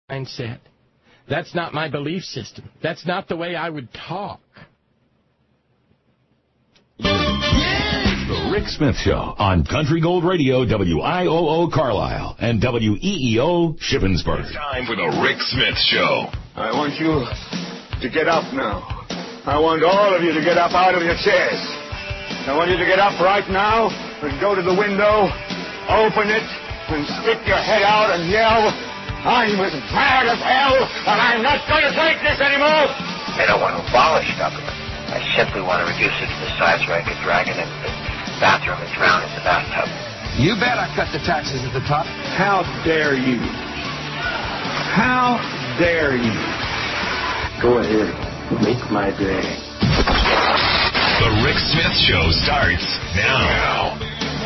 mindset. That's not my belief system. That's not the way I would talk. The Rick Smith Show on Country Gold Radio, WIOO Carlisle, and WEEO Shippensburg. It's time for the Rick Smith Show. I want you to get up now. I want all of you to get up out of your chairs. I want you to get up right now and go to the window, open it, and stick your head out and yell, "I'm as mad as hell, and I'm not going to take this anymore!" I don't want to abolish government. I simply want to reduce it to the size where I could drag it into the bathroom and drown in the bathtub. You bet I cut the taxes at the top. How dare you? How dare you? Go ahead. Make my day. The Rick Smith Show starts now.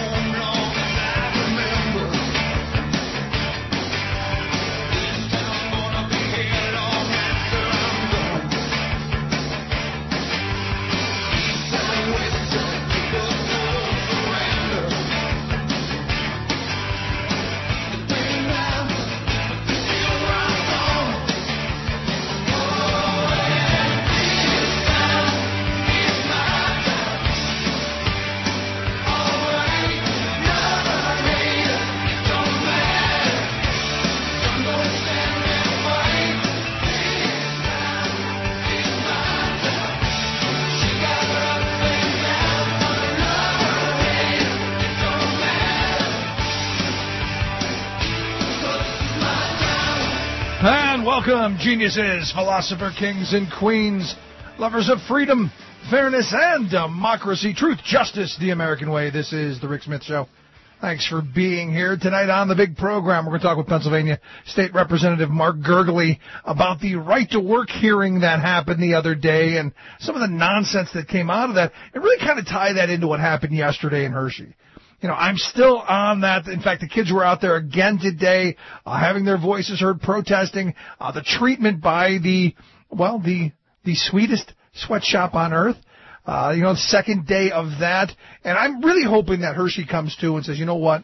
Welcome, geniuses, philosopher kings and queens, lovers of freedom, fairness, and democracy, truth, justice, the American way. This is the Rick Smith Show. Thanks for being here tonight on the big program. We're going to talk with Pennsylvania State Representative Mark Gergely about the right-to-work hearing that happened the other day and some of the nonsense that came out of that, and really kind of tie that into what happened yesterday in Hershey. You know, I'm still on that. In fact, the kids were out there again today, having their voices heard, protesting the treatment by the sweetest sweatshop on earth. The second day of that. And I'm really hoping that Hershey comes to and says, you know what?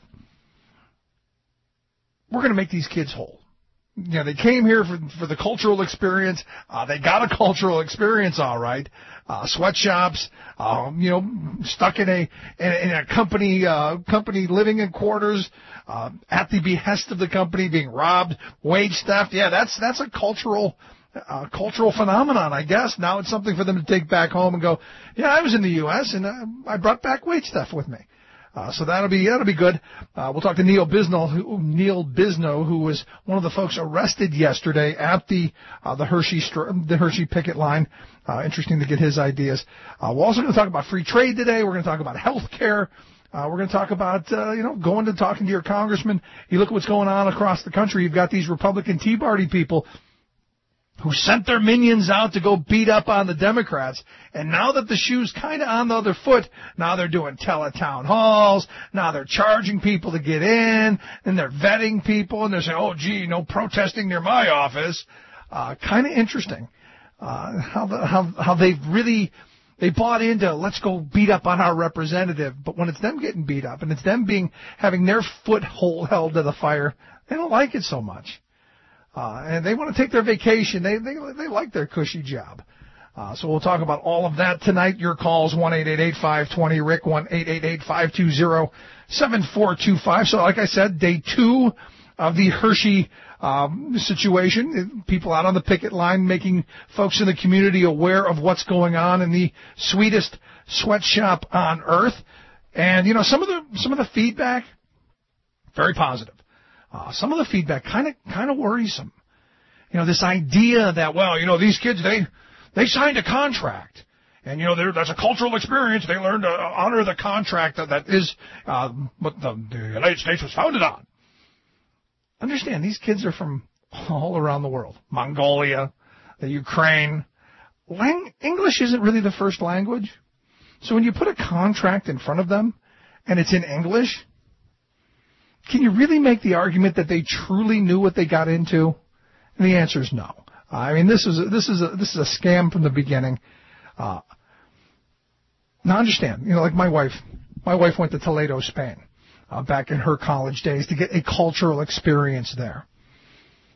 We're going to make these kids whole. You know, they came here for the cultural experience. They got a cultural experience, all right. Sweatshops, stuck in a company living in quarters, at the behest of the company, being robbed, wage theft. Yeah, that's a cultural phenomenon, I guess. Now it's something for them to take back home and go, yeah, I was in the U.S. and I brought back wage theft with me. So that'll be good. We'll talk to Neil Bisno, who was one of the folks arrested yesterday at the Hershey picket line. Interesting to get his ideas. We're also going to talk about free trade today. We're going to talk about health care. We're going to talk about, going to talking to your congressman. You look at what's going on across the country. You've got these Republican Tea Party people who sent their minions out to go beat up on the Democrats. And now that the shoe's kind of on the other foot, now they're doing teletown halls. Now they're charging people to get in, and they're vetting people, and they're saying, oh, gee, no protesting near my office. Kind of interesting how they bought into let's go beat up on our representative. But when it's them getting beat up and it's them having their foothold held to the fire, they don't like it so much. And they want to take their vacation. They like their cushy job. So we'll talk about all of that tonight. Your calls, 1-888-520-RICK, 1-888-520-7425. So like I said, day 2 of the Hershey situation. People out on the picket line making folks in the community aware of what's going on in the sweetest sweatshop on earth. And, some of the feedback, very positive. Some of the feedback kind of worrisome. This idea that, these kids, they signed a contract. And, that's a cultural experience. They learned to honor the contract that is what the United States was founded on. Understand, these kids are from all around the world. Mongolia, the Ukraine. English isn't really the first language. So when you put a contract in front of them and it's in English, can you really make the argument that they truly knew what they got into? And the answer is no. I mean, this is a scam from the beginning. Now understand, like my wife went to Toledo, Spain, back in her college days to get a cultural experience there.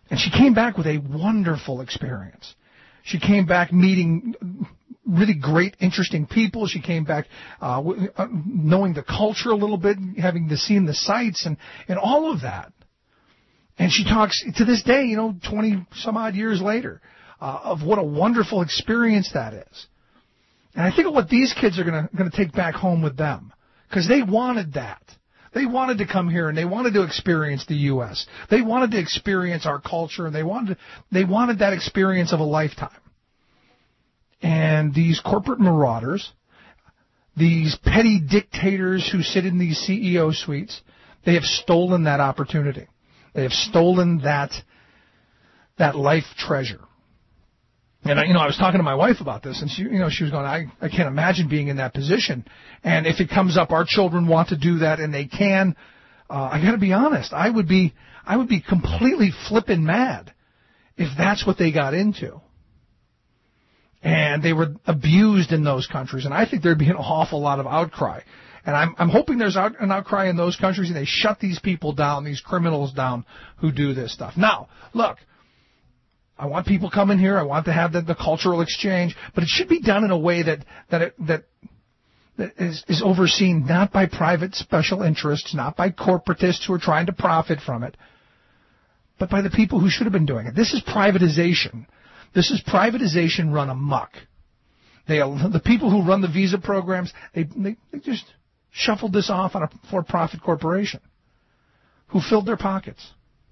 And she came back with a wonderful experience. She came back meeting really great, interesting people. She came back knowing the culture a little bit, having seen the sights and all of that. And she talks to this day, 20 some odd years later, of what a wonderful experience that is. And I think of what these kids are going to take back home with them, because they wanted that. They wanted to come here and they wanted to experience the U.S. They wanted to experience our culture, and they wanted that experience of a lifetime. And these corporate marauders, these petty dictators who sit in these CEO suites, they have stolen that opportunity. They have stolen that life treasure. And I was talking to my wife about this, and she was going, I can't imagine being in that position. And if it comes up, our children want to do that, and they can. I got to be honest. I would be completely flippin' mad if that's what they got into. And they were abused in those countries, and I think there'd be an awful lot of outcry. And I'm hoping there's an outcry in those countries, and they shut these people down, these criminals down who do this stuff. Now, look. I want people coming here. I want to have the cultural exchange, but it should be done in a way that is overseen not by private special interests, not by corporatists who are trying to profit from it, but by the people who should have been doing it. This is privatization. This is privatization run amok. The people who run the visa programs, they just shuffled this off on a for-profit corporation who filled their pockets.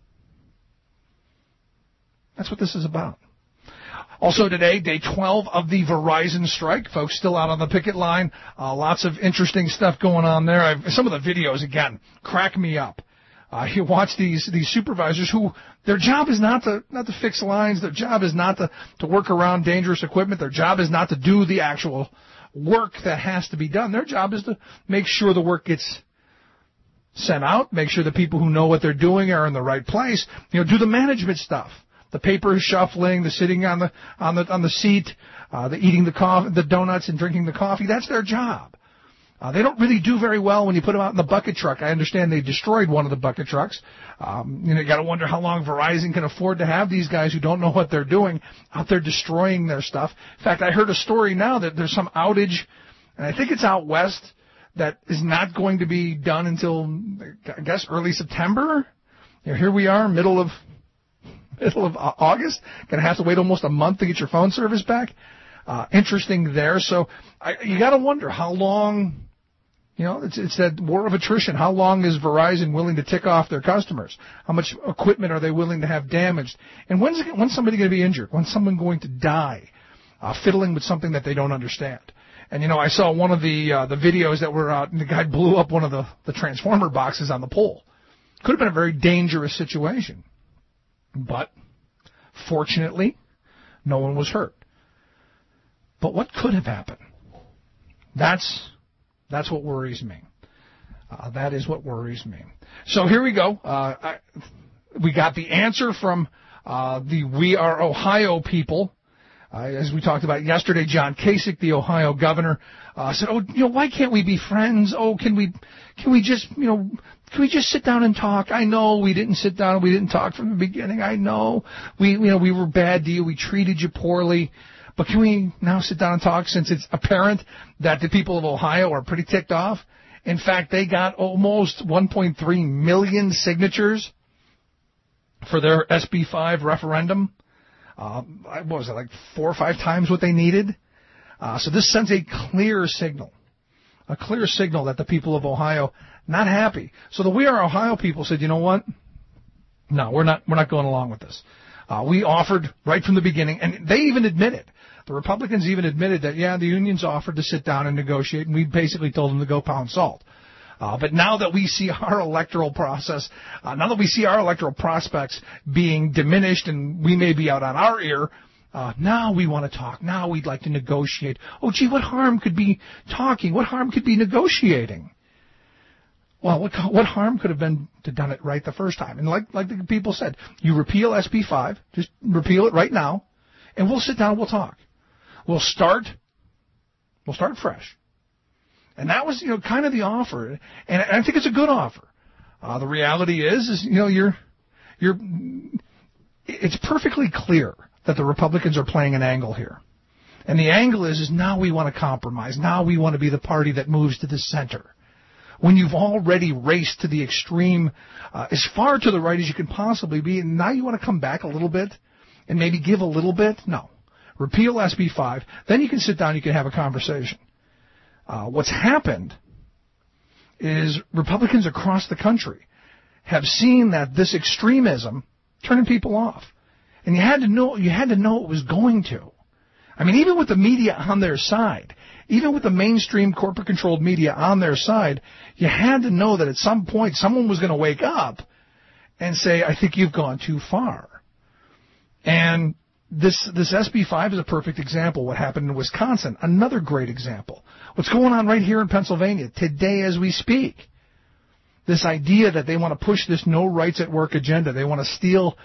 That's what this is about. Also today, day 12 of the Verizon strike. Folks still out on the picket line. Lots of interesting stuff going on there. Some of the videos, again, crack me up. You watch these supervisors who their job is not to fix lines. Their job is not to work around dangerous equipment. Their job is not to do the actual work that has to be done. Their job is to make sure the work gets sent out, make sure the people who know what they're doing are in the right place. Do the management stuff. The paper shuffling, the sitting on the seat, the eating the donuts and drinking the coffee. That's their job. They don't really do very well when you put them out in the bucket truck. I understand they destroyed one of the bucket trucks. You got to wonder how long Verizon can afford to have these guys who don't know what they're doing out there destroying their stuff. In fact, I heard a story now that there's some outage, and I think it's out west, that is not going to be done until, I guess, early September. Here we are, middle of August, going to have to wait almost a month to get your phone service back. Interesting there. So you got to wonder how long, it's that war of attrition. How long is Verizon willing to tick off their customers? How much equipment are they willing to have damaged? And when's somebody going to be injured? When's someone going to die fiddling with something that they don't understand? And, I saw one of the videos that were out, and the guy blew up one of the transformer boxes on the pole. Could have been a very dangerous situation. But, fortunately, no one was hurt. But what could have happened? That's what worries me. That is what worries me. So here we go. We got the answer from the We Are Ohio people. As we talked about yesterday, John Kasich, the Ohio governor, said, why can't we be friends? Can we just sit down and talk? I know we didn't sit down and we didn't talk from the beginning. I know we were bad to you. We treated you poorly. But can we now sit down and talk, since it's apparent that the people of Ohio are pretty ticked off? In fact, they got almost 1.3 million signatures for their SB 5 referendum. What was it, like 4 or 5 times what they needed? So this sends a clear signal that the people of Ohio not happy. So the We Are Ohio people said, you know what? No, we're not going along with this. We offered right from the beginning, and they even admitted, the Republicans even admitted that, the unions offered to sit down and negotiate, and we basically told them to go pound salt. But now that we see our electoral process, now that we see our electoral prospects being diminished and we may be out on our ear, now we want to talk. Now we'd like to negotiate. Oh, gee, what harm could be talking? What harm could be negotiating? Well, what harm could have been to done it right the first time? And like the people said, you repeal SB 5, just repeal it right now, and we'll sit down and we'll talk. We'll start fresh. And that was, kind of the offer. And I think it's a good offer. The reality is you're it's perfectly clear that the Republicans are playing an angle here. And the angle is now we want to compromise. Now we want to be the party that moves to the center. When you've already raced to the extreme, as far to the right as you can possibly be, and now you want to come back a little bit and maybe give a little bit? No. Repeal SB 5, then you can sit down, you can have a conversation. What's happened is Republicans across the country have seen that this extremism turning people off. And you had to know it was going to. I mean, even with the media on their side, even with the mainstream corporate-controlled media on their side, you had to know that at some point someone was going to wake up and say, I think you've gone too far. And this SB 5 is a perfect example. What happened in Wisconsin, another great example. What's going on right here in Pennsylvania today as we speak. This idea that they want to push this no rights at work agenda. They want to steal,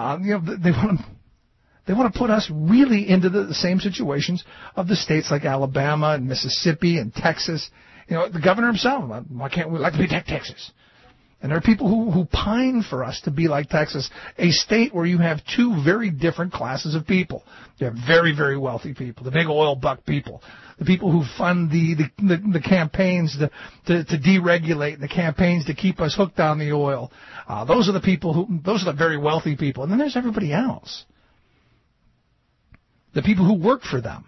they want to put us really into the same situations of the states like Alabama and Mississippi and Texas. You know, the governor himself, why can't we like to be like Texas? And there are people who pine for us to be like Texas, a state where you have two very different classes of people. You have very, very wealthy people, the big oil buck people, the people who fund the campaigns to deregulate, the campaigns to keep us hooked on the oil. Those are the very wealthy people. And then there's everybody else. The people who work for them.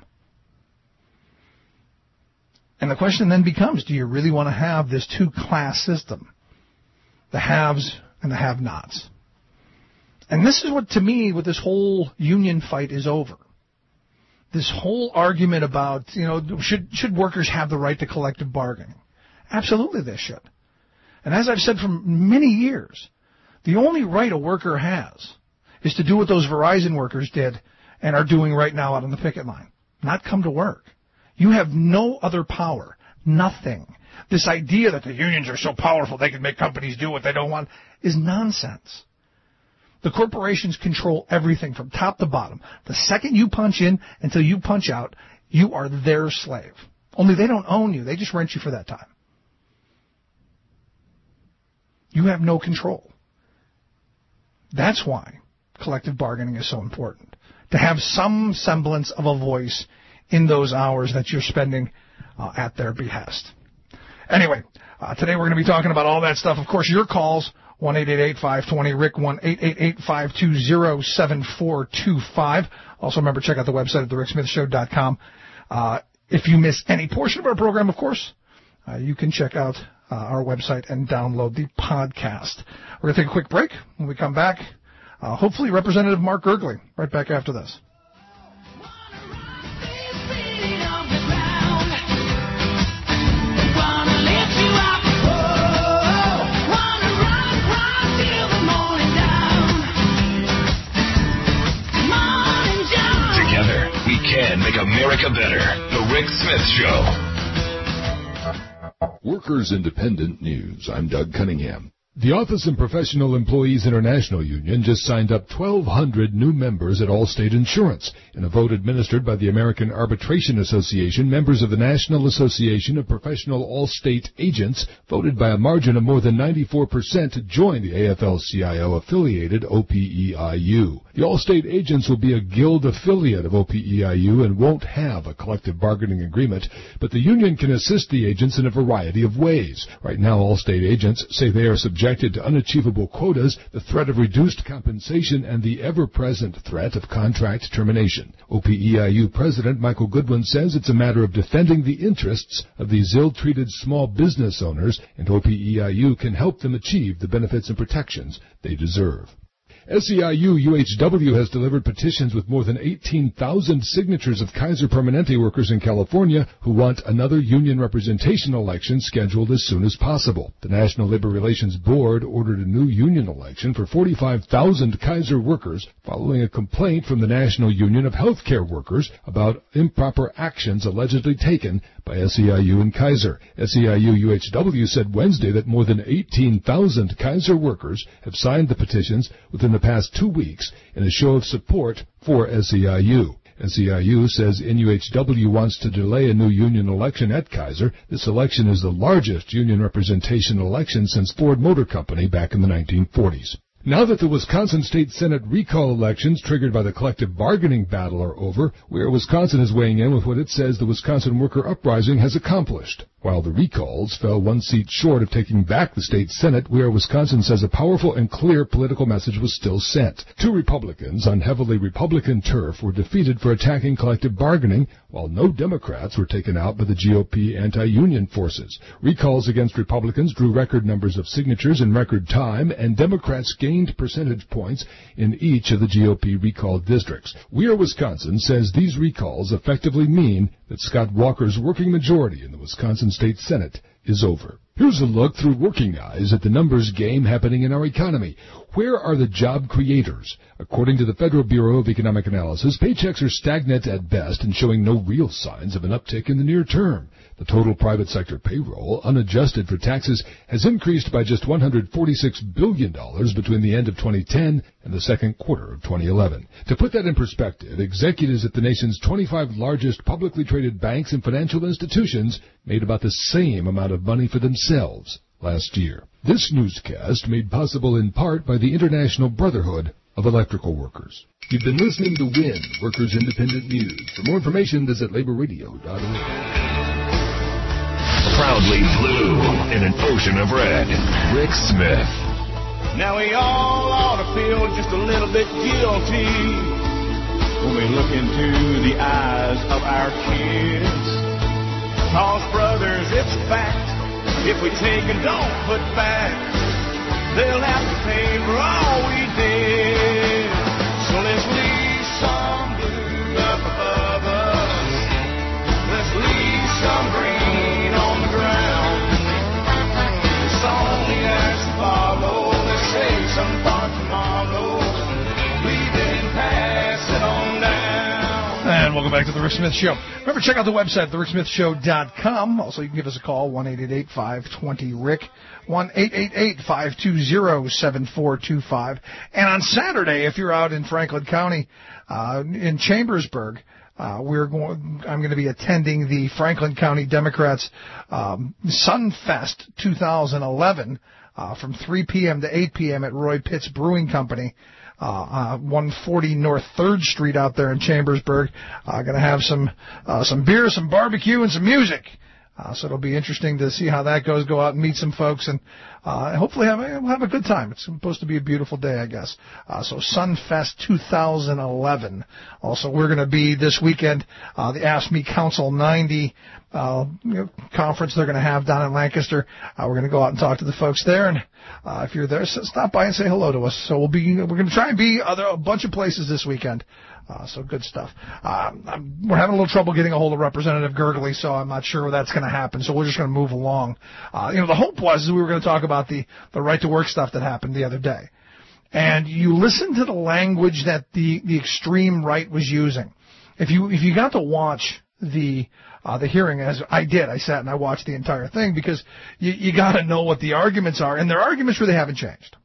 And the question then becomes, do you really want to have this two-class system? The haves and the have-nots. And this is what, to me, what this whole union fight is over. This whole argument about, should workers have the right to collective bargaining? Absolutely they should. And as I've said for many years, the only right a worker has is to do what those Verizon workers did and are doing right now out on the picket line. Not come to work. You have no other power. Nothing. This idea that the unions are so powerful they can make companies do what they don't want is nonsense. The corporations control everything from top to bottom. The second you punch in until you punch out, you are their slave. Only they don't own you. They just rent you for that time. You have no control. That's why collective bargaining is so important. To have some semblance of a voice in those hours that you're spending at their behest. Anyway, today we're going to be talking about all that stuff. Of course, your calls, 1-888-520-RICK, 1-888-520-7425. Also, remember, check out the website at thericksmithshow.com. If you miss any portion of our program, of course, you can check out our website and download the podcast. We're going to take a quick break. When we come back, hopefully Representative Mark Gergely, right back after this. Can make America better. The Rick Smith Show. Workers Independent News. I'm Doug Cunningham. The Office of Professional Employees International Union just signed up 1,200 new members at Allstate Insurance. In a vote administered by the American Arbitration Association, members of the National Association of Professional Allstate Agents voted by a margin of more than 94% to join the AFL-CIO-affiliated OPEIU. The Allstate agents will be a guild affiliate of OPEIU and won't have a collective bargaining agreement, but the union can assist the agents in a variety of ways. Right now, Allstate agents say they are subjected to unachievable quotas, the threat of reduced compensation, and the ever-present threat of contract termination. OPEIU President Michael Goodwin says it's a matter of defending the interests of these ill-treated small business owners, and OPEIU can help them achieve the benefits and protections they deserve. SEIU-UHW has delivered petitions with more than 18,000 signatures of Kaiser Permanente workers in California who want another union representation election scheduled as soon as possible. The National Labor Relations Board ordered a new union election for 45,000 Kaiser workers following a complaint from the National Union of Healthcare Workers about improper actions allegedly taken by SEIU and Kaiser. SEIU-UHW said Wednesday that more than 18,000 Kaiser workers have signed the petitions within the past 2 weeks in a show of support for SEIU. SEIU says NUHW wants to delay a new union election at Kaiser. This election is the largest union representation election since Ford Motor Company back in the 1940s. Now that the Wisconsin State Senate recall elections triggered by the collective bargaining battle are over, Where Wisconsin is weighing in with what it says the Wisconsin worker uprising has accomplished. While the recalls fell one seat short of taking back the state Senate, Where Wisconsin says a powerful and clear political message was still sent. 2 Republicans on heavily Republican turf were defeated for attacking collective bargaining, while no Democrats were taken out by the GOP anti-union forces. Recalls against Republicans drew record numbers of signatures in record time, and Democrats gained percentage points in each of the GOP recalled districts. Where Wisconsin says these recalls effectively mean that Scott Walker's working majority in the Wisconsin State Senate is over. Here's a look through working eyes at the numbers game happening in our economy. Where are the job creators? According to the Federal Bureau of Economic Analysis, paychecks are stagnant at best and showing no real signs of an uptick in the near term. The total private sector payroll, unadjusted for taxes, has increased by just $146 billion between the end of 2010 and the second quarter of 2011. To put that in perspective, executives at the nation's 25 largest publicly traded banks and financial institutions made about the same amount of money for themselves last year. This newscast made possible in part by the International Brotherhood of Electrical Workers. You've been listening to WIN, Workers Independent News. For more information, visit laborradio.org. Proudly blue in an ocean of red, Rick Smith. Now we all ought to feel just a little bit guilty when we look into the eyes of our kids. Cause brothers, it's a fact, if we take and don't put back, they'll have to pay for all we did. So let's leave some blue up above us. Let's leave some green on the ground. It's only as to follow. Let's save some for tomorrow. We then pass it on down. And welcome back to the Rick Smith Show. Remember, check out the website, thericksmithshow.com. Also, you can give us a call, 1-888-520-RICK, 1-888-520-7425. And on Saturday, if you're out in Franklin County, in Chambersburg, I'm going to be attending the Franklin County Democrats Sunfest 2011 from 3 p.m. to 8 p.m. at Roy Pitts Brewing Company, 140 North 3rd Street out there in Chambersburg. Going to have some beer, some barbecue, and some music. So it'll be interesting to see how that goes. Go out and meet some folks and hopefully have a good time. It's supposed to be a beautiful day, I guess. So Sunfest 2011. Also, we're going to be this weekend the Ask Me Council 90 conference they're going to have down in Lancaster. We're going to go out and talk to the folks there, and if you're there, stop by and say hello to us. So we're going to try and be a bunch of places this weekend. So good stuff. We're having a little trouble getting a hold of Representative Gurgley, so I'm not sure that's going to happen. So we're just going to move along. The hope was we were going to talk about the right to work stuff that happened the other day. And you listen to the language that the extreme right was using. If you got to watch the hearing, as I did, I sat and I watched the entire thing because you got to know what the arguments are, and their arguments really haven't changed.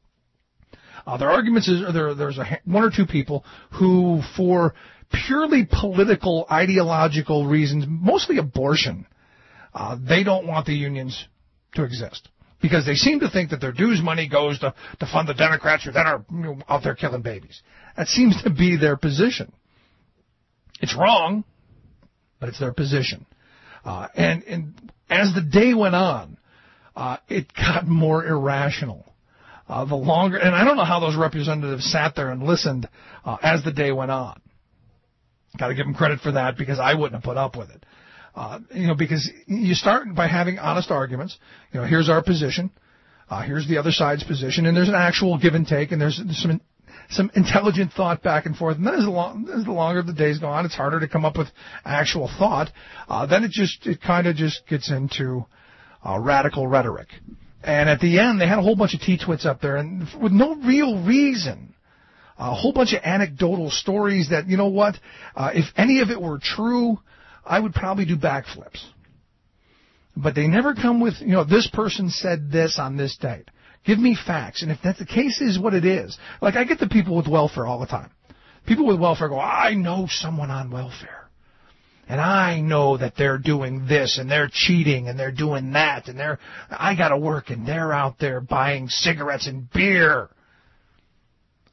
Their arguments is there's one or two people who, for purely political, ideological reasons, mostly abortion, they don't want the unions to exist because they seem to think that their dues money goes to fund the Democrats who then are out there killing babies. That seems to be their position. It's wrong, but it's their position. And as the day went on, it got more irrational. The longer, and I don't know how those representatives sat there and listened as the day went on. Got to give them credit for that because I wouldn't have put up with it. Because you start by having honest arguments. Here's our position, here's the other side's position, and there's an actual give and take, and there's some intelligent thought back and forth. And then as the longer the days go on, it's harder to come up with actual thought. Then it kind of just gets into radical rhetoric. And at the end, they had a whole bunch of T-twits up there, and with no real reason. A whole bunch of anecdotal stories that, if any of it were true, I would probably do backflips. But they never come with, this person said this on this date. Give me facts. And if that's the case, is what it is. Like, I get the people with welfare all the time. People with welfare go, I know someone on welfare. And I know that they're doing this, and they're cheating, and they're doing that, and I got to work, and they're out there buying cigarettes and beer.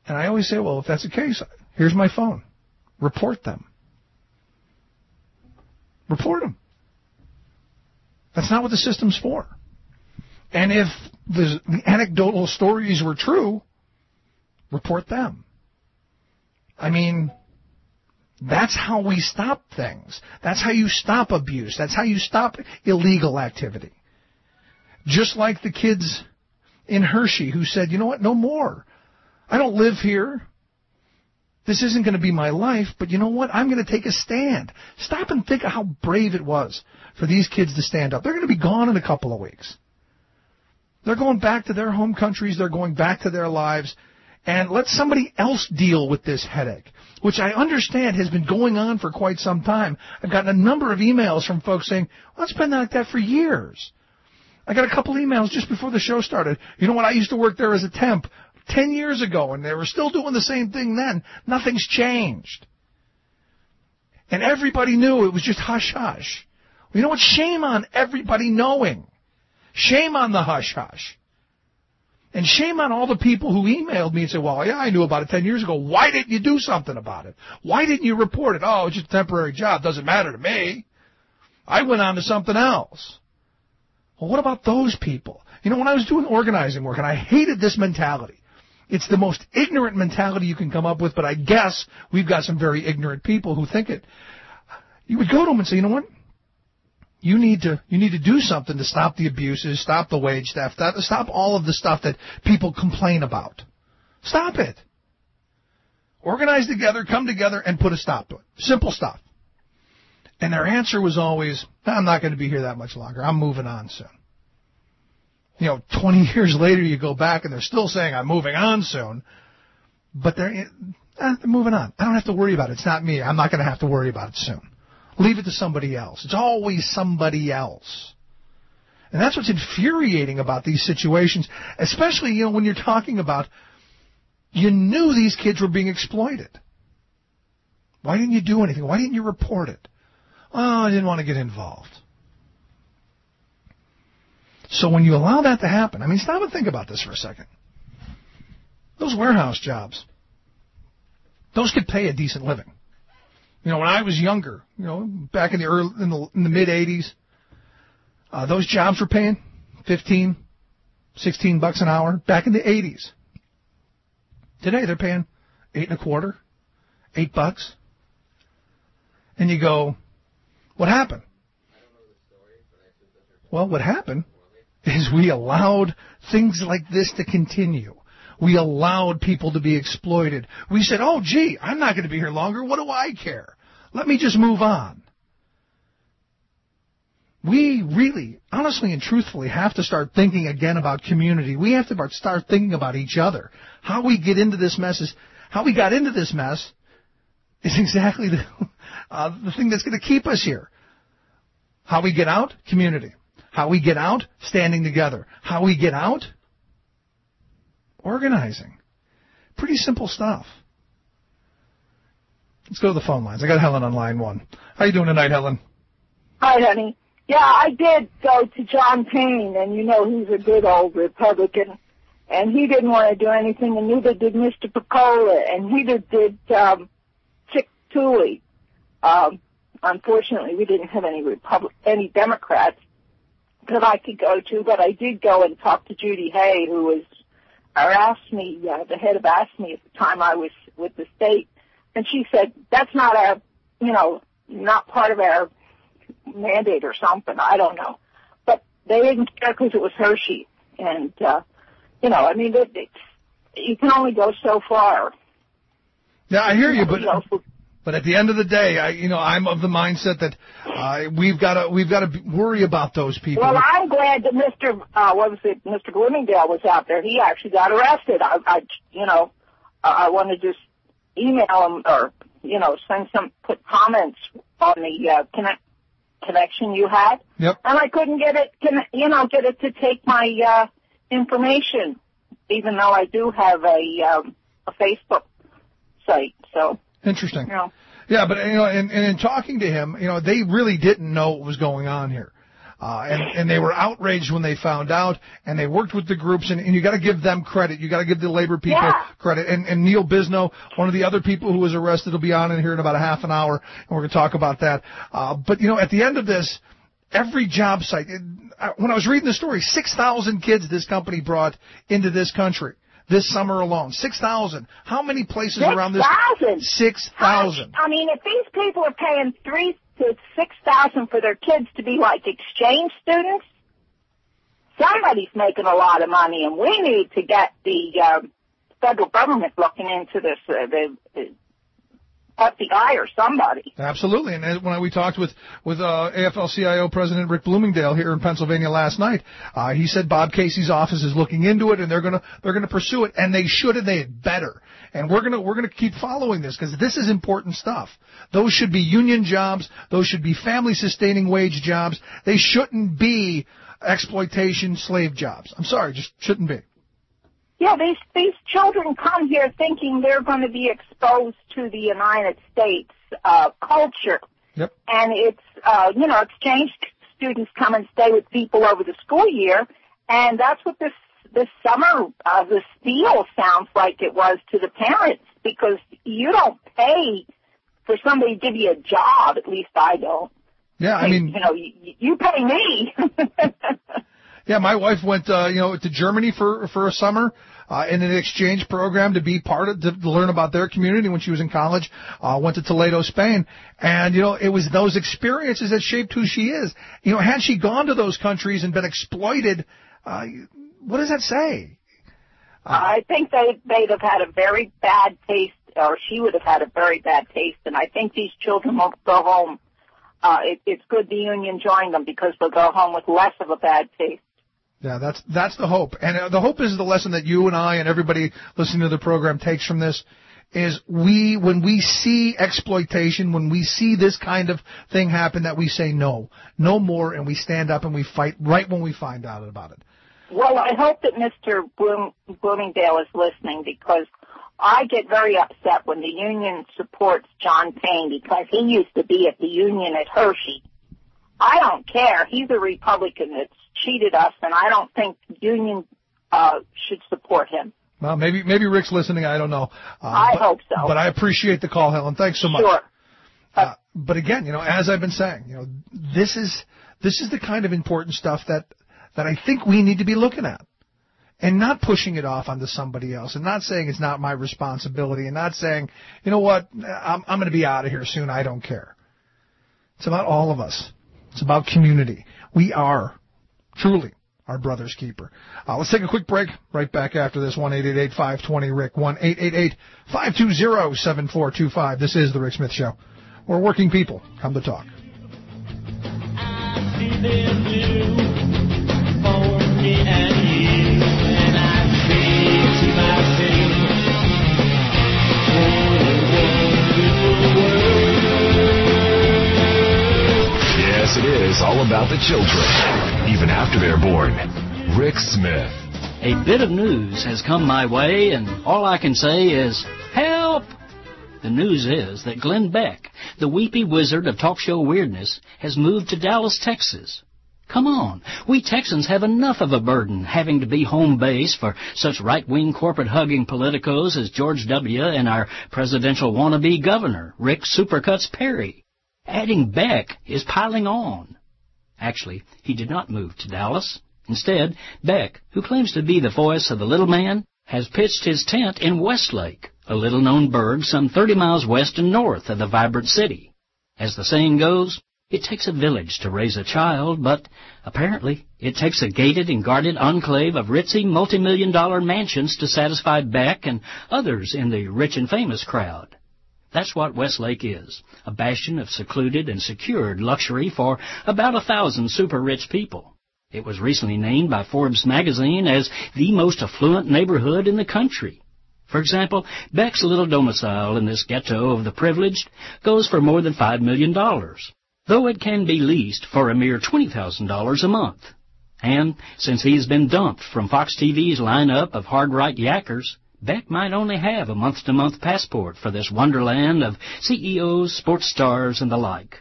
And I always say, well, if that's the case, here's my phone. Report them. Report them. That's not what the system's for. And if the anecdotal stories were true, report them. I mean, that's how we stop things. That's how you stop abuse. That's how you stop illegal activity. Just like the kids in Hershey who said, you know what, no more. I don't live here. This isn't going to be my life, but you know what? I'm going to take a stand. Stop and think of how brave it was for these kids to stand up. They're going to be gone in a couple of weeks. They're going back to their home countries. They're going back to their lives. And let somebody else deal with this headache, which I understand has been going on for quite some time. I've gotten a number of emails from folks saying, well, it's been like that for years. I got a couple emails just before the show started. You know what? I used to work there as a temp 10 years ago, and they were still doing the same thing then. Nothing's changed. And everybody knew it was just hush-hush. Well, you know what? Shame on everybody knowing. Shame on the hush-hush. And shame on all the people who emailed me and said, well, yeah, I knew about it 10 years ago. Why didn't you do something about it? Why didn't you report it? Oh, it's just a temporary job. Doesn't matter to me. I went on to something else. Well, what about those people? You know, when I was doing organizing work, and I hated this mentality. It's the most ignorant mentality you can come up with, but I guess we've got some very ignorant people who think it. You would go to them and say, you know what? You need to do something to stop the abuses, stop the wage theft, stop all of the stuff that people complain about. Stop it. Organize together, come together, and put a stop to it. Simple stuff. And their answer was always, I'm not going to be here that much longer. I'm moving on soon. You know, 20 years later, you go back and they're still saying, I'm moving on soon. But they're moving on. I don't have to worry about it. It's not me. I'm not going to have to worry about it soon. Leave it to somebody else. It's always somebody else. And that's what's infuriating about these situations, especially, you know, when you're talking about, you knew these kids were being exploited. Why didn't you do anything? Why didn't you report it? Oh, I didn't want to get involved. So when you allow that to happen, I mean, stop and think about this for a second. Those warehouse jobs, those could pay a decent living. You know, when I was younger, you know, back in the mid 80s, those jobs were paying $15, $16 an hour back in the 80s. Today they're paying $8.25, $8. And you go, what happened? Well, what happened is we allowed things like this to continue. We allowed people to be exploited. We said, oh, gee, I'm not going to be here longer. What do I care? Let me just move on. We really, honestly and truthfully, have to start thinking again about community. We have to start thinking about each other. How we get into this mess is, how we got into this mess is exactly the thing that's going to keep us here. How we get out? Community. How we get out? Standing together. How we get out? Organizing. Pretty simple stuff. Let's go to the phone lines. I got Helen on line 1. How you doing tonight, Helen? Hi, honey. Yeah, I did go to John Payne, and you know he's a good old Republican, and he didn't want to do anything, and neither did Mr. Picola, and neither did Chick Tooley. Unfortunately, we didn't have any Democrats that I could go to, but I did go and talk to Judy Hay, who was the head of AFSCME at the time I was with the state, and she said, that's not our, not part of our mandate or something, I don't know. But they didn't care because it was Hershey, and, you can only go so far. Yeah, I hear you, but at the end of the day, I'm of the mindset that we've got to worry about those people. Well, I'm glad that Mr. Bloomingdale was out there. He actually got arrested. I want to just email him or put comments on the connection you had. Yep. And I couldn't get it to take my information, even though I do have a Facebook site. So. Interesting. Yeah, but, and in talking to him, they really didn't know what was going on here. and they were outraged when they found out, and they worked with the groups, and you got to give them credit. You got to give the labor people credit. And Neil Bisno, one of the other people who was arrested, will be on in here in about a half an hour, and we're going to talk about that. But, at the end of this, every job site, when I was reading the story, 6,000 kids this company brought into this country this summer alone. 6,000. How many places around this? 6,000. I mean, if these people are paying $3,000 to $6,000 for their kids to be like exchange students, somebody's making a lot of money, and we need to get the federal government looking into this, the FBI or somebody. Absolutely. And when we talked with AFL-CIO President Rick Bloomingdale here in Pennsylvania last night, he said Bob Casey's office is looking into it, and they're gonna pursue it, and they should, and they had better. And we're gonna keep following this, because this is important stuff. Those should be union jobs. Those should be family-sustaining wage jobs. They shouldn't be exploitation slave jobs. I'm sorry, just shouldn't be. Yeah, these children come here thinking they're going to be exposed to the United States culture. Yep. And it's, exchange students come and stay with people over the school year, and that's what this summer, this deal sounds like it was to the parents, because you don't pay for somebody to give you a job, at least I don't. Yeah, I mean... you pay me. Yeah, my wife went, to Germany for a summer in an exchange program to be part of, to learn about their community when she was in college. Went to Toledo, Spain, and it was those experiences that shaped who she is. Had she gone to those countries and been exploited, what does that say? I think they'd have had a very bad taste, or she would have had a very bad taste, and I think these children won't go home. It's good the union joined them, because they'll go home with less of a bad taste. Yeah, that's the hope. And the hope is the lesson that you and I and everybody listening to the program takes from this is when we see exploitation, when we see this kind of thing happen, that we say no more, and we stand up and we fight right when we find out about it. Well, I hope that Mr. Bloomingdale is listening, because I get very upset when the union supports John Payne, because he used to be at the union at Hershey. I don't care. He's a Republican that's cheated us, and I don't think the union should support him. Well, maybe Rick's listening. I don't know. I hope so. But I appreciate the call, Helen. Thanks so much. Sure. But again, as I've been saying, this is the kind of important stuff that I think we need to be looking at, and not pushing it off onto somebody else, and not saying it's not my responsibility, and not saying, you know what, I'm going to be out of here soon. I don't care. It's about all of us. It's about community. We are truly our brother's keeper. Let's take a quick break. Right back after this. 1-888-520-RICK. 1-888-520-7425. This is The Rick Smith Show, where working people come to talk. I see them blue for me and you, and I say to myself, Yes, it is all about the children, even after they're born. Rick Smith. A bit of news has come my way, and all I can say is, help! The news is that Glenn Beck, the weepy wizard of talk show weirdness, has moved to Dallas, Texas. Come on, we Texans have enough of a burden having to be home base for such right-wing corporate-hugging politicos as George W. and our presidential wannabe governor, Rick Supercuts Perry. Adding Beck is piling on. Actually, he did not move to Dallas. Instead, Beck, who claims to be the voice of the little man, has pitched his tent in Westlake, a little-known burg some 30 miles west and north of the vibrant city. As the saying goes, it takes a village to raise a child, but apparently it takes a gated and guarded enclave of ritzy multi-million-dollar mansions to satisfy Beck and others in the rich and famous crowd. That's what Westlake is, a bastion of secluded and secured luxury for about 1,000 super-rich people. It was recently named by Forbes magazine as the most affluent neighborhood in the country. For example, Beck's little domicile in this ghetto of the privileged goes for more than $5 million, though it can be leased for a mere $20,000 a month. And since he's been dumped from Fox TV's lineup of hard-right yackers, Beck might only have a month-to-month passport for this wonderland of CEOs, sports stars, and the like.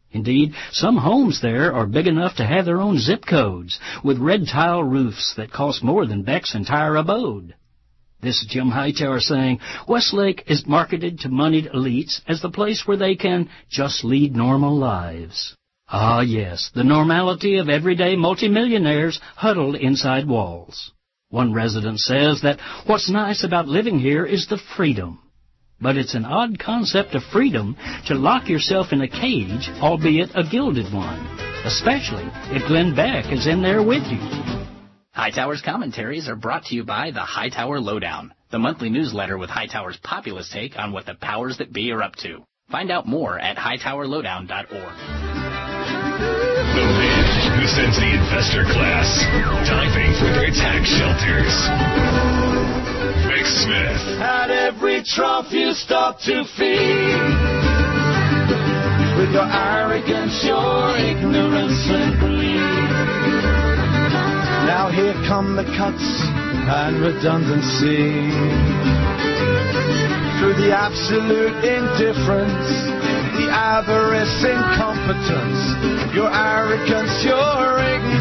Indeed, some homes there are big enough to have their own zip codes, with red tile roofs that cost more than Beck's entire abode. This is Jim Hightower saying, Westlake is marketed to moneyed elites as the place where they can just lead normal lives. Ah, yes, the normality of everyday multimillionaires huddled inside walls. One resident says that what's nice about living here is the freedom. But it's an odd concept of freedom to lock yourself in a cage, albeit a gilded one, especially if Glenn Beck is in there with you. Hightower's commentaries are brought to you by the Hightower Lowdown, the monthly newsletter with Hightower's populist take on what the powers that be are up to. Find out more at hightowerlowdown.org. The man who sends the investor class diving for their tax shelters. Vic Smith. At every trough you start to feed, with your arrogance, your ignorance and greed. Now here come the cuts and redundancy. Through the absolute indifference, the avarice, incompetence, your arrogance, your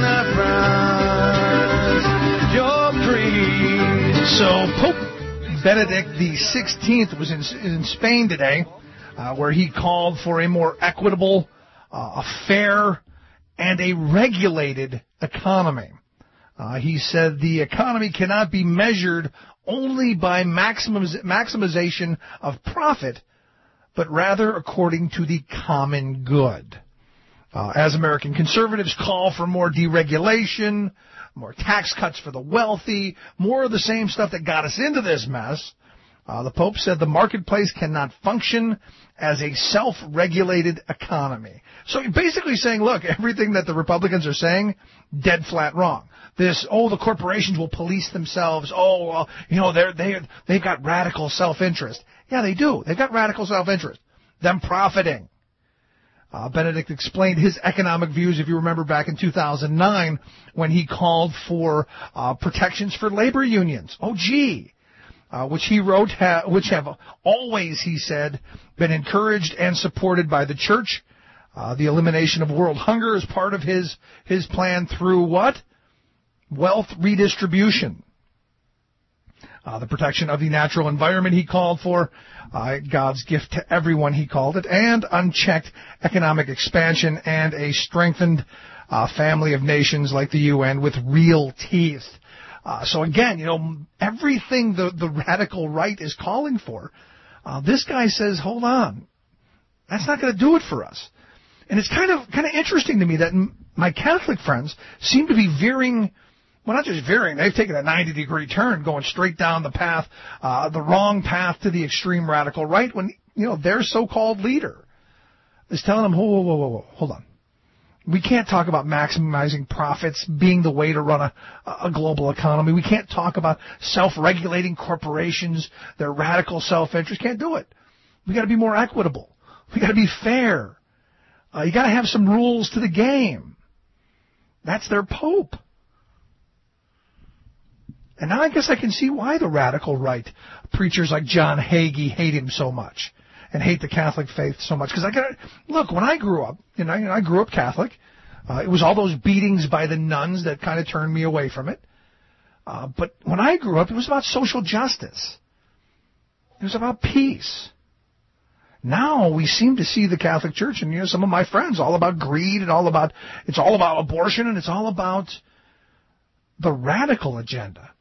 ignorance, your greed. So Pope Benedict the 16th was in Spain today, where he called for a more equitable, a fair, and a regulated economy. He said the economy cannot be measured only by maximization of profit, but rather according to the common good. As American conservatives call for more deregulation, more tax cuts for the wealthy, more of the same stuff that got us into this mess, the Pope said the marketplace cannot function as a self-regulated economy. So basically saying, look, everything that the Republicans are saying, dead flat wrong. This, the corporations will police themselves. They've got radical self-interest. Yeah, they do. They've got radical self-interest. Them profiting. Benedict explained his economic views, if you remember, back in 2009 when he called for protections for labor unions. Which he wrote, which have always, he said, been encouraged and supported by the church. The elimination of world hunger is part of his plan through what? Wealth redistribution. The protection of the natural environment he called for, God's gift to everyone he called it, and unchecked economic expansion and a strengthened family of nations like the UN with real teeth. So again, everything the radical right is calling for, this guy says, hold on, that's not going to do it for us. And it's kind of interesting to me that my Catholic friends seem to be veering. Well, not just veering, they've taken a 90-degree turn, going straight down the path, the wrong path to the extreme radical right, when, their so-called leader is telling them, whoa, hold on. We can't talk about maximizing profits being the way to run a global economy. We can't talk about self-regulating corporations, their radical self-interest. Can't do it. We got to be more equitable. We got to be fair. You got to have some rules to the game. That's their Pope. And now I guess I can see why the radical right preachers like John Hagee hate him so much and hate the Catholic faith so much. Because look, when I grew up, I grew up Catholic. It was all those beatings by the nuns that kind of turned me away from it. But when I grew up, it was about social justice. It was about peace. Now we seem to see the Catholic Church and some of my friends all about greed and it's all about abortion and it's all about the radical agenda.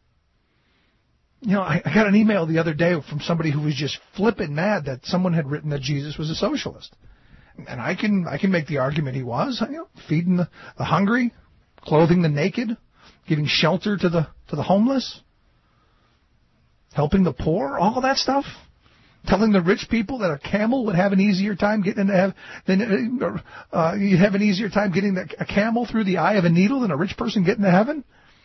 I got an email the other day from somebody who was just flippin' mad that someone had written that Jesus was a socialist. And I can make the argument he was, feeding the hungry, clothing the naked, giving shelter to the homeless, helping the poor, all of that stuff. Telling the rich people that a camel would have an easier time getting into heaven you'd have an easier time getting a camel through the eye of a needle than a rich person getting to heaven.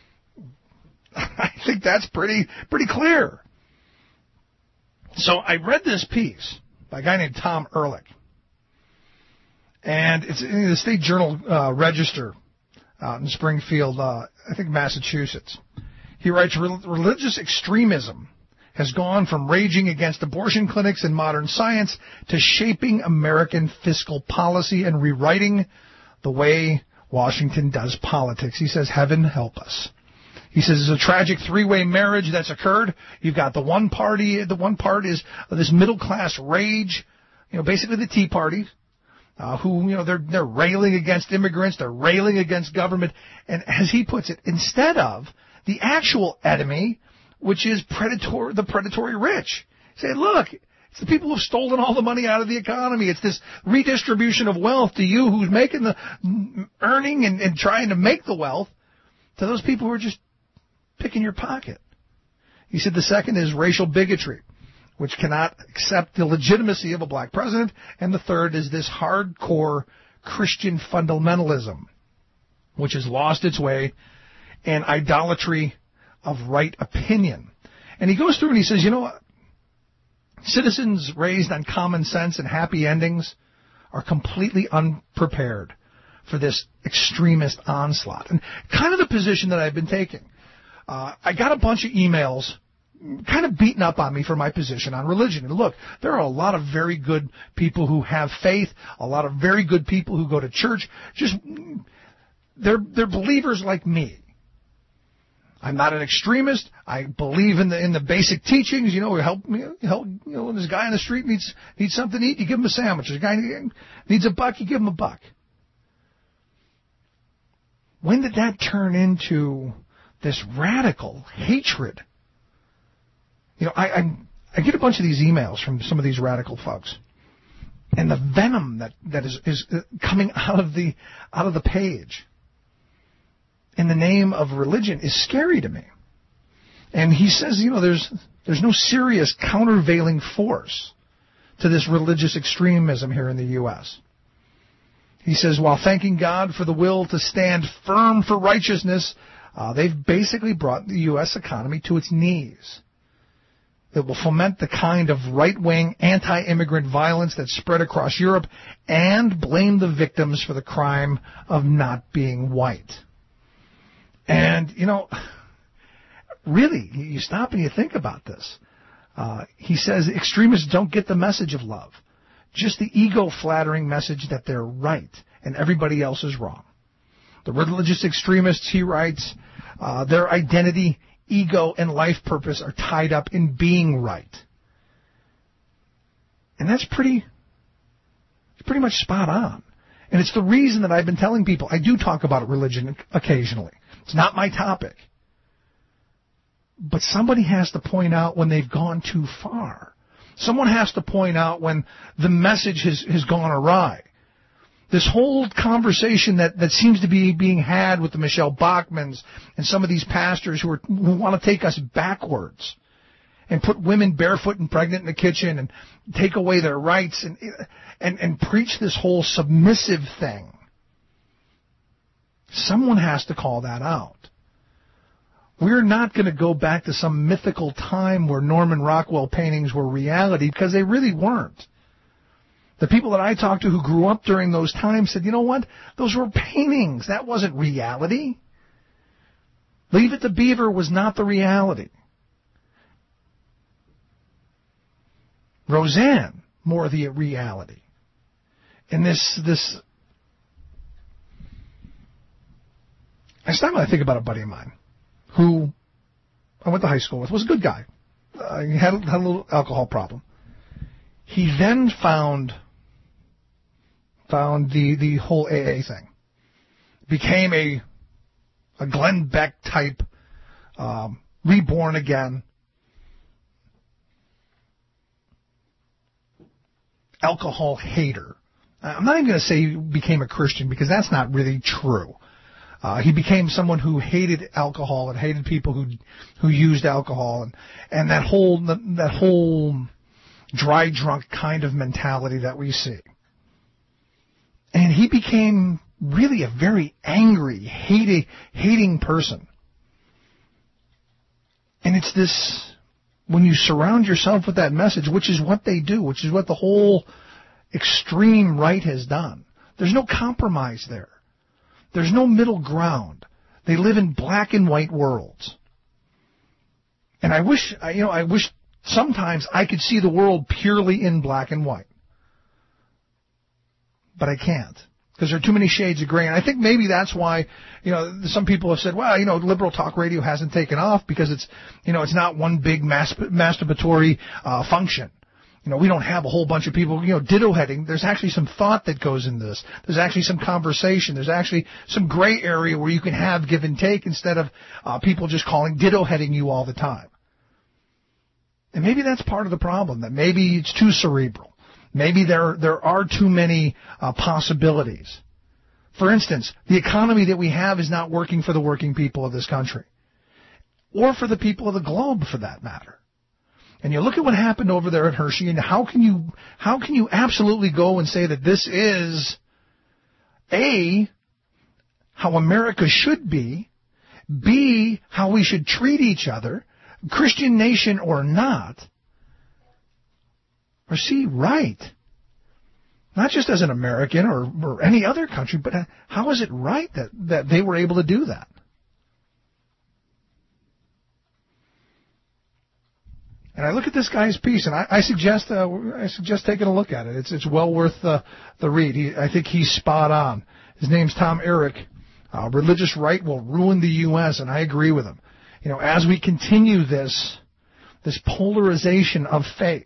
I think that's pretty clear. So I read this piece by a guy named Tom Ehrlich, and it's in the State Journal Register out in Springfield, I think Massachusetts. He writes, religious extremism has gone from raging against abortion clinics and modern science to shaping American fiscal policy and rewriting the way Washington does politics. He says, heaven help us. He says it's a tragic three-way marriage that's occurred. You've got the one part is this middle-class rage, basically the Tea Party, who, they're railing against immigrants, they're railing against government, and as he puts it, instead of the actual enemy, which is the predatory rich. Say, look, it's the people who've stolen all the money out of the economy. It's this redistribution of wealth to you who's making the earning and trying to make the wealth to those people who are just picking your pocket. He said the second is racial bigotry, which cannot accept the legitimacy of a black president. And the third is this hardcore Christian fundamentalism, which has lost its way, and idolatry of right opinion. And he goes through and he says, citizens raised on common sense and happy endings are completely unprepared for this extremist onslaught. And kind of the position that I've been taking. I got a bunch of emails kind of beating up on me for my position on religion. And look, there are a lot of very good people who have faith, a lot of very good people who go to church. Just they're believers like me. I'm not an extremist. I believe in the basic teachings. Help when this guy on the street needs something to eat, you give him a sandwich. This guy needs a buck, you give him a buck. When did that turn into this radical hatred? I get a bunch of these emails from some of these radical folks, and the venom that is coming out of the page in the name of religion is scary to me. And he says, there's no serious countervailing force to this religious extremism here in the U.S. He says, while thanking God for the will to stand firm for righteousness, they've basically brought the U.S. economy to its knees. It will foment the kind of right-wing, anti-immigrant violence that's spread across Europe and blame the victims for the crime of not being white. And, really, you stop and you think about this. He says extremists don't get the message of love, just the ego-flattering message that they're right and everybody else is wrong. The religious extremists, he writes, their identity, ego, and life purpose are tied up in being right. And that's pretty much spot on. And it's the reason that I've been telling people, I do talk about religion occasionally. It's not my topic. But somebody has to point out when they've gone too far. Someone has to point out when the message has gone awry. This whole conversation that seems to be being had with the Michelle Bachmans and some of these pastors who want to take us backwards and put women barefoot and pregnant in the kitchen and take away their rights and preach this whole submissive thing. Someone has to call that out. We're not going to go back to some mythical time where Norman Rockwell paintings were reality, because they really weren't. The people that I talked to who grew up during those times said, you know what? Those were paintings. That wasn't reality. Leave It to Beaver was not the reality. Roseanne, more the reality. And this I stop and I think about a buddy of mine who I went to high school with, was a good guy. He had a little alcohol problem. He then found the whole AA thing. Became a Glenn Beck type, reborn again, alcohol hater. I'm not even going to say he became a Christian, because that's not really true. He became someone who hated alcohol and hated people who used alcohol and that whole dry drunk kind of mentality that we see. And he became really a very angry, hating person. And it's this, when you surround yourself with that message, which is what they do, which is what the whole extreme right has done. There's no compromise there. There's no middle ground. They live in black and white worlds. And I wish sometimes I could see the world purely in black and white. But I can't, because there are too many shades of gray. And I think maybe that's why, some people have said, well, liberal talk radio hasn't taken off because it's not one big masturbatory function. We don't have a whole bunch of people, ditto heading. There's actually some thought that goes in this. There's actually some conversation. There's actually some gray area where you can have give and take instead of people just ditto heading you all the time. And maybe that's part of the problem, that maybe it's too cerebral. Maybe there are too many possibilities. For instance, the economy that we have is not working for the working people of this country, or for the people of the globe, for that matter. And you look at what happened over there at Hershey, and how can you absolutely go and say that this is A, how America should be, B, how we should treat each other, Christian nation or not, or C, right? Not just as an American or any other country, but how is it right that they were able to do that? And I look at this guy's piece, and I suggest taking a look at it. It's well worth the read. I think he's spot on. His name's Tom Eric. Religious right will ruin the U.S., and I agree with him. As we continue this polarization of faith,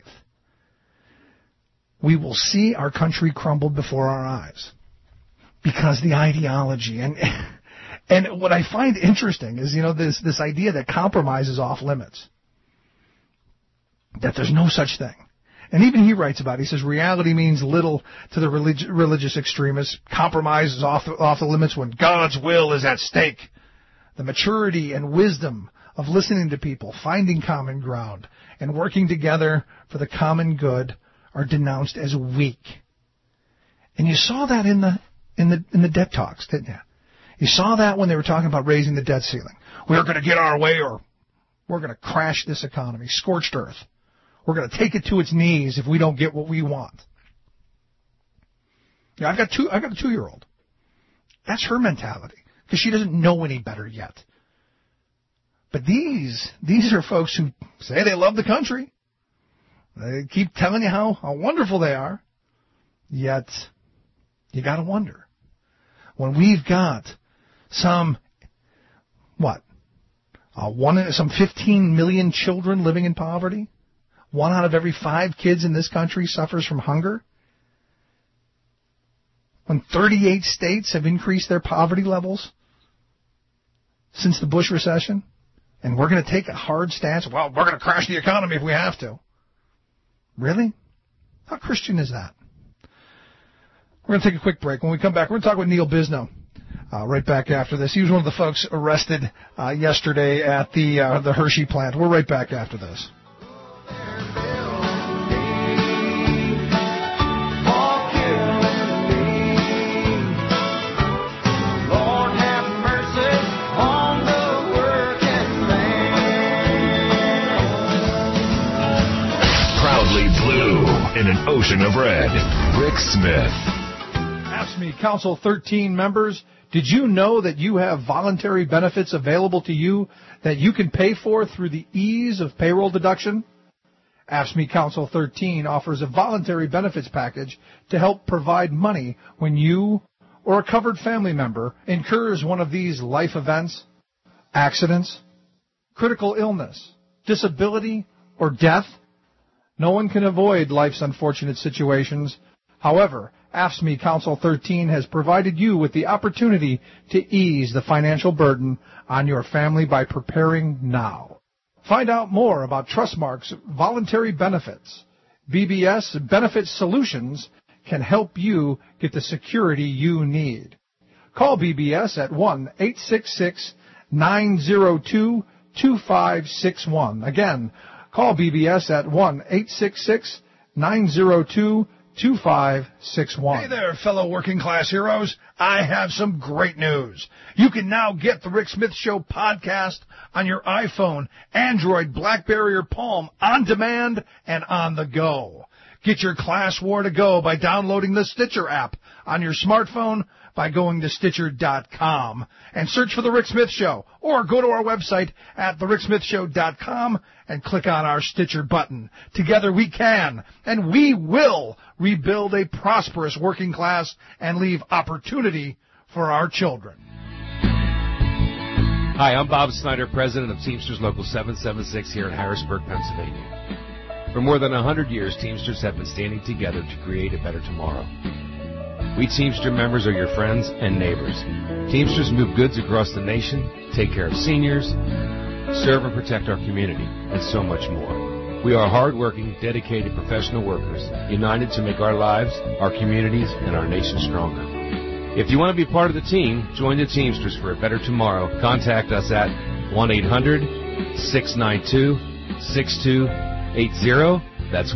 we will see our country crumble before our eyes because the ideology and what I find interesting is this idea that compromise is off limits. That there's no such thing. And even he writes about it. He says reality means little to the religious extremists. Compromise is off the limits when God's will is at stake. The maturity and wisdom of listening to people, finding common ground, and working together for the common good are denounced as weak. And you saw that in the debt talks, didn't you? You saw that when they were talking about raising the debt ceiling. We're going to get our way, or we're going to crash this economy, scorched earth. We're going to take it to its knees if we don't get what we want. I've got a 2-year-old. That's her mentality, because she doesn't know any better yet. But these are folks who say they love the country. They keep telling you how wonderful they are. Yet, you got to wonder. When we've got some 15 million children living in poverty, 1 out of every 5 kids in this country suffers from hunger, when 38 states have increased their poverty levels since the Bush recession, and we're going to take a hard stance, we're going to crash the economy if we have to. Really? How Christian is that? We're going to take a quick break. When we come back, we're going to talk with Neil Bisno right back after this. He was one of the folks arrested yesterday at the Hershey plant. We're right back after this. In an ocean of red, Rick Smith. AFSCME Council 13 members, did you know that you have voluntary benefits available to you that you can pay for through the ease of payroll deduction? AFSCME Council 13 offers a voluntary benefits package to help provide money when you or a covered family member incurs one of these life events, accidents, critical illness, disability, or death. No one can avoid life's unfortunate situations. However, AFSCME Council 13 has provided you with the opportunity to ease the financial burden on your family by preparing now. Find out more about Trustmark's voluntary benefits. BBS Benefit Solutions can help you get the security you need. Call BBS at 1-866-902-2561. Again, call BBS at 1-866-902-2561. Hey there, fellow working class heroes. I have some great news. You can now get the Rick Smith Show podcast on your iPhone, Android, BlackBerry, or Palm on demand and on the go. Get your class war to go by downloading the Stitcher app on your smartphone by going to Stitcher.com and search for The Rick Smith Show, or go to our website at TheRickSmithShow.com and click on our Stitcher button. Together we can, and we will, rebuild a prosperous working class and leave opportunity for our children. Hi, I'm Bob Snyder, president of Teamsters Local 776 here in Harrisburg, Pennsylvania. For more than 100 years, Teamsters have been standing together to create a better tomorrow. We Teamster members are your friends and neighbors. Teamsters move goods across the nation, take care of seniors, serve and protect our community, and so much more. We are hard-working, dedicated professional workers, united to make our lives, our communities, and our nation stronger. If you want to be part of the team, join the Teamsters for a better tomorrow. Contact us at 1-800-692-6280. That's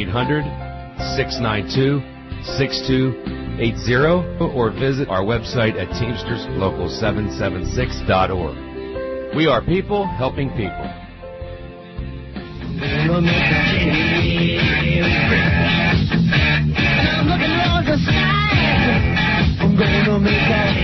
1-800-692-6280, or visit our website at teamsterslocal776.org. We are people helping people. I'm looking towards the sky. I'm gonna make that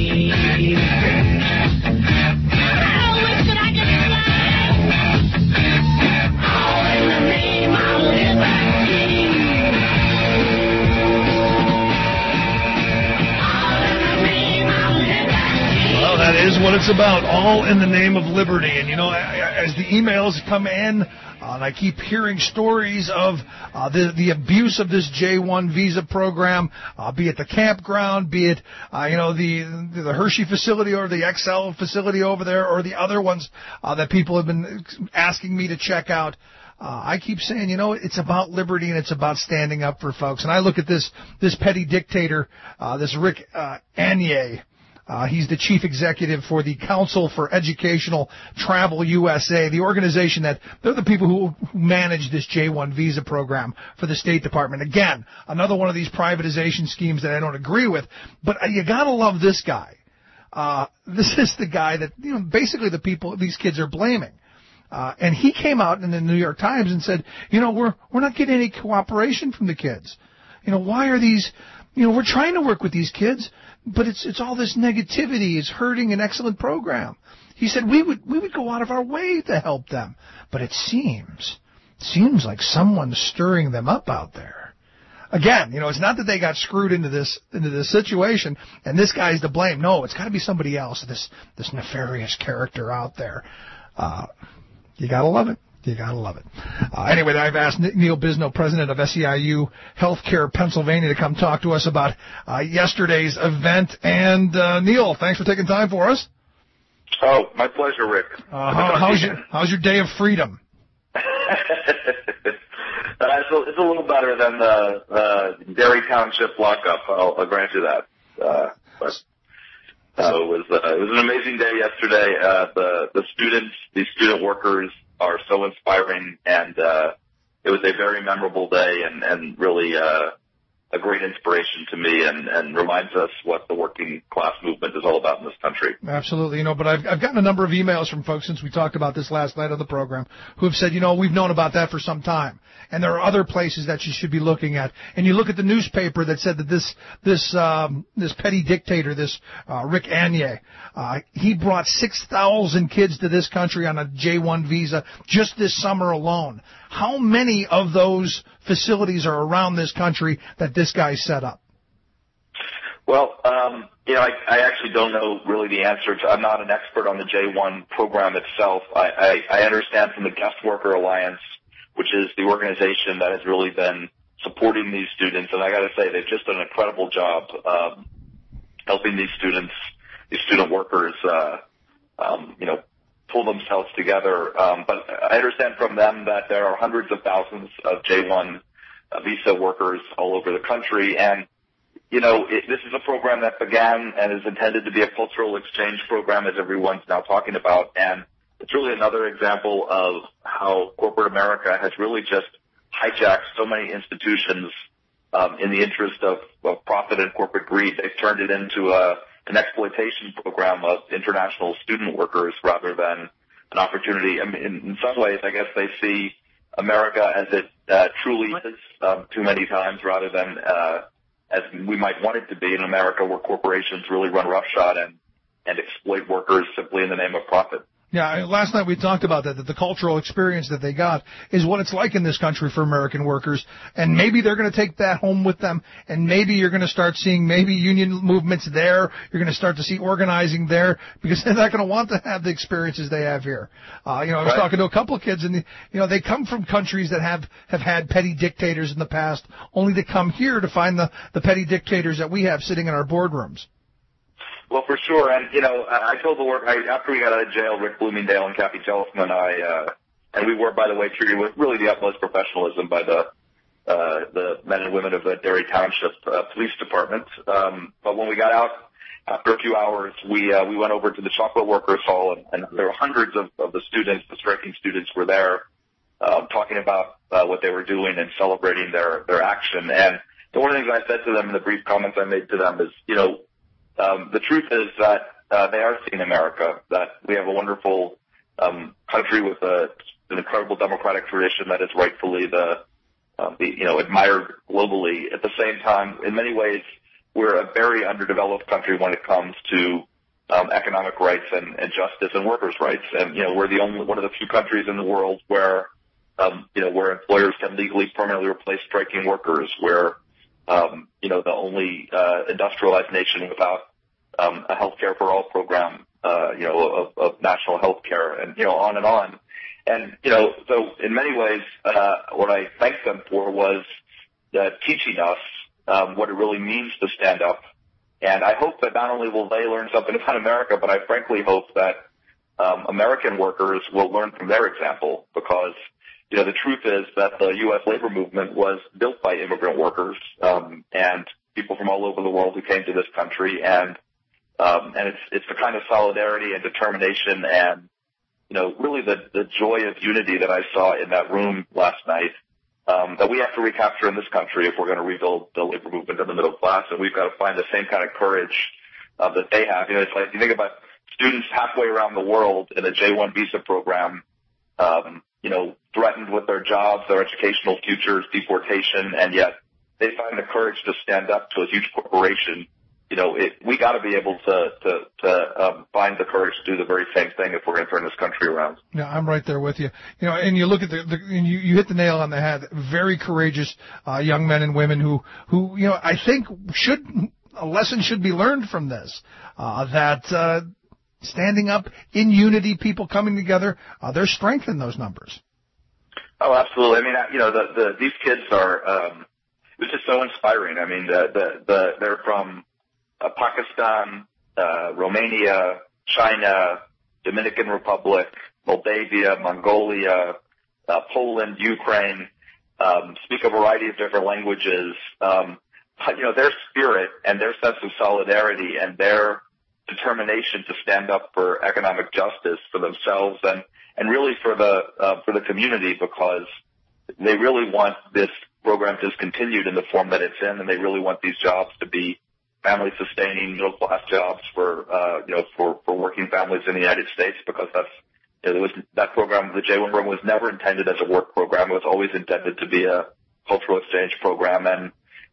That is what it's about, all in the name of liberty. And, as the emails come in, and I keep hearing stories of the abuse of this J-1 visa program, be it the campground, be it, the Hershey facility or the XL facility over there, or the other ones that people have been asking me to check out. I keep saying, it's about liberty and it's about standing up for folks. And I look at this petty dictator, this Rick Anier. He's the chief executive for the Council for Educational Travel USA, the organization they're the people who manage this J-1 visa program for the State Department. Again, another one of these privatization schemes that I don't agree with, but you gotta love this guy. This is the guy that, basically these kids are blaming. And he came out in the New York Times and said, we're not getting any cooperation from the kids. Why are these, we're trying to work with these kids, but it's all this negativity. It's hurting an excellent program. He said we would go out of our way to help them, but it seems like someone's stirring them up out there. Again, it's not that they got screwed into this situation and this guy's to blame. No, it's got to be somebody else. This nefarious character out there. You gotta love it. You gotta love it. Anyway, I've asked Neil Bisno, president of SEIU Healthcare Pennsylvania, to come talk to us about yesterday's event. And Neil, thanks for taking time for us. Oh, my pleasure, Rick. How's your day of freedom? It's a little better than the Derry Township lockup. I'll grant you that. It was an amazing day yesterday. The student workers are so inspiring, and it was a very memorable day and really a great inspiration to me, and reminds us what the working class movement is all about in this country. Absolutely. But I've gotten a number of emails from folks since we talked about this last night on the program who have said, we've known about that for some time. And there are other places that you should be looking at. And you look at the newspaper that said that this petty dictator, this Rick Anier, he brought 6,000 kids to this country on a J-1 visa just this summer alone. How many of those facilities are around this country that this guy set up? Well, I actually don't know really the answer to. I'm not an expert on the J-1 program itself. I understand from the Guest Worker Alliance, which is the organization that has really been supporting these students, and I got to say they've just done an incredible job helping these student workers, pull themselves together. But I understand from them that there are hundreds of thousands of J-1 visa workers all over the country, and this is a program that began and is intended to be a cultural exchange program, as everyone's now talking about, and it's really another example of how corporate America has really just hijacked so many institutions in the interest of profit and corporate greed. They've turned it into an exploitation program of international student workers rather than an opportunity. I mean, in some ways, I guess they see America as it truly is too many times, rather than as we might want it to be in America, where corporations really run roughshod and exploit workers simply in the name of profit. Yeah, last night we talked about that the cultural experience that they got is what it's like in this country for American workers, and maybe they're going to take that home with them, and maybe you're going to start seeing maybe union movements there, you're going to start to see organizing there, because they're not going to want to have the experiences they have here. I was talking to a couple of kids, and they come from countries that have had petty dictators in the past, only to come here to find the petty dictators that we have sitting in our boardrooms. Well, for sure. And, I told after we got out of jail, Rick Bloomingdale and Kathy Jellison and I, and we were, by the way, treated with really the utmost professionalism by the men and women of the Derry Township Police Department. But when we got out, after a few hours, we went over to the Chocolate Workers Hall, and there were hundreds of the students, the striking students were there, talking about what they were doing and celebrating their action. And one of the things I said to them in the brief comments I made to them is, the truth is that they are seeing America, that we have a wonderful country with an incredible democratic tradition that is rightfully admired globally. At the same time, in many ways, we're a very underdeveloped country when it comes to economic rights and justice and workers' rights. And we're one of the few countries in the world where where employers can legally permanently replace striking workers, where the only industrialized nation without a healthcare for all program, of national health care, and on and on. And so in many ways, what I thanked them for was teaching us what it really means to stand up. And I hope that not only will they learn something about America, but I frankly hope that American workers will learn from their example, because the truth is that the U.S. labor movement was built by immigrant workers and people from all over the world who came to this country, and it's the kind of solidarity and determination and really the joy of unity that I saw in that room last night that we have to recapture in this country if we're going to rebuild the labor movement in the middle class, and we've got to find the same kind of courage that they have. It's like you think about students halfway around the world in a J-1 visa program. Threatened with their jobs, their educational futures, deportation, and yet they find the courage to stand up to a huge corporation. We got to be able to find the courage to do the very same thing if we're going to turn this country around. Yeah, I'm right there with you. And you look at and you hit the nail on the head. Very courageous young men and women who I think a lesson should be learned from this. That standing up in unity, people coming together, there's strength in those numbers. Oh, absolutely. I mean, these kids are, it's just so inspiring. I mean, they're from Pakistan, Romania, China, Dominican Republic, Moldavia, Mongolia, Poland, Ukraine, speak a variety of different languages. Their spirit and their sense of solidarity and their determination to stand up for economic justice for themselves and really for the community, because they really want this program discontinued in the form that it's in, and they really want these jobs to be family sustaining, middle class jobs for working families in the United States, because that program, the J-1 program, was never intended as a work program. It was always intended to be a cultural exchange program, and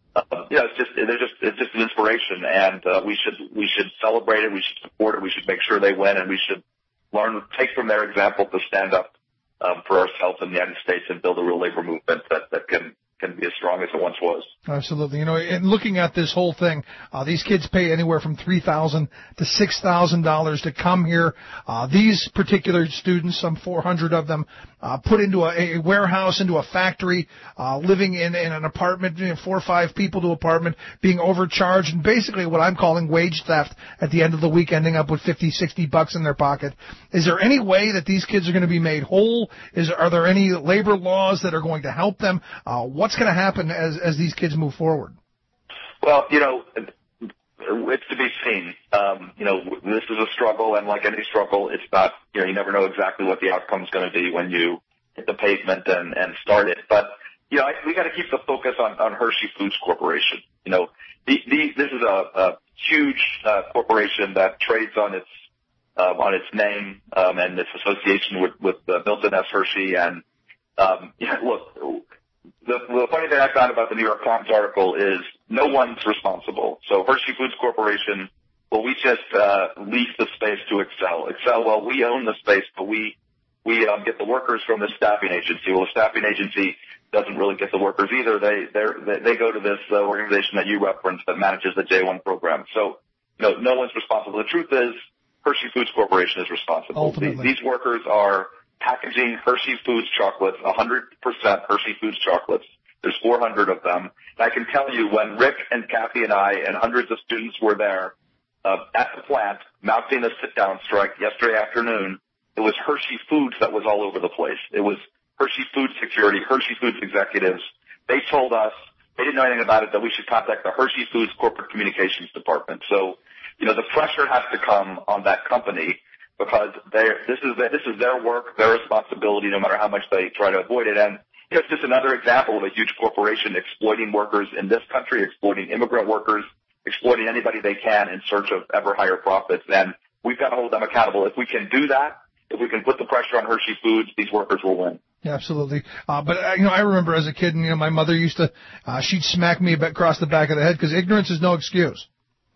it's just an inspiration, and we should celebrate it, we should support it, we should make sure they win, and we should take from their example to stand up for ourselves in the United States and build a real labor movement that can be as strong as it once was. Absolutely. And looking at this whole thing, these kids pay anywhere from $3,000 to $6,000 to come here. These particular students, some 400 of them, put into a warehouse, into a factory, living in an apartment, 4 or 5 people to apartment, being overcharged, and basically what I'm calling wage theft at the end of the week, ending up with $50-$60 in their pocket. Is there any way that these kids are going to be made whole? Are there any labor laws that are going to help them? What's going to happen as these kids move forward? Well, it's to be seen. This is a struggle, and like any struggle, it's not, you never know exactly what the outcome is going to be when you hit the pavement and start it. But, we got to keep the focus on Hershey Foods Corporation. This is a huge corporation that trades on its name and its association with Milton S. Hershey, and Look, the funny thing I found about the New York Times article is no one's responsible. So Hershey Foods Corporation, well, we just lease the space to Excel. Excel, well, we own the space, but we get the workers from the staffing agency. Well, the staffing agency doesn't really get the workers either. They go to this organization that you referenced that manages the J1 program. So, no one's responsible. The truth is, Hershey Foods Corporation is responsible. Ultimately. These workers are packaging Hershey Foods chocolates, 100% Hershey Foods chocolates. There's 400 of them. And I can tell you, when Rick and Kathy and I and hundreds of students were there at the plant mounting the sit-down strike yesterday afternoon, it was Hershey Foods that was all over the place. It was Hershey Foods security, Hershey Foods executives. They told us, they didn't know anything about it, that we should contact the Hershey Foods corporate communications department. So, the pressure has to come on that company because this is their work, their responsibility, no matter how much they try to avoid it. And it's just another example of a huge corporation exploiting workers in this country, exploiting immigrant workers, exploiting anybody they can in search of ever higher profits. And we've got to hold them accountable. If we can do that, if we can put the pressure on Hershey Foods, these workers will win. Yeah, absolutely. But I remember as a kid, and my mother used to, she'd smack me across the back of the head because ignorance is no excuse.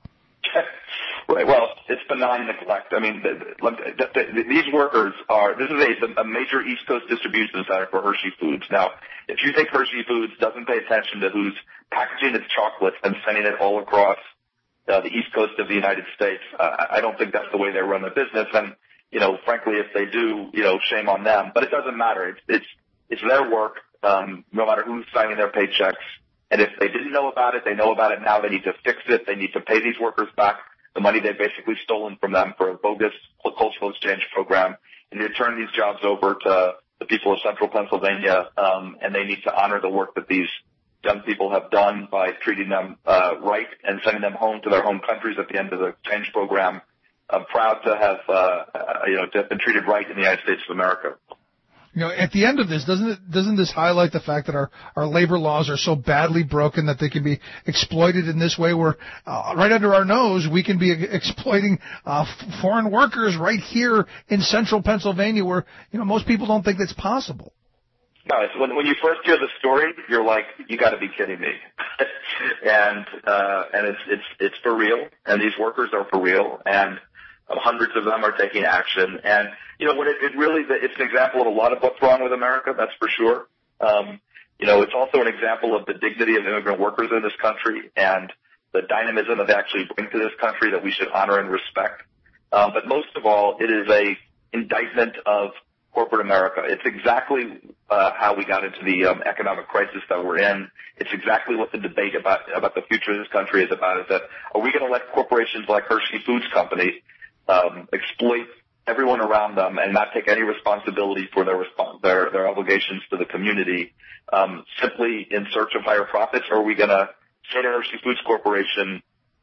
Right. Well, it's benign neglect. I mean, these workers this is a major East Coast distribution center for Hershey Foods. Now, if you think Hershey Foods doesn't pay attention to who's packaging its chocolates and sending it all across the East Coast of the United States, I don't think that's the way they run their business. And, frankly, if they do, shame on them. But it doesn't matter. It's their work, no matter who's signing their paychecks. And if they didn't know about it, they know about it now. They need to fix it. They need to pay these workers back the money they've basically stolen from them for a bogus cultural exchange program, and to turn these jobs over to the people of central Pennsylvania, and they need to honor the work that these young people have done by treating them right and sending them home to their home countries at the end of the exchange program. I'm proud to have to have been treated right in the United States of America. At the end of this, doesn't this highlight the fact that our labor laws are so badly broken that they can be exploited in this way where right under our nose we can be exploiting foreign workers right here in central Pennsylvania where, most people don't think that's possible. No, when you first hear the story, you're like, you got to be kidding me. and it's for real, and these workers are for real, and hundreds of them are taking action. And, it's an example of a lot of what's wrong with America, that's for sure. It's also an example of the dignity of immigrant workers in this country and the dynamism that they actually bring to this country that we should honor and respect. But most of all, it is a indictment of corporate America. It's exactly how we got into the economic crisis that we're in. It's exactly what the debate about the future of this country is about, is that are we going to let corporations like Hershey Foods Company exploit everyone around them and not take any responsibility for their obligations to the community simply in search of higher profits? Or are we going to say to Hershey Foods Corporation,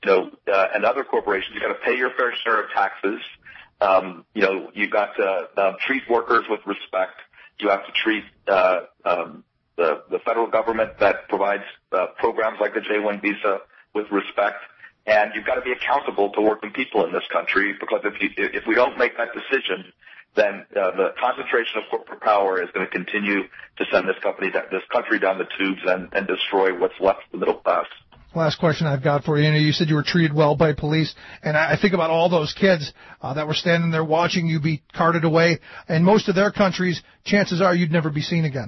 and other corporations, you've got to pay your fair share of taxes. You've got to treat workers with respect. You have to treat the federal government that provides programs like the J1 visa with respect. And you've got to be accountable to working people in this country, because if we don't make that decision, then the concentration of corporate power is going to continue to send this country down the tubes and destroy what's left of the middle class. Last question I've got for you. You said you were treated well by police, and I think about all those kids that were standing there watching you be carted away. In most of their countries, chances are you'd never be seen again.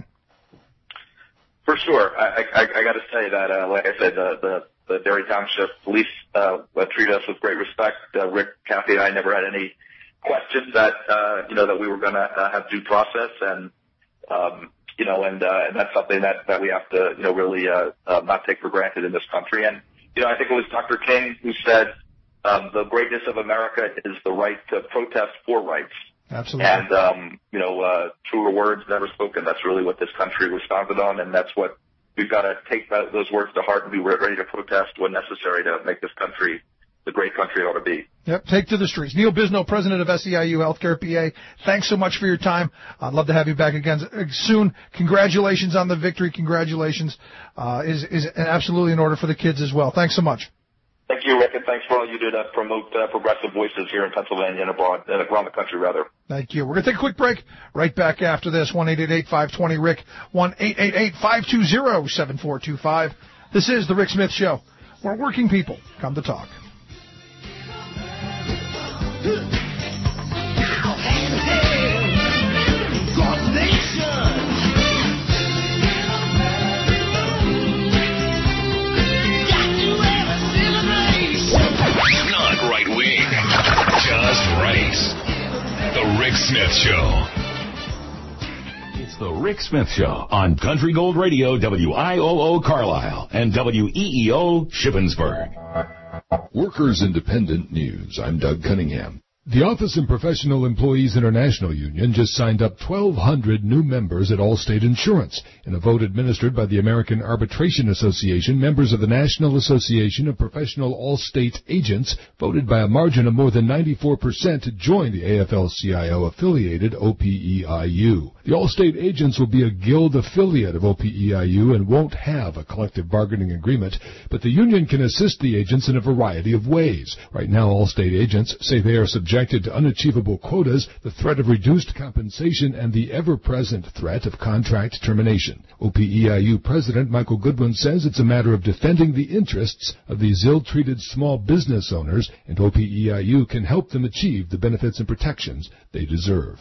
For sure. I got to say that, like I said, the Derry Township police treated us with great respect. Rick, Kathy, and I never had any questions that that we were going to have due process, and that's something that we have to really not take for granted in this country. And I think it was Dr. King who said the greatness of America is the right to protest for rights. Absolutely. And truer words never spoken. That's really what this country was founded on, and that's what we've got to take those words to heart and be ready to protest when necessary to make this country the great country it ought to be. Yep, take to the streets. Neil Bisno, president of SEIU Healthcare PA. Thanks so much for your time. I'd love to have you back again soon. Congratulations on the victory. Congratulations is absolutely in order for the kids as well. Thanks so much. Thank you. you, Rick, and thanks for all you do to promote progressive voices here in Pennsylvania and abroad, and around the country, rather. Thank you. We're going to take a quick break. Right back after this. 1-888-520-RICK. 1-888-520-7425. This is The Rick Smith Show, where working people come to talk. Not right wing, just right. The Rick Smith Show. It's The Rick Smith Show on Country Gold Radio, WIOO Carlisle and WEEO Shippensburg. Workers Independent News. I'm Doug Cunningham. The Office and Professional Employees International Union just signed up 1,200 new members at Allstate Insurance. In a vote administered by the American Arbitration Association, members of the National Association of Professional Allstate Agents voted by a margin of more than 94% to join the AFL-CIO-affiliated OPEIU. The Allstate Agents will be a guild affiliate of OPEIU and won't have a collective bargaining agreement, but the union can assist the agents in a variety of ways. Right now, Allstate Agents say they are subjected to unachievable quotas, the threat of reduced compensation, and the ever-present threat of contract termination. OPEIU President Michael Goodwin says it's a matter of defending the interests of these ill-treated small business owners, and OPEIU can help them achieve the benefits and protections they deserve.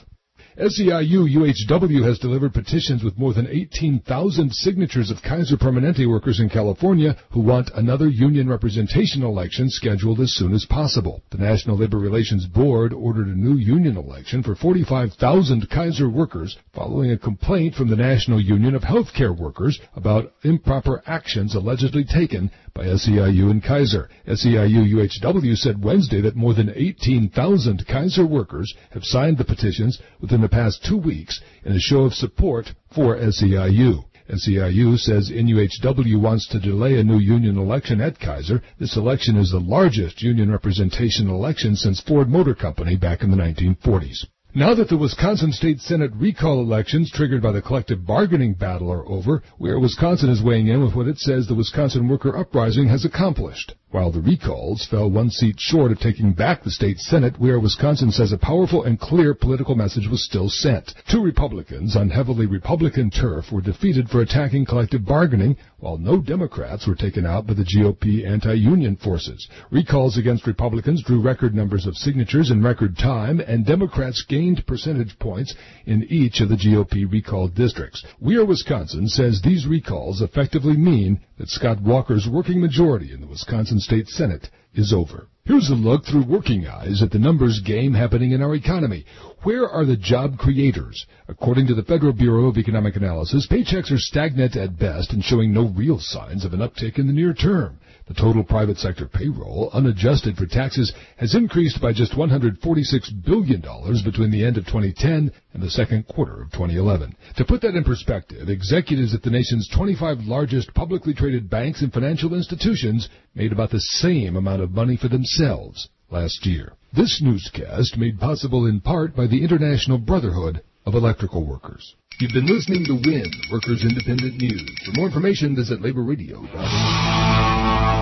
SEIU-UHW has delivered petitions with more than 18,000 signatures of Kaiser Permanente workers in California who want another union representation election scheduled as soon as possible. The National Labor Relations Board ordered a new union election for 45,000 Kaiser workers following a complaint from the National Union of Healthcare Workers about improper actions allegedly taken by SEIU and Kaiser. SEIU-UHW said Wednesday that more than 18,000 Kaiser workers have signed the petitions within the past 2 weeks in a show of support for SEIU. SEIU says NUHW wants to delay a new union election at Kaiser. This election is the largest union representation election since Ford Motor Company back in the 1940s. Now that the Wisconsin State Senate recall elections triggered by the collective bargaining battle are over, where Wisconsin is weighing in with what it says the Wisconsin Worker Uprising has accomplished. While the recalls fell one seat short of taking back the state Senate, where Wisconsin says a powerful and clear political message was still sent. 2 Republicans on heavily Republican turf were defeated for attacking collective bargaining, while no Democrats were taken out by the GOP anti-union forces. Recalls against Republicans drew record numbers of signatures in record time, and Democrats gained percentage points in each of the GOP recalled districts. We Are Wisconsin says these recalls effectively mean that Scott Walker's working majority in the Wisconsin State Senate is over. Here's a look through working eyes at the numbers game happening in our economy. Where are the job creators? According to the Federal Bureau of Economic Analysis, paychecks are stagnant at best and showing no real signs of an uptick in the near term. The total private sector payroll, unadjusted for taxes, has increased by just $146 billion between the end of 2010 and the second quarter of 2011. To put that in perspective, executives at the nation's 25 largest publicly traded banks and financial institutions made about the same amount of money for themselves last year. This newscast made possible in part by the International Brotherhood of Electrical Workers. You've been listening to WIN, Workers Independent News. For more information, visit laborradio.org.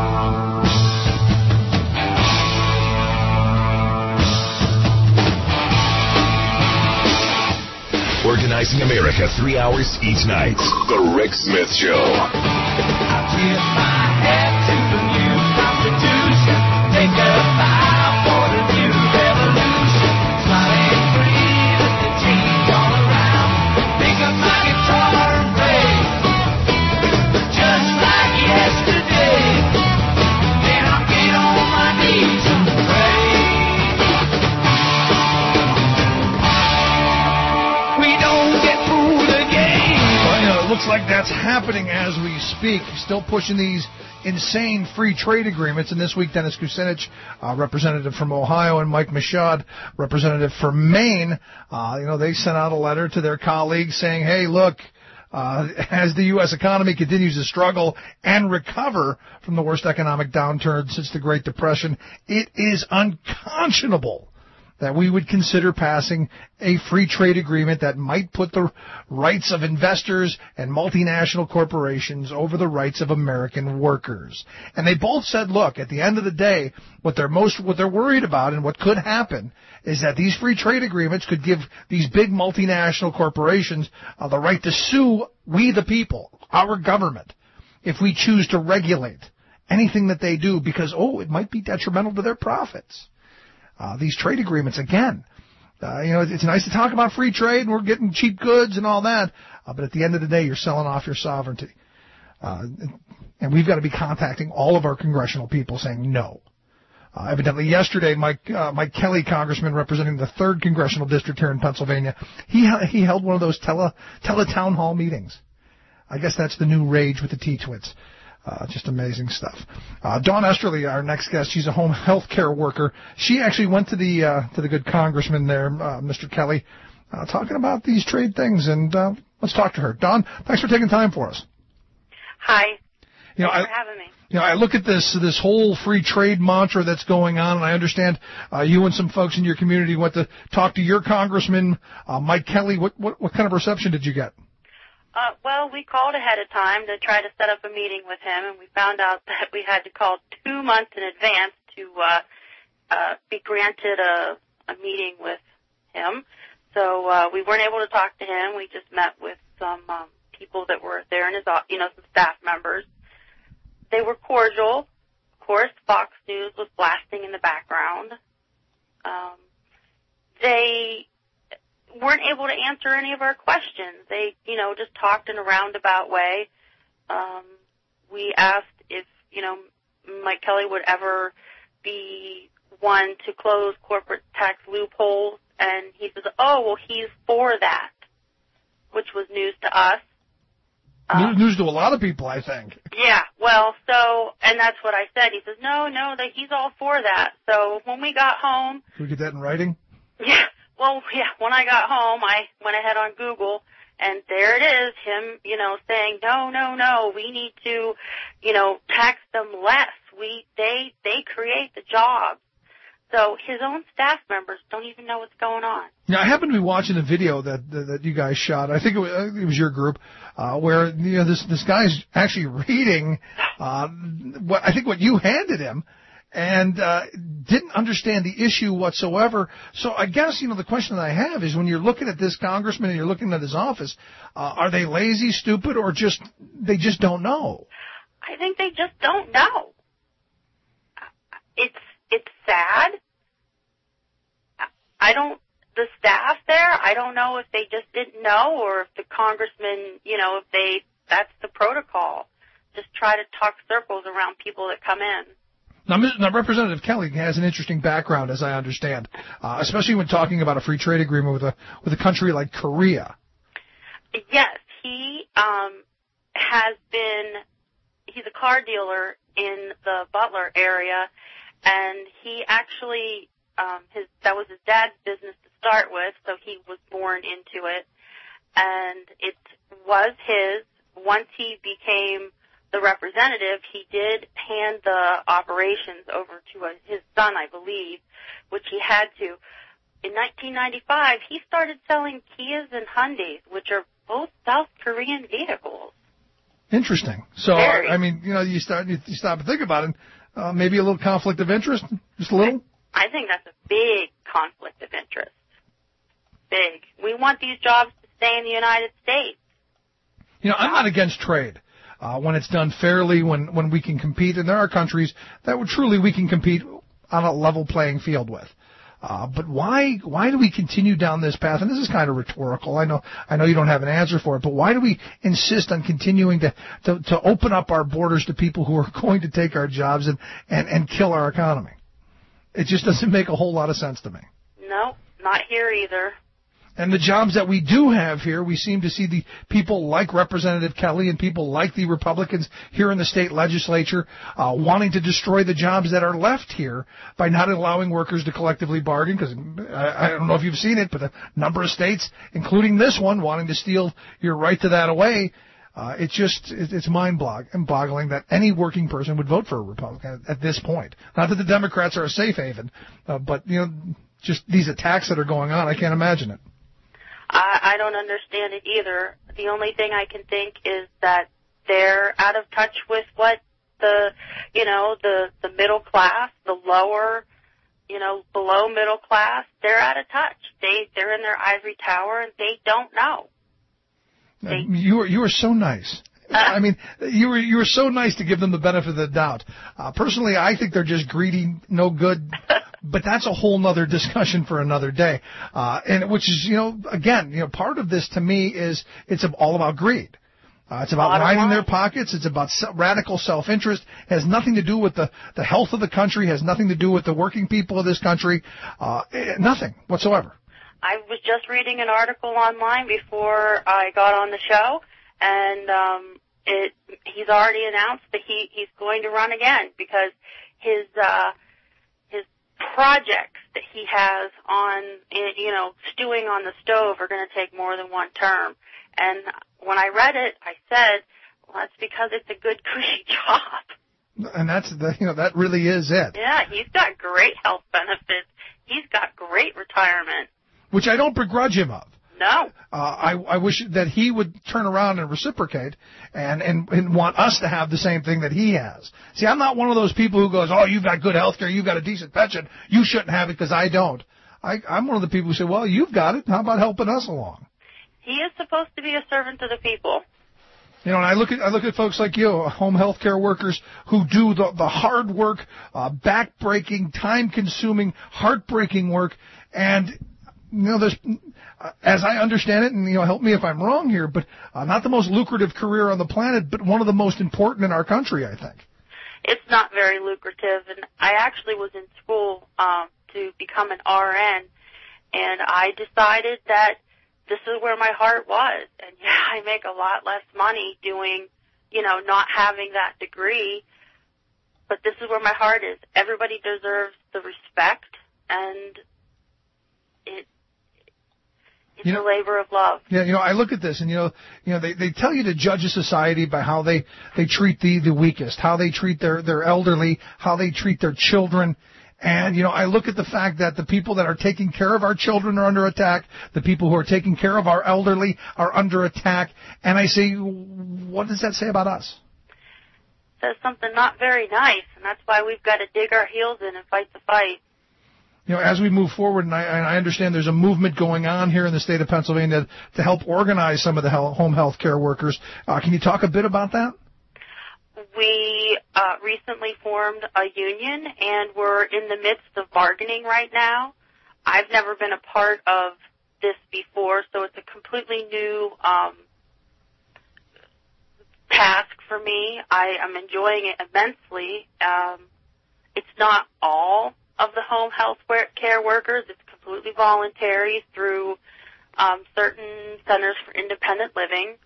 Organizing America 3 hours each night. The Rick Smith Show. I tip my hat to the new Constitution. Take a bow for the new revolution. Smiling free with the change all around. Pick up my guitar and play, just like yesterday. Then I'll get on my knees and pray. We don't get fooled again. Well, you know, it looks like that's happening as we speak. Still pushing these insane free trade agreements. And this week, Dennis Kucinich, representative from Ohio, and Mike Michaud, representative from Maine, they sent out a letter to their colleagues saying, hey, look, as the U.S. economy continues to struggle and recover from the worst economic downturn since the Great Depression, it is unconscionable that we would consider passing a free trade agreement that might put the rights of investors and multinational corporations over the rights of American workers. And they both said, look, at the end of the day, what they're worried about and what could happen is that these free trade agreements could give these big multinational corporations the right to sue we the people, our government, if we choose to regulate anything that they do because, it might be detrimental to their profits. These trade agreements, again, it's nice to talk about free trade and we're getting cheap goods and all that, but at the end of the day, you're selling off your sovereignty. And we've got to be contacting all of our congressional people saying no. Evidently yesterday, Mike Kelly, congressman representing the 3rd Congressional District here in Pennsylvania, he held one of those tele-town hall meetings. I guess that's the new rage with the T-Twits. Just amazing stuff. Dawn Esterly, our next guest, she's a home health care worker. She actually went to the good congressman there, Mr. Kelly, talking about these trade things, and let's talk to her. Dawn, thanks for taking time for us. Hi. Thanks for having me. I look at this whole free trade mantra that's going on, and I understand you and some folks in your community went to talk to your congressman, Mike Kelly. What kind of reception did you get? Well, we called ahead of time to try to set up a meeting with him, and we found out that we had to call 2 months in advance to be granted a meeting with him. So we weren't able to talk to him. We just met with some people that were there in his, some staff members. They were cordial. Of course, Fox News was blasting in the background. They weren't able to answer any of our questions. They, just talked in a roundabout way. We asked if, Mike Kelly would ever be one to close corporate tax loopholes, and he says, he's for that, which was news to us. News to a lot of people, I think. Yeah, and that's what I said. He says, no, that he's all for that. So when we got home... Can we get that in writing? Yeah. Well, yeah, when I got home, I went ahead on Google, and there it is, him, saying, no, we need to, tax them less. They create the jobs. So his own staff members don't even know what's going on. Now, I happened to be watching a video that you guys shot. I think it was your group, where this guy's actually reading what you handed him, and didn't understand the issue whatsoever. So I guess, the question that I have is, when you're looking at this congressman and you're looking at his office, are they lazy, stupid, or they just don't know? I think they just don't know. It's sad. The staff there, I don't know if they just didn't know, or if the congressman, that's the protocol. Just try to talk circles around people that come in. Now, Representative Kelly has an interesting background, as I understand, especially when talking about a free trade agreement with a country like Korea. Yes, he he's a car dealer in the Butler area, and he actually, that was his dad's business to start with, so he was born into it, and it was his. Once he became the representative, he did hand the operations over to his son, I believe, which he had to. In 1995, he started selling Kias and Hyundais, which are both South Korean vehicles. Interesting. So, you stop and think about it. Maybe a little conflict of interest, just a little. I think that's a big conflict of interest. Big. We want these jobs to stay in the United States. I'm not against trade. When it's done fairly, when we can compete, and there are countries that we can compete on a level playing field with. But why do we continue down this path? And this is kind of rhetorical. I know you don't have an answer for it, but why do we insist on continuing to open up our borders to people who are going to take our jobs and kill our economy? It just doesn't make a whole lot of sense to me. No, not here either. And the jobs that we do have here, we seem to see the people like Representative Kelly and people like the Republicans here in the state legislature wanting to destroy the jobs that are left here by not allowing workers to collectively bargain, because I don't know if you've seen it, but a number of states, including this one, wanting to steal your right to that away. It's mind-boggling that any working person would vote for a Republican at this point. Not that the Democrats are a safe haven, but, just these attacks that are going on. I can't imagine it. I don't understand it either. The only thing I can think is that they're out of touch with what the middle class, the lower, below middle class, they're out of touch. They're in their ivory tower and they don't know. You were so nice. I mean, you were so nice to give them the benefit of the doubt. Personally, I think they're just greedy, no good. But that's a whole nother discussion for another day. And which is, again, part of this to me is it's all about greed. It's about lining their pockets. It's about radical self-interest. It has nothing to do with the health of the country. It has nothing to do with the working people of this country. Nothing whatsoever. I was just reading an article online before I got on the show, and he's already announced that he's going to run again because his projects that he has on, stewing on the stove are going to take more than one term. And when I read it, I said, well, that's because it's a good, cushy job. And that really is it. Yeah, he's got great health benefits. He's got great retirement. Which I don't begrudge him of. No. I wish that he would turn around and reciprocate and want us to have the same thing that he has. See, I'm not one of those people who goes, oh, you've got good health care, you've got a decent pension, you shouldn't have it because I don't. I'm one of the people who say, well, you've got it, how about helping us along? He is supposed to be a servant to the people. And I look at folks like you, home health care workers who do the hard work, back-breaking, time-consuming, heartbreaking work, and there's, as I understand it, and help me if I'm wrong here, but not the most lucrative career on the planet, but one of the most important in our country, I think. It's not very lucrative, and I actually was in school to become an RN, and I decided that this is where my heart was. And yeah, I make a lot less money doing, not having that degree, but this is where my heart is. Everybody deserves the respect, and it's a labor of love. Yeah, I look at this, and they tell you to judge a society by how they treat the weakest, how they treat their elderly, how they treat their children. And, I look at the fact that the people that are taking care of our children are under attack, the people who are taking care of our elderly are under attack, and I say, what does that say about us? It says something not very nice, and that's why we've got to dig our heels in and fight the fight. As we move forward, and I understand there's a movement going on here in the state of Pennsylvania to help organize some of the home health care workers. Can you talk a bit about that? We recently formed a union, and we're in the midst of bargaining right now. I've never been a part of this before, so it's a completely new task for me. I am enjoying it immensely. It's not all of the home health care workers. It's completely voluntary through certain centers for independent living.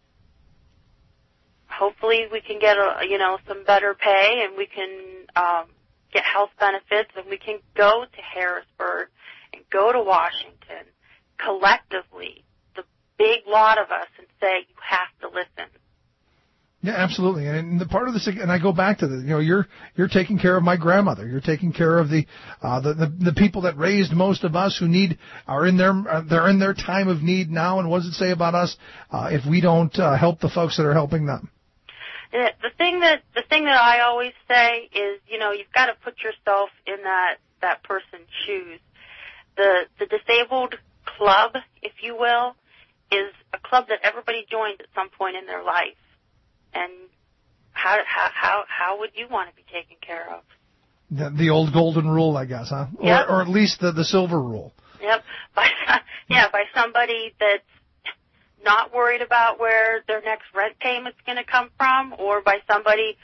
Hopefully we can get some better pay, and we can get health benefits, and we can go to Harrisburg and go to Washington collectively, the big lot of us, and say, you have to listen. Yeah, absolutely. And the part of this, and I go back to you're taking care of my grandmother. You're taking care of the people that raised most of us who they're in their time of need now. And what does it say about us if we don't help the folks that are helping them? The thing that I always say is, you've got to put yourself in that person's shoes. The disabled club, if you will, is a club that everybody joins at some point in their life. And how would you want to be taken care of? The old golden rule, I guess, huh? Yep. Or at least the silver rule. Yep. By somebody that's not worried about where their next rent payment's going to come from, or by somebody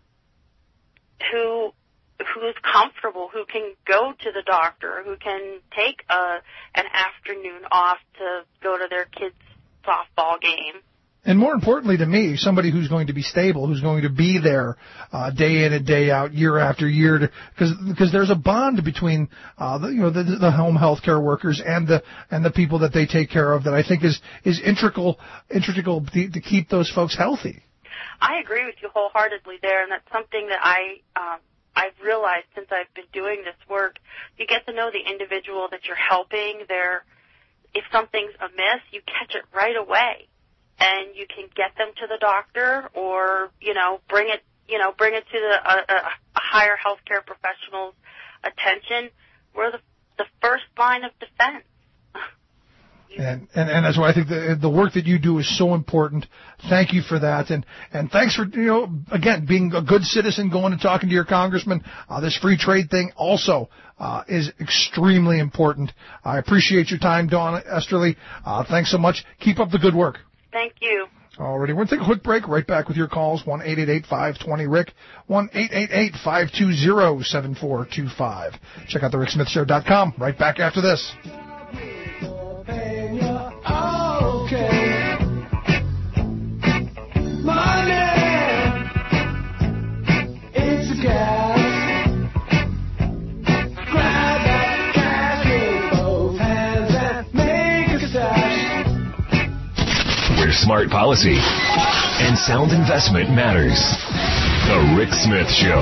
who's comfortable, who can go to the doctor, who can take an afternoon off to go to their kid's softball game. And more importantly to me, somebody who's going to be stable, who's going to be there day in and day out, year after year, because there's a bond between the home health care workers and the people that they take care of that I think is integral to keep those folks healthy. I agree with you wholeheartedly there, and that's something that I I've realized since I've been doing this work, you get to know the individual that you're helping. If something's amiss, you catch it right away, and you can get them to the doctor, or bring it to a higher healthcare professional's attention. We're the first line of defense. And that's why I think the work that you do is so important. Thank you for that, and thanks for again being a good citizen, going and talking to your congressman. This free trade thing also is extremely important. I appreciate your time, Dawn Esterly. Thanks so much. Keep up the good work. Thank you. Alrighty, we're going to take a quick break. Right back with your calls, 1-888-520-RICK, 1-888-520-7425. Check out thericksmithshow.com. Right back after this. Smart policy and sound investment matters. The Rick Smith Show.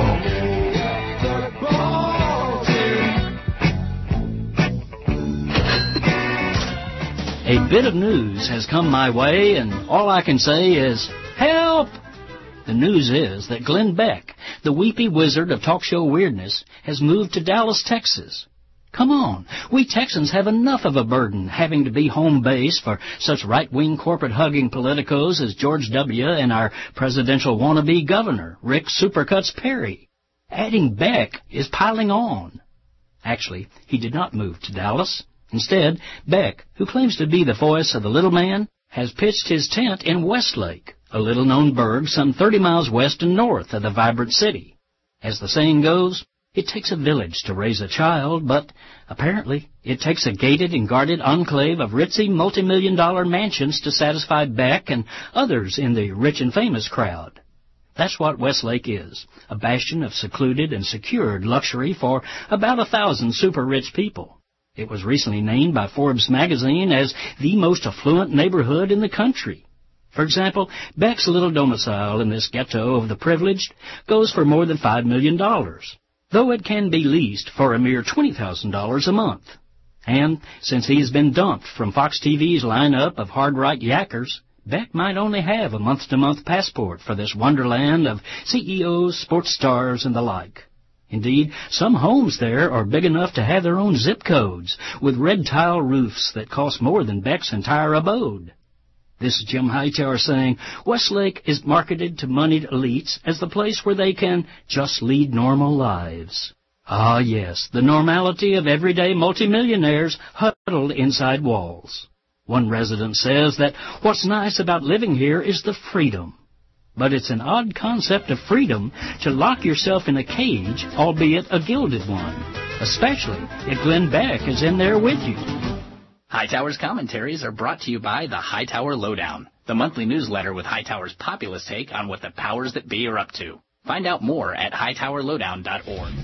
A bit of news has come my way, and all I can say is, help! The news is that Glenn Beck, the weepy wizard of talk show weirdness, has moved to Dallas, Texas. Come on, we Texans have enough of a burden having to be home base for such right-wing corporate-hugging politicos as George W. and our presidential wannabe governor, Rick Supercuts Perry. Adding Beck is piling on. Actually, he did not move to Dallas. Instead, Beck, who claims to be the voice of the little man, has pitched his tent in Westlake, a little-known burg some 30 miles west and north of the vibrant city. As the saying goes, it takes a village to raise a child, but apparently it takes a gated and guarded enclave of ritzy multi-million-dollar mansions to satisfy Beck and others in the rich and famous crowd. That's what Westlake is, a bastion of secluded and secured luxury for about 1,000 super-rich people. It was recently named by Forbes magazine as the most affluent neighborhood in the country. For example, Beck's little domicile in this ghetto of the privileged goes for more than $5 million. Though it can be leased for a mere $20,000 a month. And since he's been dumped from Fox TV's lineup of hard-right yackers, Beck might only have a month-to-month passport for this wonderland of CEOs, sports stars, and the like. Indeed, some homes there are big enough to have their own zip codes, with red tile roofs that cost more than Beck's entire abode. This is Jim Hightower saying Westlake is marketed to moneyed elites as the place where they can just lead normal lives. Ah, yes, the normality of everyday multimillionaires huddled inside walls. One resident says that what's nice about living here is the freedom. But it's an odd concept of freedom to lock yourself in a cage, albeit a gilded one, especially if Glenn Beck is in there with you. Hightower's commentaries are brought to you by the Hightower Lowdown, the monthly newsletter with Hightower's populist take on what the powers that be are up to. Find out more at hightowerlowdown.org.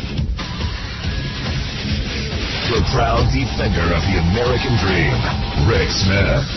The proud defender of the American dream, Rick Smith.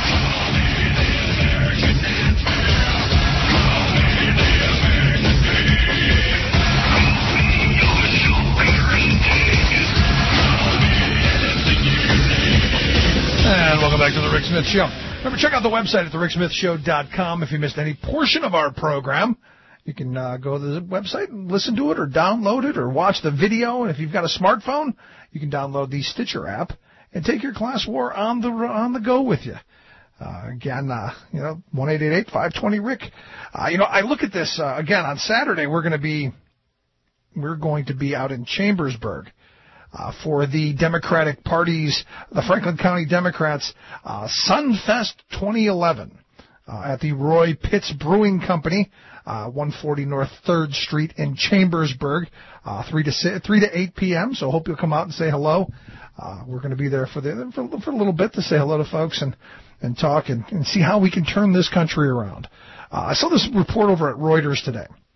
And welcome back to the Rick Smith Show. Remember, check out the website at thericksmithshow.com. If you missed any portion of our program, you can go to the website and listen to it or download it or watch the video. And if you've got a smartphone, you can download the Stitcher app and take your class war on the go with you. Again, 1-888-520-RICK. I look at this, again, on Saturday, we're going to be out in Chambersburg. For the Democratic Party's, the Franklin County Democrats, Sunfest 2011 at the Roy Pitts Brewing Company, 140 North 3rd Street in Chambersburg, 3 to 8 p.m. So hope you'll come out and say hello. We're going to be there for a little bit to say hello to folks and talk and see how we can turn this country around. I saw this report over at Reuters today.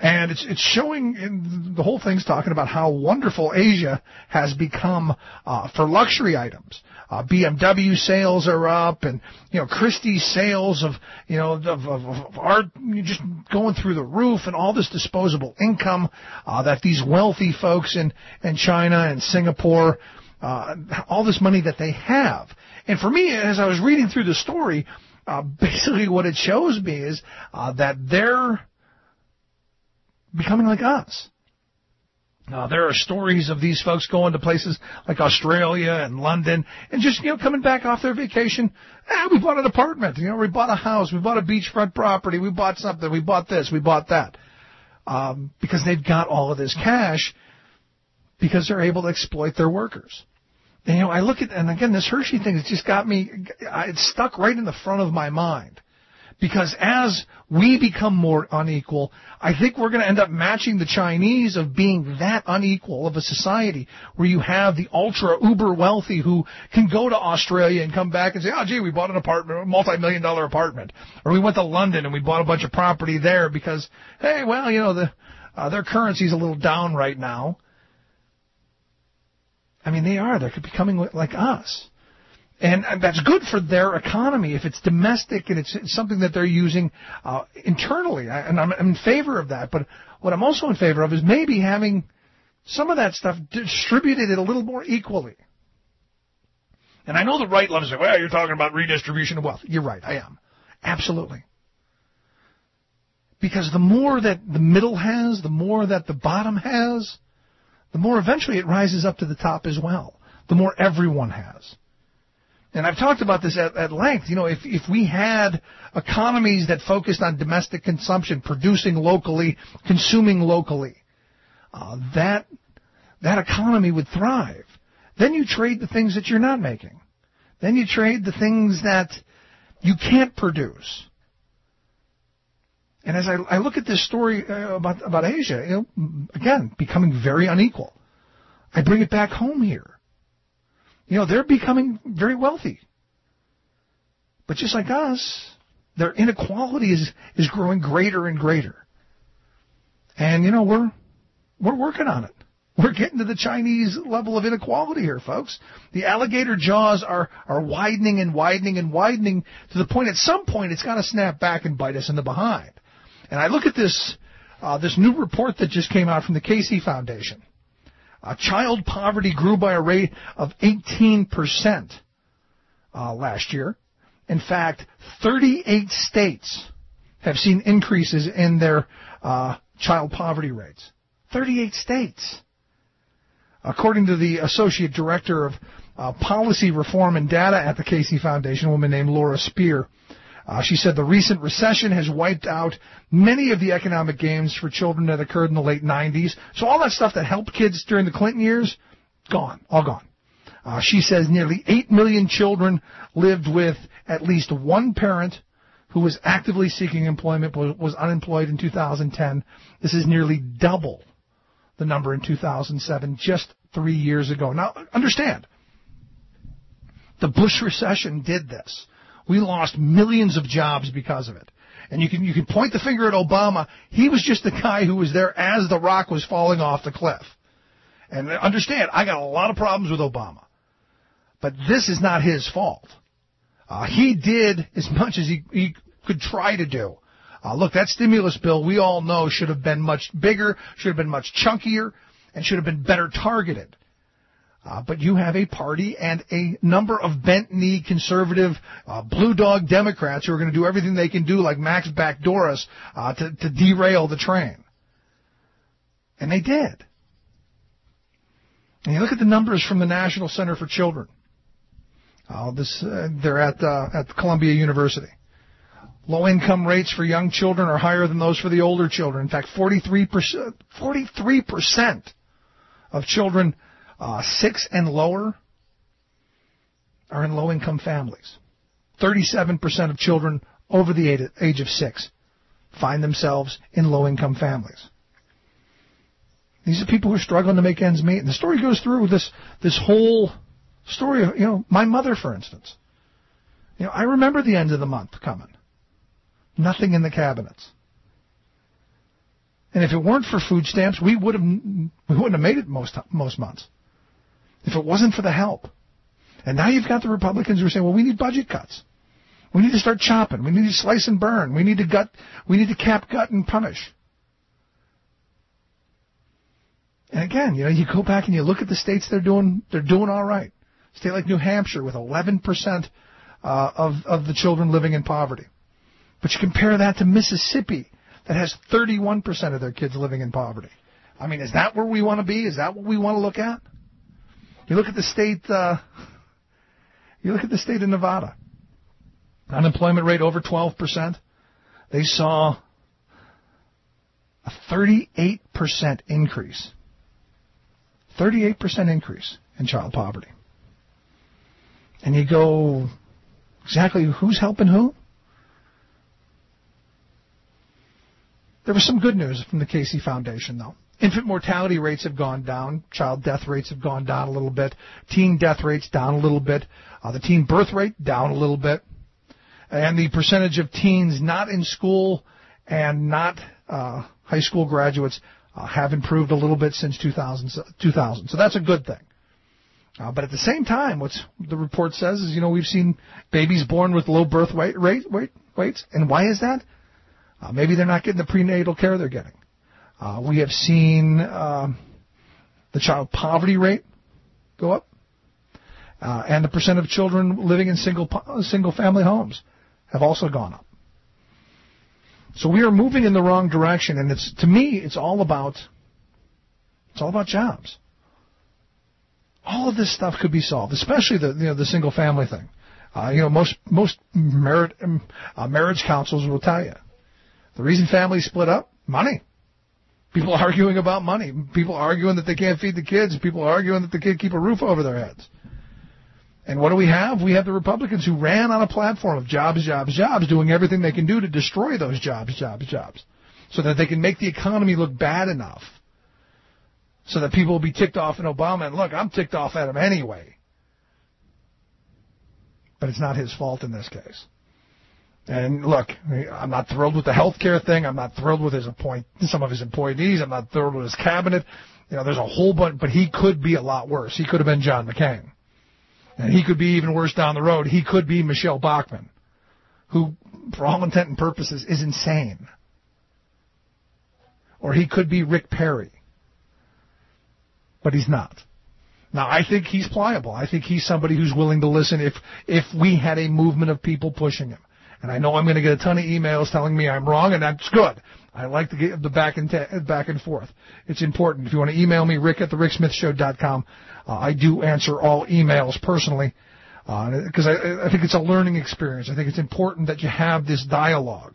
And it's showing, the whole thing's talking about how wonderful Asia has become for luxury items. BMW sales are up, and Christie's sales of art just going through the roof, and all this disposable income that these wealthy folks in China and Singapore, all this money that they have. And for me, as I was reading through the story, basically what it shows me is that they're becoming like us. There are stories of these folks going to places like Australia and London and just, coming back off their vacation. We bought an apartment, we bought a house, we bought a beachfront property, we bought something, we bought this, we bought that. Because they've got all of this cash because they're able to exploit their workers. And, I look at, and again, this Hershey thing has just got me, it's stuck right in the front of my mind. Because as we become more unequal, I think we're going to end up matching the Chinese of being that unequal of a society where you have the ultra uber wealthy who can go to Australia and come back and say, oh, gee, we bought an apartment, a multi-million-dollar apartment. Or we went to London and we bought a bunch of property there because, hey, well, their currency's a little down right now. I mean, they're becoming like us. And that's good for their economy if it's domestic and it's something that they're using internally. And I'm in favor of that. But what I'm also in favor of is maybe having some of that stuff distributed a little more equally. And I know the right loves to say, well, you're talking about redistribution of wealth. You're right, I am. Absolutely. Because the more that the middle has, the more that the bottom has, the more eventually it rises up to the top as well. The more everyone has. And I've talked about this at length. If we had economies that focused on domestic consumption, producing locally, consuming locally, that economy would thrive. Then you trade the things that you're not making. Then you trade the things that you can't produce. And as I look at this story about Asia, again, becoming very unequal, I bring it back home here. They're becoming very wealthy. But just like us, their inequality is growing greater and greater. And, we're working on it. We're getting to the Chinese level of inequality here, folks. The alligator jaws are widening and widening and widening to the point at some point it's got to snap back and bite us in the behind. And I look at this new report that just came out from the Casey Foundation. Child poverty grew by a rate of 18% last year. In fact, 38 states have seen increases in their child poverty rates. 38 states. According to the Associate Director of Policy Reform and Data at the Casey Foundation, a woman named Laura Spear, she said the recent recession has wiped out many of the economic gains for children that occurred in the late 90s. So all that stuff that helped kids during the Clinton years, gone, all gone. She says nearly 8 million children lived with at least one parent who was actively seeking employment, was unemployed in 2010. This is nearly double the number in 2007, just 3 years ago. Now, understand, the Bush recession did this. We lost millions of jobs because of it. And you can point the finger at Obama. He was just the guy who was there as the rock was falling off the cliff. And understand, I got a lot of problems with Obama. But this is not his fault. He did as much as he could try to do. Look, that stimulus bill, we all know, should have been much bigger, should have been much chunkier, and should have been better targeted. But you have a party and a number of bent-knee conservative blue dog Democrats who are going to do everything they can do, like Max backdoor us, to derail the train. And they did. And you look at the numbers from the National Center for Children. They're at Columbia University. Low-income rates for young children are higher than those for the older children. In fact, 43% of children 6 and lower are in low-income families. 37% of children over the age of 6 find themselves in low-income families. These are people who are struggling to make ends meet. And the story goes through this whole story of, my mother, for instance. I remember the end of the month coming. Nothing in the cabinets. And if it weren't for food stamps, we wouldn't have made it most months. If it wasn't for the help. And now you've got the Republicans who are saying, well, we need budget cuts. We need to start chopping. We need to slice and burn. We need to cap, gut, and punish. And again, you go back and you look at the states they're doing all right. A state like New Hampshire with 11% of the children living in poverty. But you compare that to Mississippi that has 31% of their kids living in poverty. I mean, is that where we want to be? Is that what we want to look at? You look at the state of Nevada. Unemployment rate over 12%. They saw a 38% increase. 38% increase in child poverty. And you go, exactly who's helping who? There was some good news from the Casey Foundation, though. Infant mortality rates have gone down. Child death rates have gone down a little bit. Teen death rates down a little bit. The teen birth rate down a little bit. And the percentage of teens not in school and not high school graduates have improved a little bit since 2000. So that's a good thing. But at the same time, what the report says is, we've seen babies born with low birth weights. And why is that? Maybe they're not getting the prenatal care they're getting. We have seen the child poverty rate go up. And the percent of children living in single family homes have also gone up. So we are moving in the wrong direction, and to me it's all about jobs. All of this stuff could be solved, especially the single family thing. Most marriage counsels will tell you the reason families split up, money. People arguing about money. People arguing that they can't feed the kids. People arguing that they can't keep a roof over their heads. And what do we have? We have the Republicans who ran on a platform of jobs, jobs, jobs, doing everything they can do to destroy those jobs, jobs, jobs, so that they can make the economy look bad enough so that people will be ticked off at Obama. And look, I'm ticked off at him anyway. But it's not his fault in this case. And look, I'm not thrilled with the health care thing. I'm not thrilled with some of his appointees. I'm not thrilled with his cabinet. There's a whole bunch, but he could be a lot worse. He could have been John McCain. And he could be even worse down the road. He could be Michelle Bachmann, who, for all intent and purposes, is insane. Or he could be Rick Perry. But he's not. Now, I think he's pliable. I think he's somebody who's willing to listen if we had a movement of people pushing him. And I know I'm going to get a ton of emails telling me I'm wrong, and that's good. I like to get the back and forth. It's important. If you want to email me, rick@thericksmithshow.com. I do answer all emails personally because I think it's a learning experience. I think it's important that you have this dialogue.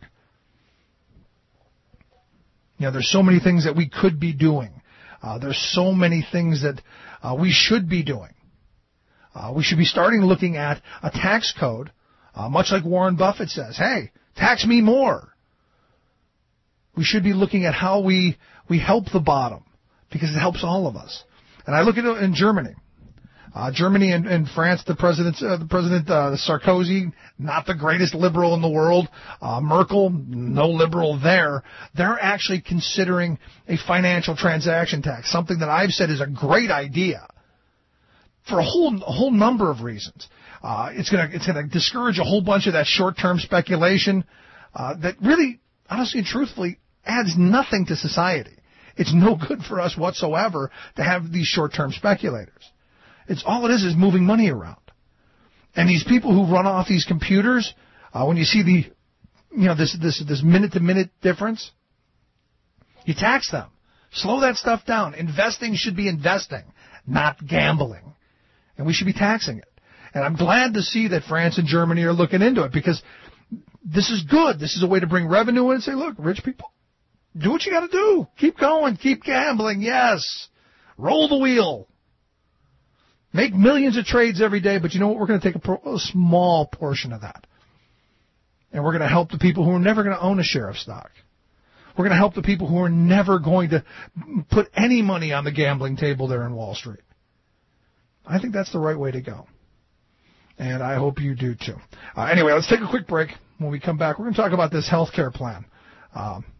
There's so many things that we could be doing. There's so many things that we should be doing. We should be starting looking at a tax code, much like Warren Buffett says, hey, tax me more. We should be looking at how we help the bottom, because it helps all of us. And I look at it in Germany. Germany and France, the President Sarkozy, not the greatest liberal in the world. Merkel, no liberal there. They're actually considering a financial transaction tax, something that I've said is a great idea for a whole number of reasons. It's gonna discourage a whole bunch of that short-term speculation that really, honestly and truthfully, adds nothing to society. It's no good for us whatsoever to have these short-term speculators. It's all it is moving money around. And these people who run off these computers, when you see this minute-to-minute difference, you tax them. Slow that stuff down. Investing should be investing, not gambling. And we should be taxing it. And I'm glad to see that France and Germany are looking into it, because this is good. This is a way to bring revenue in and say, look, rich people, do what you got to do. Keep going. Keep gambling. Yes. Roll the wheel. Make millions of trades every day, but you know what? We're going to take a small portion of that. And we're going to help the people who are never going to own a share of stock. We're going to help the people who are never going to put any money on the gambling table there in Wall Street. I think that's the right way to go. And I hope you do too. Anyway, let's take a quick break. When we come back, we're going to talk about this health care plan.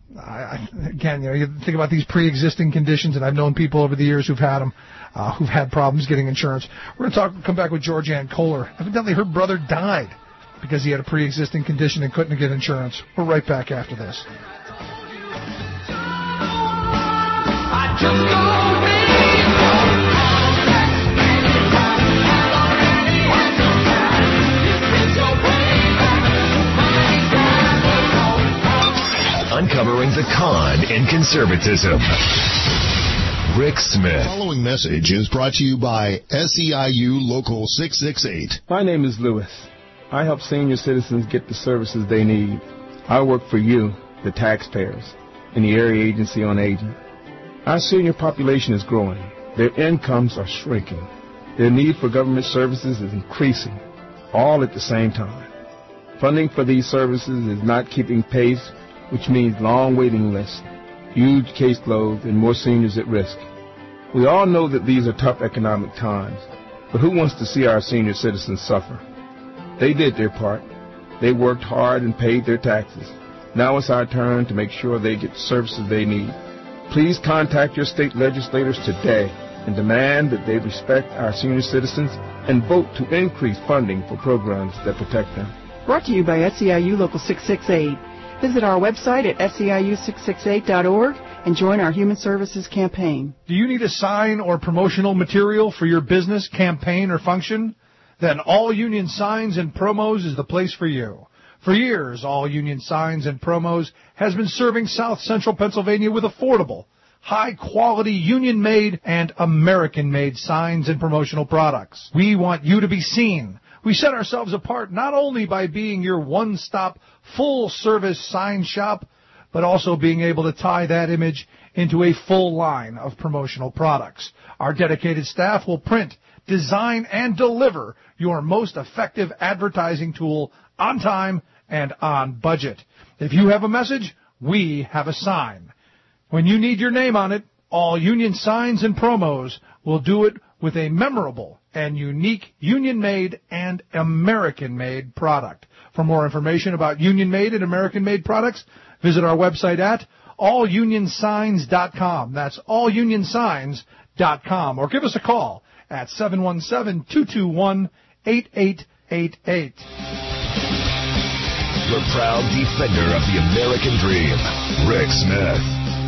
Again, you think about these pre-existing conditions, and I've known people over the years who've had them, who've had problems getting insurance. We're going to come back with Georgianne Kohler. Evidently, her brother died because he had a pre-existing condition and couldn't get insurance. We're right back after this. Uncovering the con in conservatism. Rick Smith. The following message is brought to you by SEIU Local 668. My name is Lewis. I help senior citizens get the services they need. I work for you, the taxpayers, in the Area Agency on Aging. Our senior population is growing. Their incomes are shrinking. Their need for government services is increasing, all at the same time. Funding for these services is not keeping pace, which means long waiting lists, huge caseloads, and more seniors at risk. We all know that these are tough economic times, but who wants to see our senior citizens suffer? They did their part. They worked hard and paid their taxes. Now it's our turn to make sure they get the services they need. Please contact your state legislators today and demand that they respect our senior citizens and vote to increase funding for programs that protect them. Brought to you by SEIU Local 668. Visit our website at SEIU668.org and join our Human Services campaign. Do you need a sign or promotional material for your business, campaign, or function? Then All Union Signs and Promos is the place for you. For years, All Union Signs and Promos has been serving South Central Pennsylvania with affordable, high-quality, union-made and American-made signs and promotional products. We want you to be seen. We set ourselves apart not only by being your one-stop, full-service sign shop, but also being able to tie that image into a full line of promotional products. Our dedicated staff will print, design, and deliver your most effective advertising tool on time and on budget. If you have a message, we have a sign. When you need your name on it, All Union Signs and Promos will do it with a memorable and unique union-made and American-made product. For more information about union-made and American-made products, visit our website at allunionsigns.com. That's allunionsigns.com. Or give us a call at 717-221-8888. The proud defender of the American dream, Rick Smith.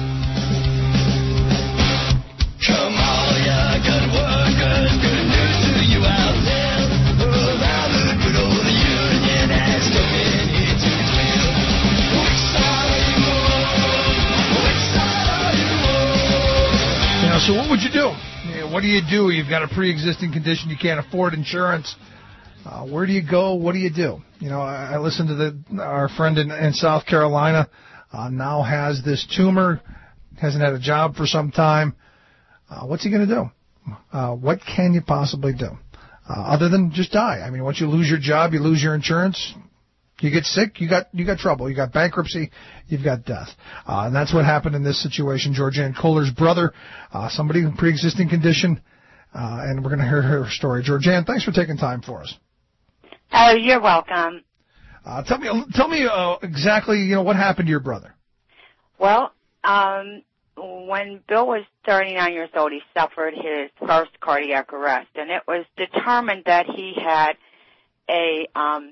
Come on, ya good workers, good news to you out there. Around the good old union has taken its will. Which side are you on? Which side are you on? You know, so what would you do? What do you do? You've got a pre-existing condition. You can't afford insurance. Where do you go? What do you do? You know, I listened to our friend in South Carolina now has this tumor, hasn't had a job for some time. What's he going to do? What can you possibly do other than just die? I mean, once you lose your job, you lose your insurance, you get sick, you got trouble, you got bankruptcy, you've got death. And that's what happened in this situation. Georgianne Kohler's brother, somebody with a pre-existing condition, and we're going to hear her story. Georgianne, thanks for taking time for us. Oh, you're welcome. Tell me exactly, what happened to your brother. Well, when Bill was 39 years old, he suffered his first cardiac arrest, and it was determined that he had a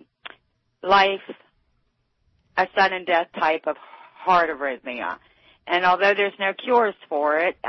sudden death type of heart arrhythmia. And although there's no cures for it,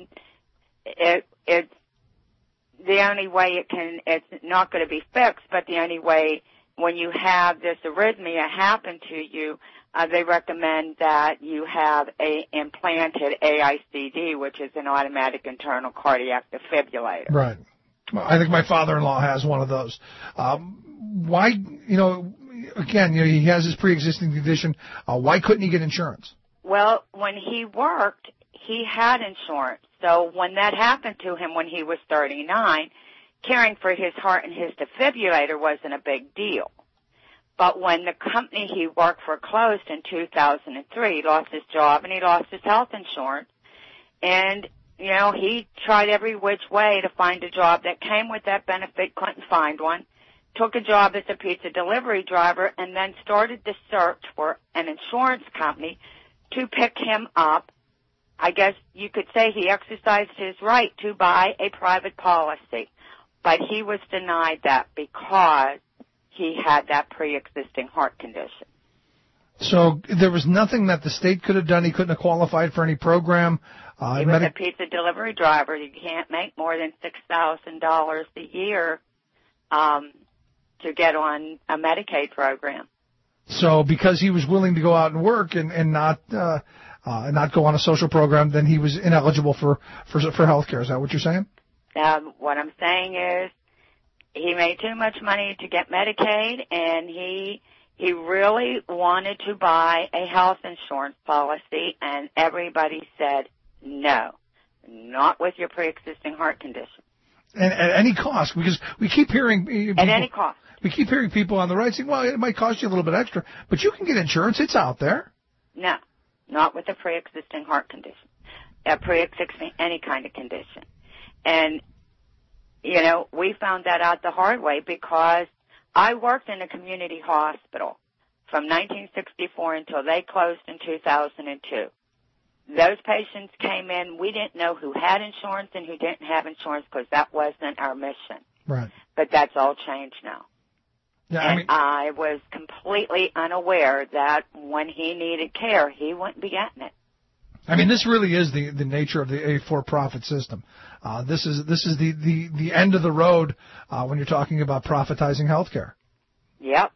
it's the only way it's not going to be fixed, but the only way when you have this arrhythmia happen to you, they recommend that you have a implanted AICD, which is an automatic internal cardiac defibrillator. Right. Well, I think my father-in-law has one of those. Why, again, he has this pre-existing condition. Why couldn't he get insurance? Well, when he worked, he had insurance. So when that happened to him when he was 39, caring for his heart and his defibrillator wasn't a big deal. But when the company he worked for closed in 2003, he lost his job and he lost his health insurance. And, he tried every which way to find a job that came with that benefit, couldn't find one, took a job as a pizza delivery driver, and then started the search for an insurance company to pick him up. I guess you could say he exercised his right to buy a private policy, but he was denied that because he had that pre-existing heart condition. So there was nothing that the state could have done. He couldn't have qualified for any program. He was a pizza delivery driver. You can't make more than $6,000 a year to get on a Medicaid program. So because he was willing to go out and work and not go on a social program, then he was ineligible for health care. Is that what you're saying? What I'm saying is he made too much money to get Medicaid, and he really wanted to buy a health insurance policy, and everybody said, no, not with your pre-existing heart condition. And at any cost, because we keep hearing people, at any cost. We keep hearing people on the right saying, well, it might cost you a little bit extra, but you can get insurance. It's out there. No, not with a pre-existing heart condition, a pre-existing any kind of condition. And, you know, we found that out the hard way because I worked in a community hospital from 1964 until they closed in 2002. Those patients came in. We didn't know who had insurance and who didn't have insurance because that wasn't our mission. Right. But that's all changed now. Yeah, and I was completely unaware that when he needed care, he wouldn't be getting it. I mean, this really is the nature of the for-profit system. This is the end of the road when you're talking about profitizing healthcare. Yep.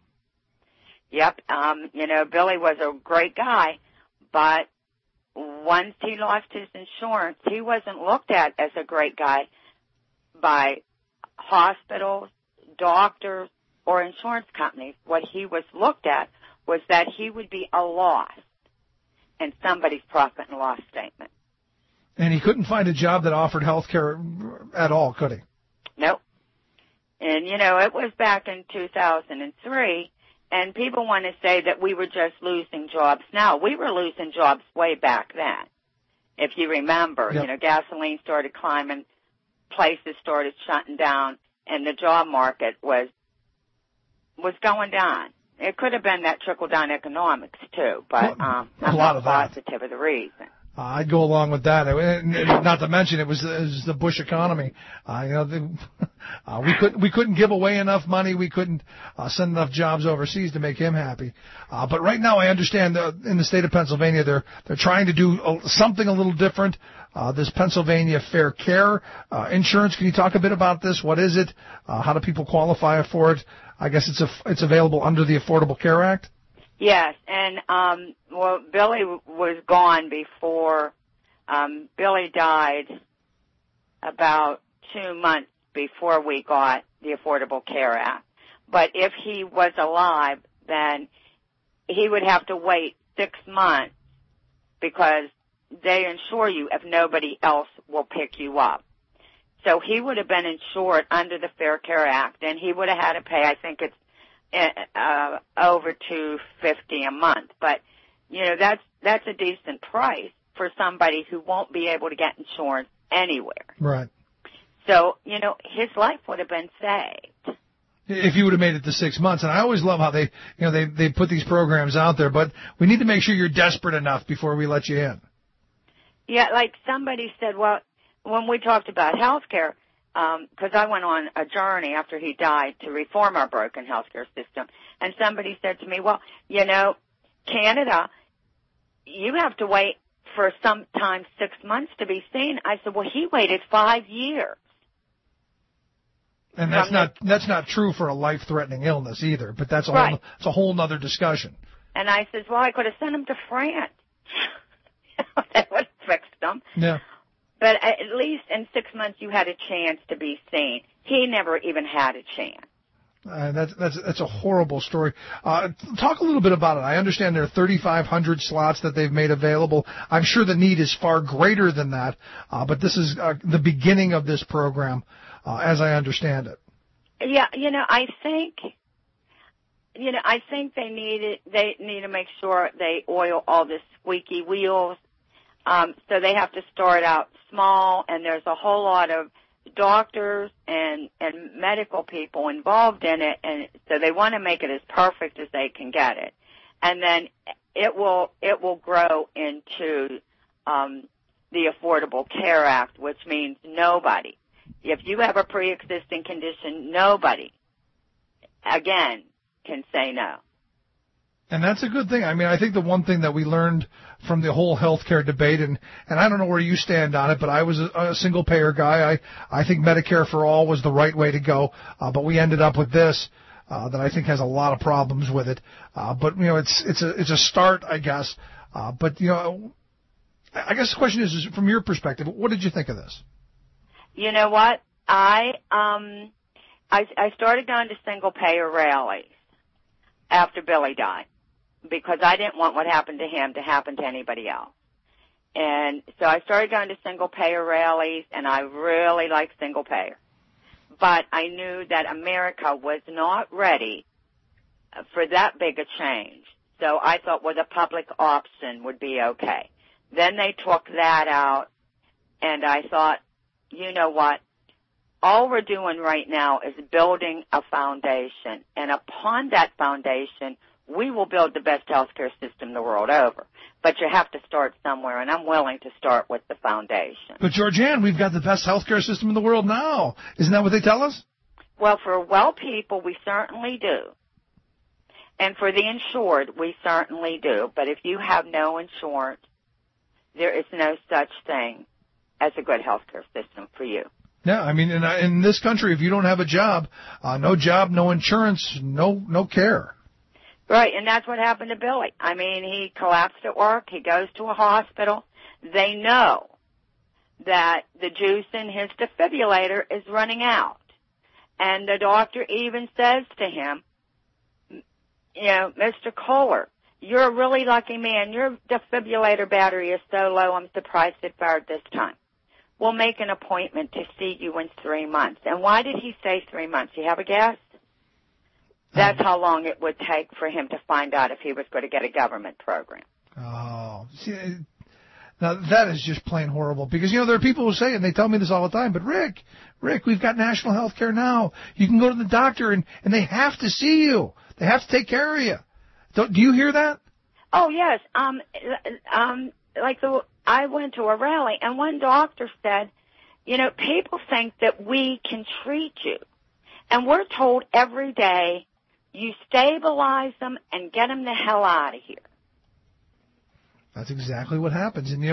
You know, Billy was a great guy, but once he lost his insurance, he wasn't looked at as a great guy by hospitals, doctors, or insurance companies. What he was looked at was that he would be a loss in somebody's profit and loss statement. And he couldn't find a job that offered health care at all, could he? Nope. And, you know, it was back in 2003, and people want to say that we were just losing jobs now. We were losing jobs way back then. If you remember, Yep. You know, gasoline started climbing, places started shutting down, and the job market was going down. It could have been that trickle-down economics, too, but I'm not positive of the reason. I'd go along with that. Not to mention it was the Bush economy. We couldn't give away enough money. We couldn't send enough jobs overseas to make him happy. But right now, I understand in the state of Pennsylvania, they're trying to do something a little different. This Pennsylvania Fair Care insurance. Can you talk a bit about this? What is it? How do people qualify for it? I guess it's available under the Affordable Care Act. Yes, and well, Billy was gone before. Billy died about 2 months before we got the Affordable Care Act. But if he was alive, then he would have to wait 6 months because they insure you if nobody else will pick you up. So he would have been insured under the Fair Care Act, and he would have had to pay, I think it's over $250 a month. But, you know, that's a decent price for somebody who won't be able to get insurance anywhere. Right. So, you know, his life would have been saved. If you would have made it to 6 months. And I always love how they put these programs out there, but we need to make sure you're desperate enough before we let you in. Yeah, like somebody said, well, when we talked about health care, because I went on a journey after he died to reform our broken healthcare system, and somebody said to me, well, you know, Canada, you have to wait for sometimes 6 months to be seen. I said, well, he waited 5 years. And that's not true for a life-threatening illness either, but that's a whole nother discussion. And I said, well, I could have sent him to France. That would have fixed him. Yeah. But at least in 6 months you had a chance to be seen. He never even had a chance. That's a horrible story. Talk a little bit about it. I understand there are 3,500 slots that they've made available. I'm sure the need is far greater than that, but this is the beginning of this program, as I understand it. Yeah, you know, I think they need to make sure they oil all the squeaky wheels. So they have to start out small, and there's a whole lot of doctors and medical people involved in it, and so they want to make it as perfect as they can get it. And then it will grow into the Affordable Care Act, which means nobody, if you have a pre-existing condition, nobody, again, can say no. And that's a good thing. I mean, I think the one thing that we learned from the whole healthcare debate, and I don't know where you stand on it, but I was a single-payer guy. I think Medicare for all was the right way to go, but we ended up with this that I think has a lot of problems with it. But, you know, it's a start, I guess. But, you know, I guess the question is from your perspective, what did you think of this? You know what? I started going to single-payer rallies after Billy died, because I didn't want what happened to him to happen to anybody else. And so I started going to single-payer rallies, and I really like single-payer. But I knew that America was not ready for that big a change. So I thought, well, the public option would be okay. Then they took that out, and I thought, you know what? All we're doing right now is building a foundation, and upon that foundation, we will build the best healthcare system the world over. But you have to start somewhere, and I'm willing to start with the foundation. But, Georgianne, we've got the best healthcare system in the world now. Isn't that what they tell us? Well, for well people, we certainly do. And for the insured, we certainly do. But if you have no insurance, there is no such thing as a good healthcare system for you. Yeah, I mean, in this country, if you don't have a job, no insurance, no care. Right, and that's what happened to Billy. I mean, he collapsed at work. He goes to a hospital. They know that the juice in his defibrillator is running out. And the doctor even says to him, you know, Mr. Kohler, you're a really lucky man. Your defibrillator battery is so low, I'm surprised it fired this time. We'll make an appointment to see you in 3 months. And why did he say 3 months? You have a guess? That's how long it would take for him to find out if he was going to get a government program. Oh, see, now that is just plain horrible. Because, you know, there are people who say, and they tell me this all the time, but Rick, we've got national health care now. You can go to the doctor, and they have to see you. They have to take care of you. Do you hear that? Oh, yes. I went to a rally, and one doctor said, you know, people think that we can treat you. And we're told every day, you stabilize them and get them the hell out of here. That's exactly what happens. And,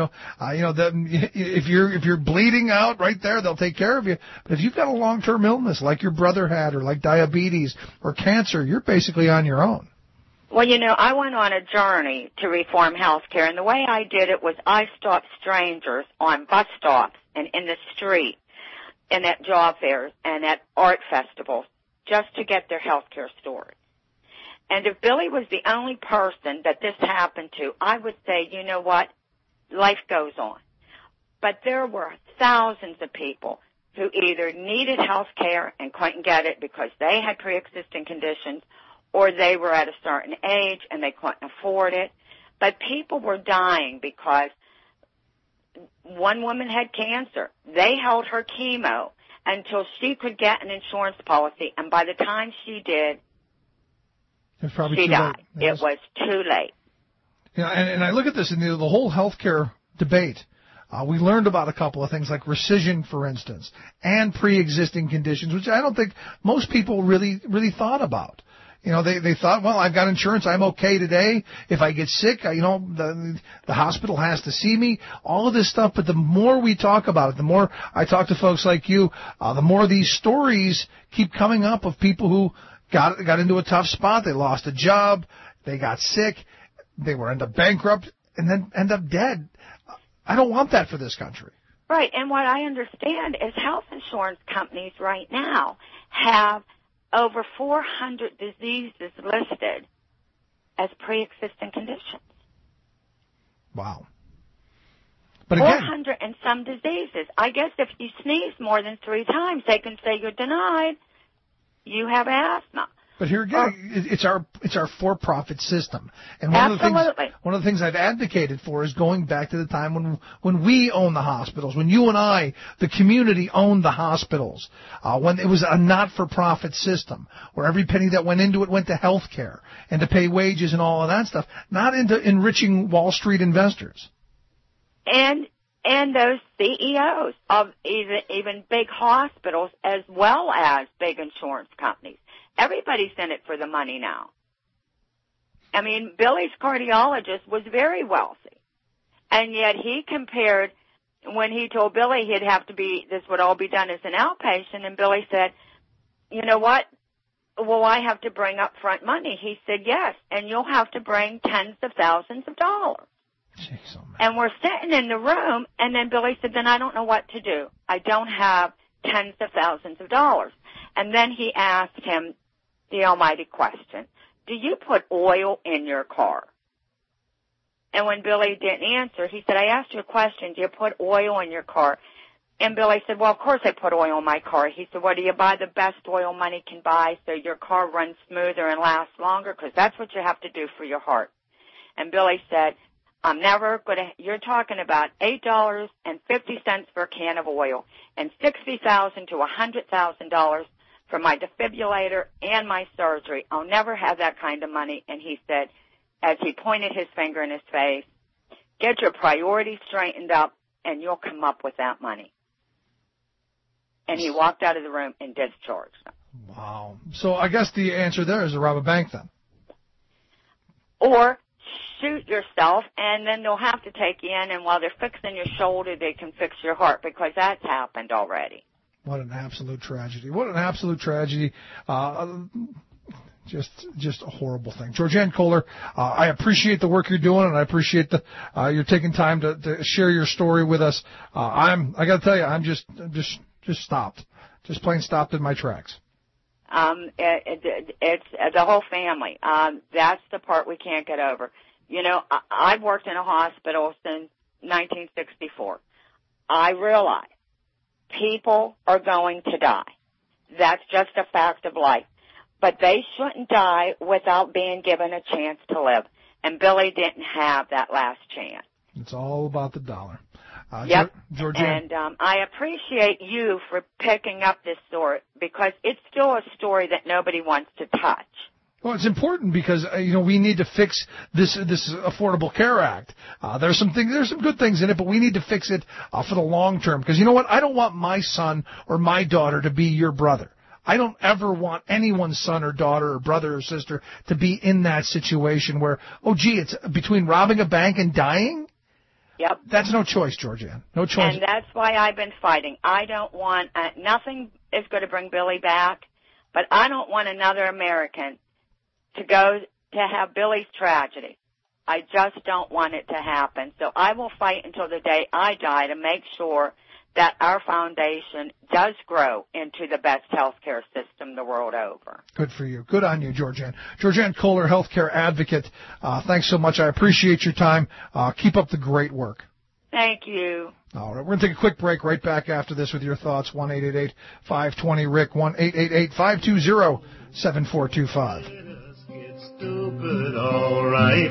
if you're bleeding out right there, they'll take care of you. But if you've got a long-term illness like your brother had, or like diabetes or cancer, you're basically on your own. Well, I went on a journey to reform health care, and the way I did it was I stopped strangers on bus stops and in the street and at job fairs and at art festivals just to get their health care stories. And if Billy was the only person that this happened to, I would say, you know what, life goes on. But there were thousands of people who either needed health care and couldn't get it because they had pre-existing conditions, or they were at a certain age and they couldn't afford it. But people were dying because one woman had cancer. They held her chemo until she could get an insurance policy, and by the time she did, she died. It was too late. Yeah, and I look at this in the whole healthcare debate. We learned about a couple of things like rescission, for instance, and pre-existing conditions, which I don't think most people really thought about. They thought, well, I've got insurance, I'm okay today. If I get sick, the hospital has to see me, all of this stuff. But the more we talk about it, the more I talk to folks like you, the more these stories keep coming up of people who got into a tough spot. They lost a job, they got sick, they were end up bankrupt, and then end up dead. I don't want that for this country. Right, and what I understand is health insurance companies right now have over 400 diseases listed as pre-existing conditions. Wow. But again, 400 and some diseases. I guess if you sneeze more than 3 times, they can say you're denied. You have asthma. But here again, it's our for-profit system, and one of the things I've advocated for is going back to the time when we owned the hospitals, when you and I, the community, owned the hospitals, when it was a not-for-profit system where every penny that went into it went to health care and to pay wages and all of that stuff, not into enriching Wall Street investors. And those CEOs of even big hospitals as well as big insurance companies. Everybody's in it for the money now. I mean, Billy's cardiologist was very wealthy. And yet he compared, when he told Billy this would all be done as an outpatient, and Billy said, you know what? Will I have to bring up front money? He said, yes, and you'll have to bring tens of thousands of dollars. Jeez, oh man. And we're sitting in the room, and then Billy said, then I don't know what to do. I don't have tens of thousands of dollars. And then he asked him the almighty question, do you put oil in your car? And when Billy didn't answer, he said, I asked you a question, do you put oil in your car? And Billy said, well, of course I put oil in my car. He said, well, do you buy the best oil money can buy so your car runs smoother and lasts longer? Because that's what you have to do for your heart. And Billy said, I'm never going to, you're talking about $8.50 for a can of oil and $60,000 to $100,000 for my defibrillator and my surgery. I'll never have that kind of money. And he said, as he pointed his finger in his face, get your priorities straightened up and you'll come up with that money. And he walked out of the room and discharged them. Wow. So I guess the answer there is to rob a bank then. Or shoot yourself, and then they'll have to take you in, and while they're fixing your shoulder, they can fix your heart, because that's happened already. What an absolute tragedy. What an absolute tragedy. Just a horrible thing. Georgianne Kohler, I appreciate the work you're doing, and I appreciate you're taking time to share your story with us. I got to tell you, I'm just stopped. Just plain stopped in my tracks. It's the whole family. That's the part we can't get over. You know, I've worked in a hospital since 1964. I realize people are going to die. That's just a fact of life. But they shouldn't die without being given a chance to live. And Billy didn't have that last chance. It's all about the dollar. Yep. Georgianne. And I appreciate you for picking up this story, because it's still a story that nobody wants to touch. Well, it's important because we need to fix this Affordable Care Act. There's some good things in it, but we need to fix it for the long term. Because you know what? I don't want my son or my daughter to be your brother. I don't ever want anyone's son or daughter or brother or sister to be in that situation where, it's between robbing a bank and dying. Yep. That's no choice, Georgianne. No choice. And that's why I've been fighting. I don't want nothing is going to bring Billy back, but I don't want another American to go to have Billy's tragedy. I just don't want it to happen. So I will fight until the day I die to make sure that our foundation does grow into the best healthcare system the world over. Good for you. Good on you, Georgianne. Georgianne Kohler, healthcare advocate. Thanks so much. I appreciate your time. Keep up the great work. Thank you. All right, we're going to take a quick break. Right back after this with your thoughts. 1-888-520-RICK, 1-888-520-7425. Stupid, all right.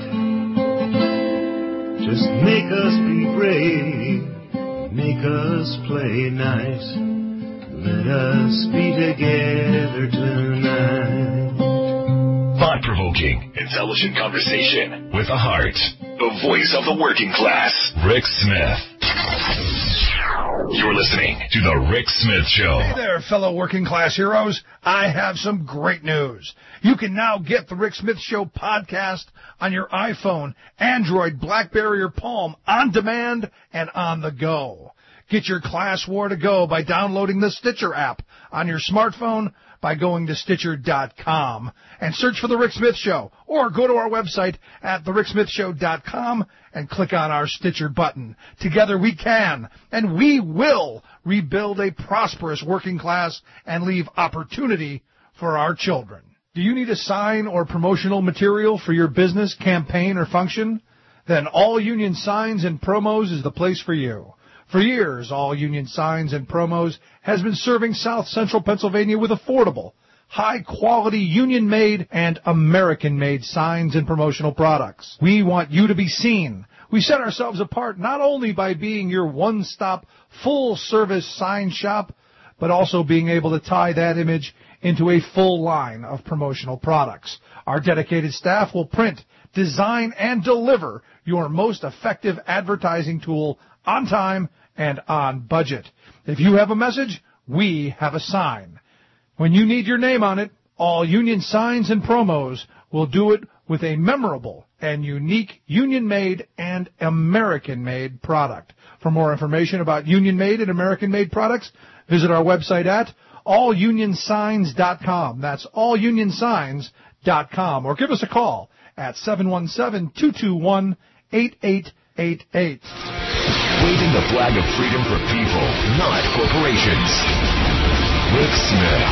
Just make us be brave, make us play nice. Let us be together tonight. Thought-provoking, intelligent conversation with a heart. The voice of the working class, Rick Smith. You're listening to The Rick Smith Show. Hey there, fellow working class heroes. I have some great news. You can now get The Rick Smith Show podcast on your iPhone, Android, BlackBerry, or Palm on demand and on the go. Get your class war to go by downloading the Stitcher app on your smartphone by going to Stitcher.com and search for The Rick Smith Show, or go to our website at TheRickSmithShow.com and click on our Stitcher button. Together we can, and we will, rebuild a prosperous working class and leave opportunity for our children. Do you need a sign or promotional material for your business, campaign, or function? Then All Union Signs and Promos is the place for you. For years, All Union Signs and Promos has been serving South Central Pennsylvania with affordable, high-quality, union-made and American-made signs and promotional products. We want you to be seen. We set ourselves apart not only by being your one-stop, full-service sign shop, but also being able to tie that image into a full line of promotional products. Our dedicated staff will print, design, and deliver your most effective advertising tool on time and on budget. If you have a message, we have a sign. When you need your name on it, all Union signs and promos will do it with a memorable and unique Union-made and American-made product. For more information about Union-made and American-made products, visit our website at allunionsigns.com. That's allunionsigns.com. Or give us a call at 717-221-8888. Waving the flag of freedom for people, not corporations. Rick Smith.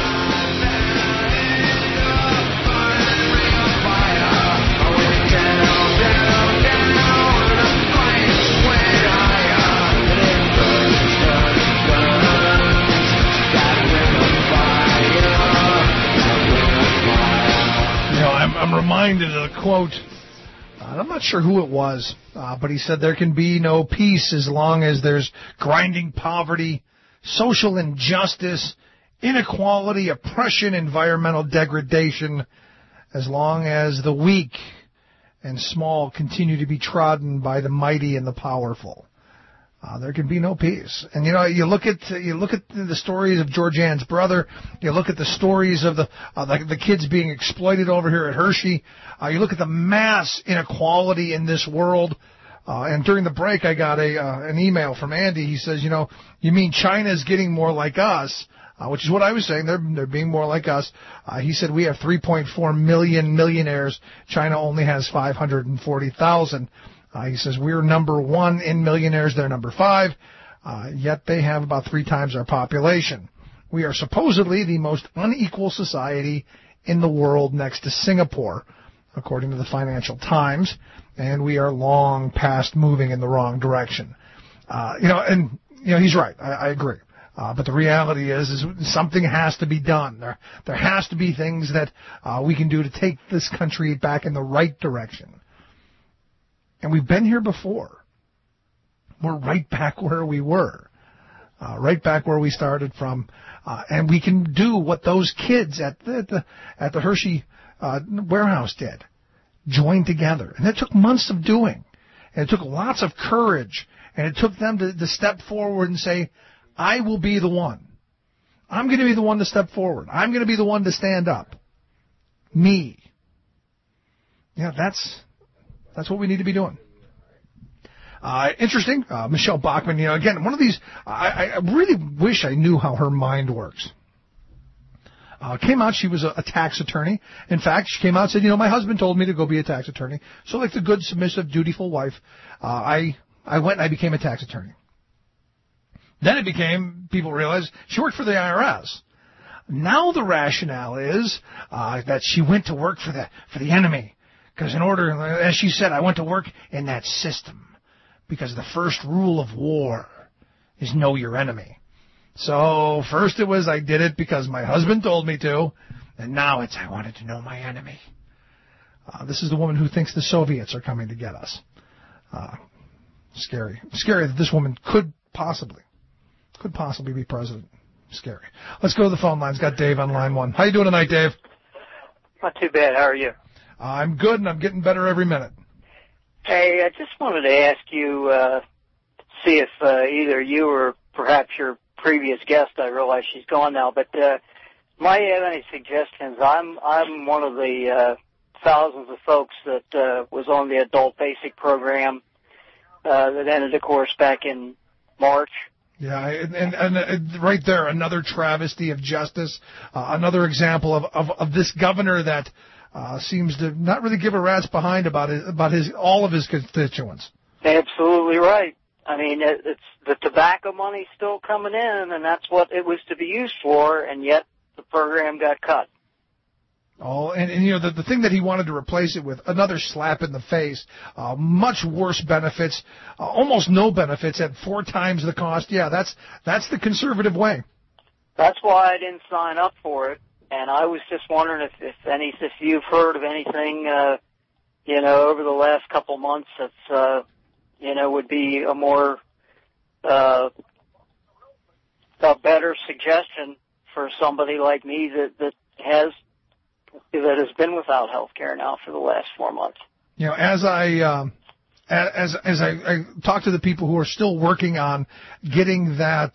I'm reminded of the quote. I'm not sure who it was, but he said there can be no peace as long as there's grinding poverty, social injustice, inequality, oppression, environmental degradation, as long as the weak and small continue to be trodden by the mighty and the powerful. There can be no peace. And you look at the stories of Georgianne's brother. You look at the stories of the kids being exploited over here at Hershey. You look at the mass inequality in this world. And during the break, I got an email from Andy. He says, you mean China's getting more like us, which is what I was saying. They're being more like us. He said we have 3.4 million millionaires. China only has 540,000. He says we're number 1 in millionaires. They're number 5, yet they have about 3 times our population. We are supposedly the most unequal society in the world next to Singapore, according to the Financial Times, and we are long past moving in the wrong direction. He's right. I agree. But the reality is something has to be done. There has to be things that we can do to take this country back in the right direction. And we've been here before. We're right back where we were, right back where we started from, and we can do what those kids at the Hershey warehouse did, join together. And it took months of doing, and it took lots of courage, and it took them to step forward and say, I will be the one. I'm going to be the one to step forward. I'm going to be the one to stand up. Me. Yeah, that's what we need to be doing. Interesting. Michelle Bachmann, again, one of these, I really wish I knew how her mind works. Came out, she was a tax attorney. In fact, she came out and said, my husband told me to go be a tax attorney. So like the good, submissive, dutiful wife, I went and I became a tax attorney. Then people realized she worked for the IRS. Now the rationale is that she went to work for the enemy. Because as she said, I went to work in that system. Because the first rule of war is know your enemy. So first it was I did it because my husband told me to, and now it's I wanted to know my enemy. This is the woman who thinks the Soviets are coming to get us. Scary. Scary that this woman could possibly be president. Scary. Let's go to the phone lines. Got Dave on line 1. How you doing tonight, Dave? Not too bad. How are you? I'm good, and I'm getting better every minute. Hey, I just wanted to ask you, see if either you or perhaps your previous guest, I realize she's gone now, but might you have any suggestions? I'm one of the thousands of folks that was on the adult basic program that ended, of course, back in March. Yeah, and right there, another travesty of justice, another example of this governor that seems to not really give a rat's behind about all of his constituents. Absolutely right. I mean, it's the tobacco money still coming in, and that's what it was to be used for, and yet the program got cut. Oh, and the thing that he wanted to replace it with, another slap in the face, much worse benefits, almost no benefits at 4 times the cost. Yeah, that's the conservative way. That's why I didn't sign up for it. And I was just wondering if you've heard of anything, over the last couple months that's, would be a more, a better suggestion for somebody like me that has been without health care now for the last 4 months. As I talk to the people who are still working on getting that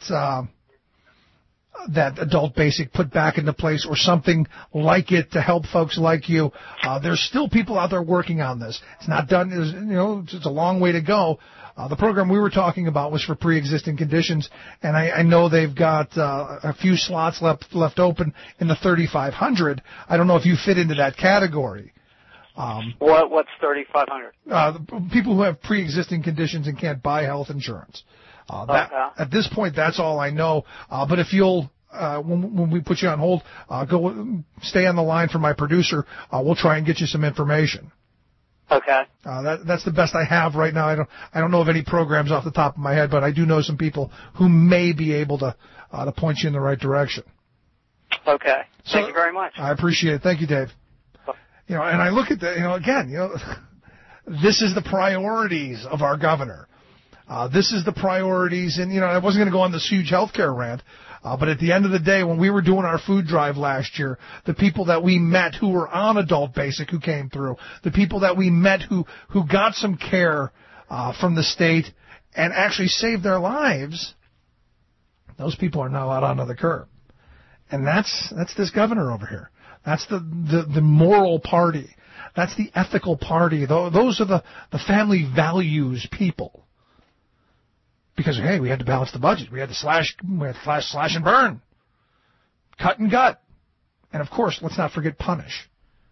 adult basic put back into place or something like it to help folks like you, there's still people out there working on this. It's not done. It's a long way to go. The program we were talking about was for pre-existing conditions, and I know they've got a few slots left open in the 3,500. I don't know if you fit into that category. What's 3,500? People who have pre-existing conditions and can't buy health insurance. At this point, that's all I know. But if you'll, when we put you on hold, go stay on the line for my producer. We'll try and get you some information. Okay. That's the best I have right now. I don't know of any programs off the top of my head, but I do know some people who may be able to point you in the right direction. Okay. Thank you very much. I appreciate it. Thank you, Dave. And I look at that, this is the priorities of our governor. This is the priorities, and, I wasn't going to go on this huge healthcare rant, but at the end of the day, when we were doing our food drive last year, the people that we met who were on adult basic who came through, the people that we met who got some care from the state and actually saved their lives, those people are now out onto the curb. And that's this governor over here. That's the moral party. That's the ethical party. Those are the family values people. Because, hey, we had to balance the budget. We had to slash and burn. Cut and gut. And, of course, let's not forget punish.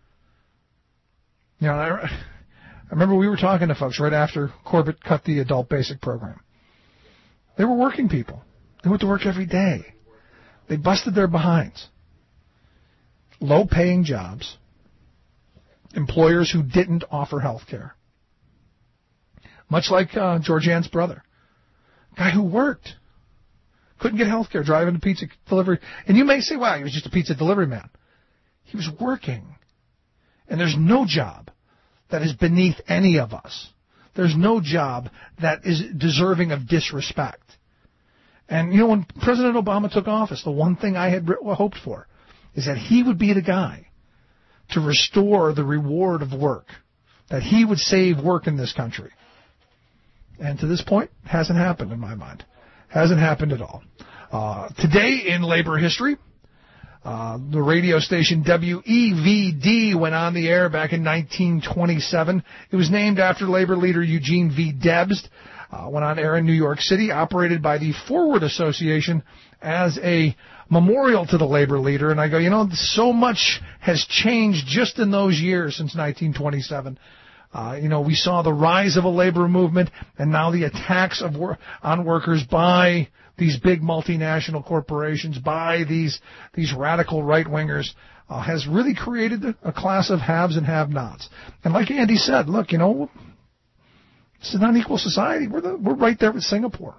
I remember we were talking to folks right after Corbett cut the adult basic program. They were working people. They went to work every day. They busted their behinds. Low-paying jobs. Employers who didn't offer health care. Much like Georgianne's brother. Guy who worked. Couldn't get health care, driving a pizza delivery. And you may say, wow, he was just a pizza delivery man. He was working. And there's no job that is beneath any of us. There's no job that is deserving of disrespect. And, when President Obama took office, the one thing I had hoped for is that he would be the guy to restore the reward of work, that he would save work in this country. And to this point, hasn't happened in my mind. Hasn't happened at all. Today in labor history, the radio station WEVD went on the air back in 1927. It was named after labor leader Eugene V. Debs. Went on air in New York City, operated by the Forward Association as a memorial to the labor leader. And I go, so much has changed just in those years since 1927. We saw the rise of a labor movement, and now the attacks on workers by these big multinational corporations, by these radical right-wingers, has really created a class of haves and have-nots. And like Andy said, look, this is not an equal society. We're right there with Singapore.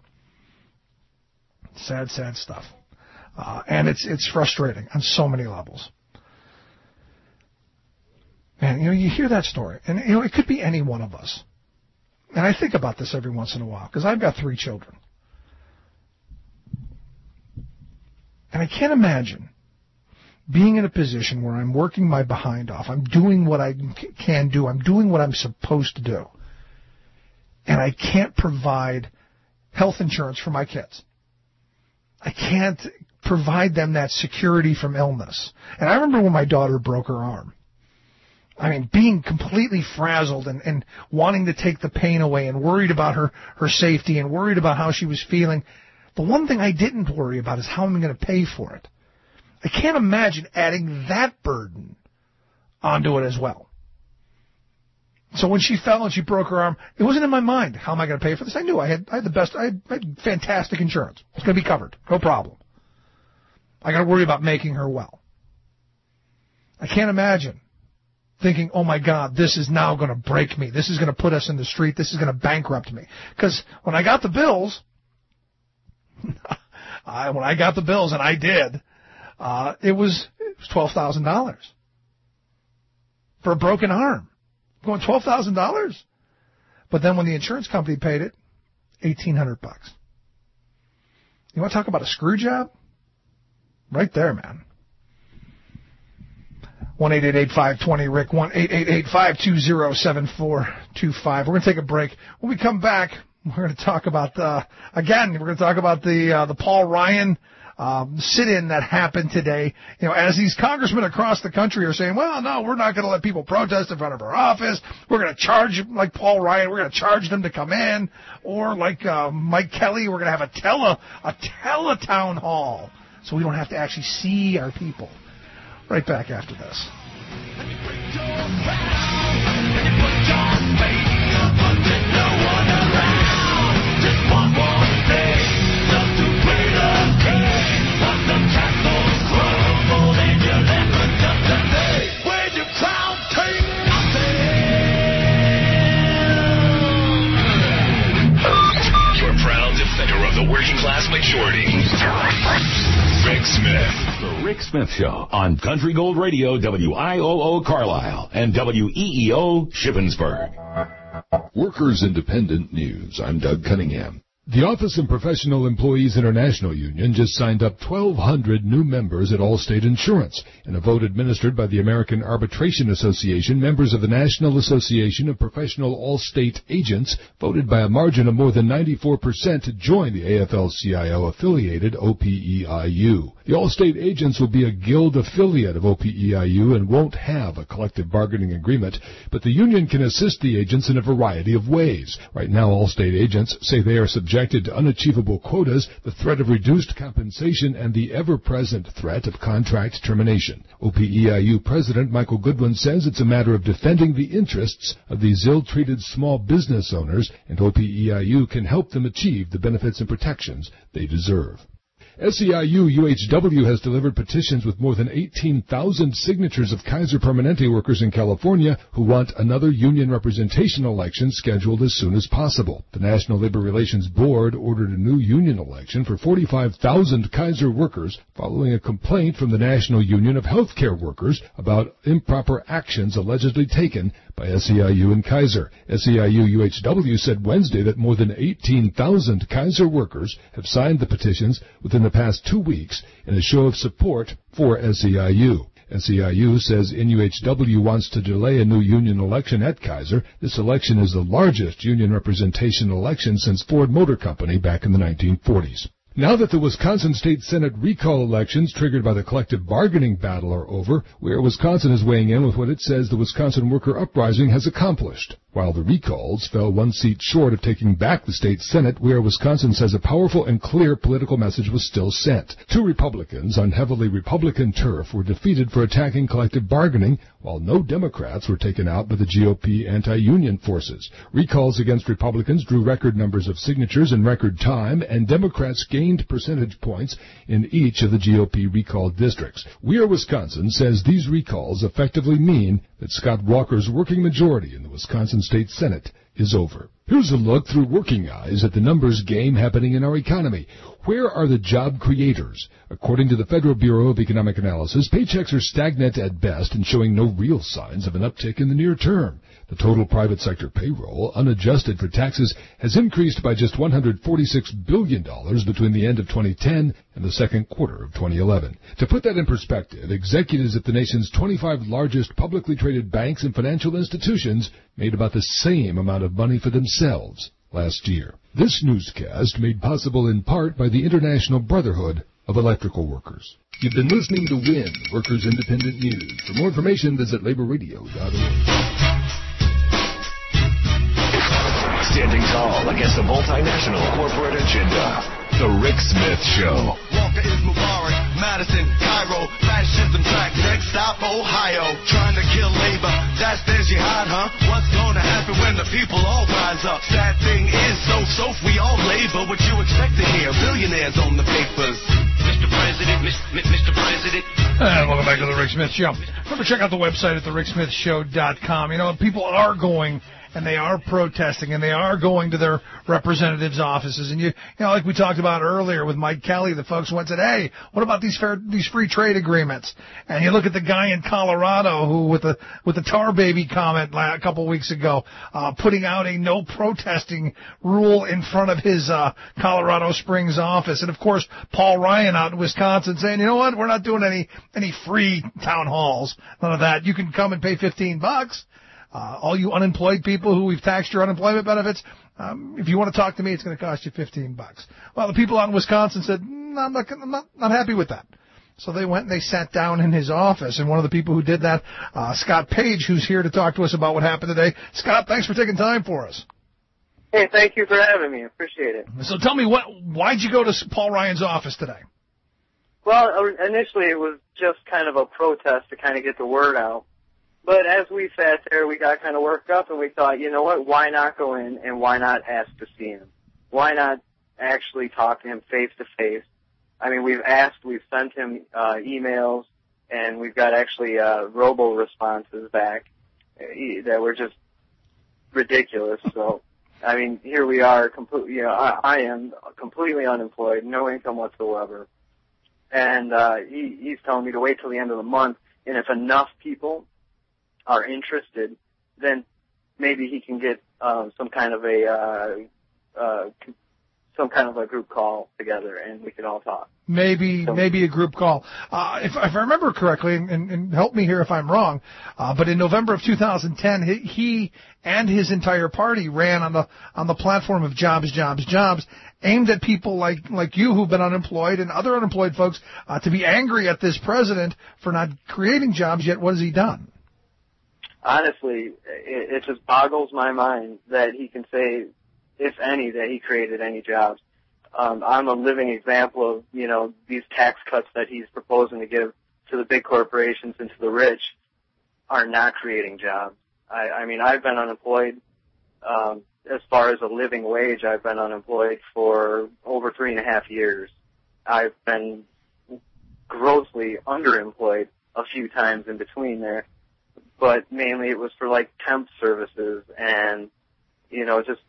Sad, sad stuff. And it's frustrating on so many levels. Man, you hear that story, and, it could be any one of us. And I think about this every once in a while, because I've got 3 children. And I can't imagine being in a position where I'm working my behind off. I'm doing what I can do. I'm doing what I'm supposed to do. And I can't provide health insurance for my kids. I can't provide them that security from illness. And I remember when my daughter broke her arm. I mean, being completely frazzled and wanting to take the pain away and worried about her safety and worried about how she was feeling. The one thing I didn't worry about is how I'm going to pay for it. I can't imagine adding that burden onto it as well. So when she fell and she broke her arm, it wasn't in my mind, how am I going to pay for this? I knew I had the best, I had fantastic insurance. It's going to be covered. No problem. I got to worry about making her well. I can't imagine thinking, oh my God, this is now going to break me. This is going to put us in the street. This is going to bankrupt me. Because when I got the bills, and I did, it was It was $12,000 for a broken arm. Going $12,000. But then when the insurance company paid it, $1,800. You want to talk about a screw job? Right there, man. 1-888-520-RICK, 1-888-520-7425. We're going to take a break. When we come back, we're going to talk about, the Paul Ryan sit-in that happened today. You know, as these congressmen across the country are saying, well, no, we're not going to let people protest in front of our office. We're going to charge, like Paul Ryan, we're going to charge them to come in. Or like Mike Kelly, we're going to have a teletown hall so we don't have to actually see our people. Right back after this. Your proud defender of the working class majority, Rick Smith. The Rick Smith Show on Country Gold Radio, WIOO Carlisle, and WEEO Shippensburg. Workers Independent News. I'm Doug Cunningham. The Office of Professional Employees International Union just signed up 1,200 new members at Allstate Insurance. In a vote administered by the American Arbitration Association, members of the National Association of Professional Allstate Agents voted by a margin of more than 94% to join the AFL-CIO-affiliated OPEIU. The Allstate agents will be a guild affiliate of OPEIU and won't have a collective bargaining agreement, but the union can assist the agents in a variety of ways. Right now, Allstate agents say they are subjected to unachievable quotas, the threat of reduced compensation, and the ever-present threat of contract termination. OPEIU President Michael Goodwin says it's a matter of defending the interests of these ill-treated small business owners, and OPEIU can help them achieve the benefits and protections they deserve. SEIU-UHW has delivered petitions with more than 18,000 signatures of Kaiser Permanente workers in California who want another union representation election scheduled as soon as possible. The National Labor Relations Board ordered a new union election for 45,000 Kaiser workers following a complaint from the National Union of Healthcare Workers about improper actions allegedly taken by SEIU and Kaiser. SEIU-UHW said Wednesday that more than 18,000 Kaiser workers have signed the petitions within the past 2 weeks in a show of support for SEIU. SEIU says NUHW wants to delay a new union election at Kaiser. This election is the largest union representation election since Ford Motor Company back in the 1940s. Now that the Wisconsin State Senate recall elections triggered by the collective bargaining battle are over, Where Wisconsin is weighing in with what it says the Wisconsin Worker Uprising has accomplished. While the recalls fell one seat short of taking back the state Senate, Where Wisconsin says a powerful and clear political message was still sent. 2 Republicans on heavily Republican turf were defeated for attacking collective bargaining, while no Democrats were taken out by the GOP anti-union forces. Recalls against Republicans drew record numbers of signatures in record time, and Democrats gained percentage points in each of the GOP recalled districts. Where Wisconsin says these recalls effectively mean that Scott Walker's working majority in the Wisconsin State Senate is over. Here's a look through working eyes at the numbers game happening in our economy. Where are the job creators? According to the Federal Bureau of Economic Analysis, paychecks are stagnant at best and showing no real signs of an uptick in the near term. The total private sector payroll, unadjusted for taxes, has increased by just $146 billion between the end of 2010 and the second quarter of 2011. To put that in perspective, executives at the nation's 25 largest publicly traded banks and financial institutions made about the same amount of money for themselves last year. This newscast made possible in part by the International Brotherhood of Electrical Workers. You've been listening to WIN, Workers Independent News. For more information, visit laborradio.org. Standing tall against the multinational corporate agenda. The Rick Smith Show. Walker is Mubarak, Madison, Cairo, fascism track, next stop Ohio. Trying to kill labor, that's their jihad, huh? What's gonna happen when the people all rise up? Sad thing is, so we all labor. What you expect to hear? Billionaires on the papers. Mr. President, Mr. President. And welcome back to the Rick Smith Show. Remember, check out the website at thericksmithshow.com. You know, people are going and they are protesting and they are going to their representatives' offices. And you know, like we talked about earlier with Mike Kelly, the folks went and said, hey, what about these free trade agreements? And you look at the guy in Colorado who, with the tar baby comment a couple weeks ago, putting out a no protesting rule in front of his Colorado Springs office. And of course, Paul Ryan out in Wisconsin saying, you know what, we're not doing any free town halls. None of that. You can come and pay $15. All you unemployed people who we've taxed your unemployment benefits, if you want to talk to me, it's going to cost you $15. Well, the people out in Wisconsin said, no, I'm not happy with that. So they went and they sat down in his office, and one of the people who did that, Scott Page, who's here to talk to us about what happened today. Scott, thanks for taking time for us. Hey, thank you for having me. Appreciate it. So tell me, why'd you go to Paul Ryan's office today? Well, initially it was just kind of a protest to kind of get the word out. But as we sat there, we got kind of worked up, and we thought, you know what, why not go in and why not ask to see him? Why not actually talk to him face to face? I mean, we've sent him emails, and we've got actually robo responses back that were just ridiculous. So, I mean, here we are, completely. I am completely unemployed, no income whatsoever, and he's telling me to wait till the end of the month, and if enough people are interested, then maybe he can get some kind of a group call together, and we can all talk. Maybe a group call. If I remember correctly, and help me here if I'm wrong, but in November of 2010, he and his entire party ran on the platform of jobs, aimed at people like you who've been unemployed and other unemployed folks to be angry at this president for not creating jobs yet. What has he done? Honestly, it just boggles my mind that he can say, if any, that he created any jobs. I'm a living example of, you know, these tax cuts that he's proposing to give to the big corporations and to the rich are not creating jobs. I mean, I've been unemployed, as far as a living wage, I've been unemployed for over 3.5 years. I've been grossly underemployed a few times in between there. But mainly it was for like temp services and, you know, just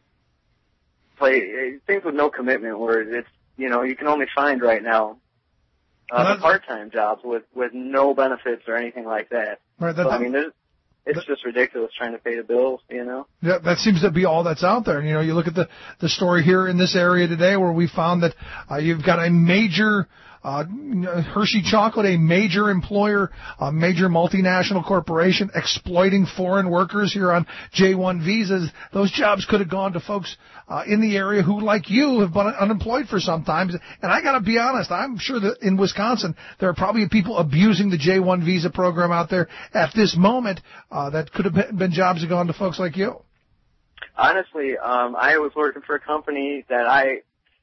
things with no commitment where it's, you know, you can only find right now the part-time jobs with no benefits or anything like that. Right, so, I mean, it's just ridiculous trying to pay the bills, you know? Yeah, that seems to be all that's out there. You know, you look at the story here in this area today where we found that you've got a major Hershey Chocolate, a major employer, a major multinational corporation exploiting foreign workers here on J-1 visas. Those jobs could have gone to folks in the area who, like you, have been unemployed for some time. And I got to be honest, I'm sure that in Wisconsin there are probably people abusing the J-1 visa program out there at this moment that could have been jobs that gone to folks like you. Honestly, I was working for a company that I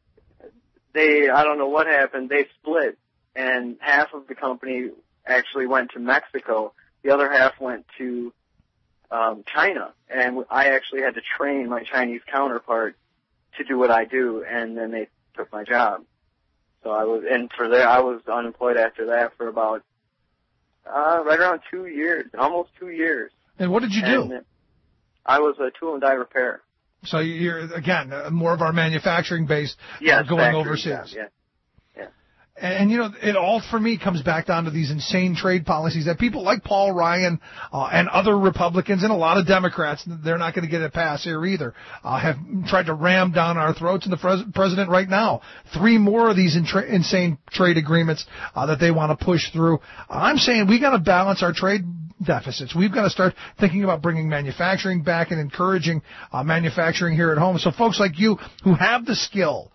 don't know what happened. They split, and half of the company actually went to Mexico. The other half went to China, and I actually had to train my Chinese counterpart to do what I do, and then they took my job. So I was unemployed after that for about right around 2 years, almost 2 years. And what did you do? I was a tool and die repair. So you're, again, more of our manufacturing base going overseas. Yeah. And, you know, it all, for me, comes back down to these insane trade policies that people like Paul Ryan and other Republicans and a lot of Democrats, they're not going to get it passed here either, have tried to ram down our throats. And the president right now, 3 more of these insane trade agreements that they want to push through. I'm saying we got to balance our trade deficits. We've got to start thinking about bringing manufacturing back and encouraging manufacturing here at home. So folks like you who have the skill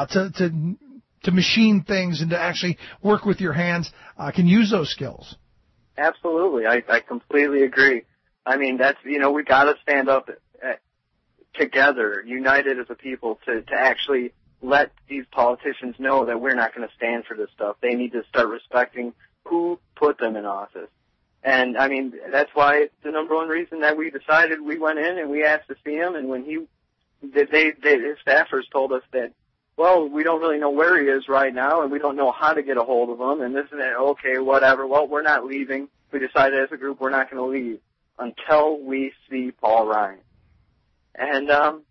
to machine things and to actually work with your hands can use those skills. Absolutely. I completely agree. I mean, that's, you know, we've got to stand up together, united as a people to actually let these politicians know that we're not going to stand for this stuff. They need to start respecting who put them in office. And, I mean, that's why it's the number one reason that we decided we went in and we asked to see him. And when his staffers told us that well, we don't really know where he is right now, and we don't know how to get a hold of him, and this and that. Okay, whatever. Well, we're not leaving. We decided as a group we're not going to leave until we see Paul Ryan. And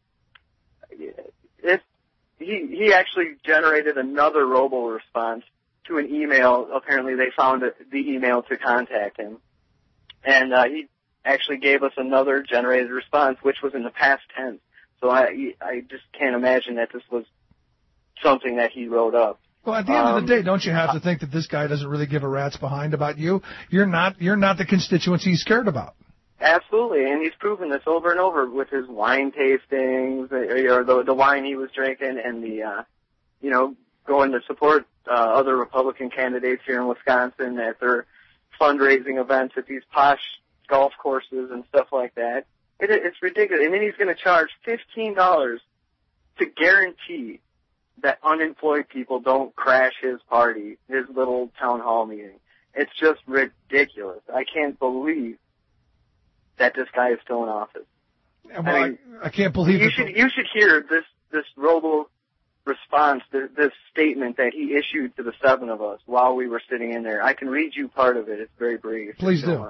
he actually generated another robo response to an email. Apparently they found the email to contact him. And he actually gave us another generated response, which was in the past tense. So I just can't imagine that this was something that he wrote up. Well, at the end of the day, don't you have to think that this guy doesn't really give a rat's behind about you? You're not the constituency he's scared about. Absolutely, and he's proven this over and over with his wine tastings, or the wine he was drinking, and the, going to support other Republican candidates here in Wisconsin at their fundraising events at these posh golf courses and stuff like that. It's ridiculous. And then he's going to charge $15 to guarantee that unemployed people don't crash his party, his little town hall meeting. It's just ridiculous. I can't believe that this guy is still in office. Well, I can't believe you should hear this robo response, this statement that he issued to the seven of us while we were sitting in there. I can read you part of it. It's very brief. Please do.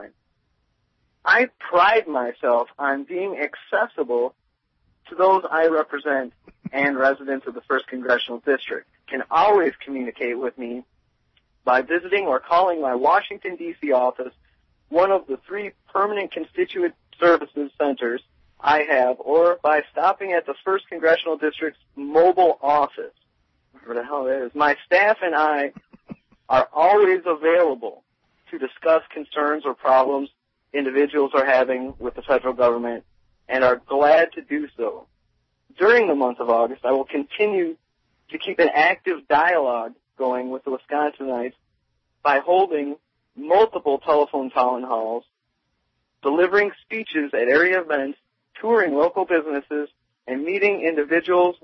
I pride myself on being accessible to those I represent, and residents of the 1st Congressional District can always communicate with me by visiting or calling my Washington, D.C. office, one of the 3 permanent constituent services centers I have, or by stopping at the 1st Congressional District's mobile office. Whatever the hell that is. My staff and I are always available to discuss concerns or problems individuals are having with the federal government, and are glad to do so. During the month of August, I will continue to keep an active dialogue going with the Wisconsinites by holding multiple telephone town halls, delivering speeches at area events, touring local businesses, and meeting individually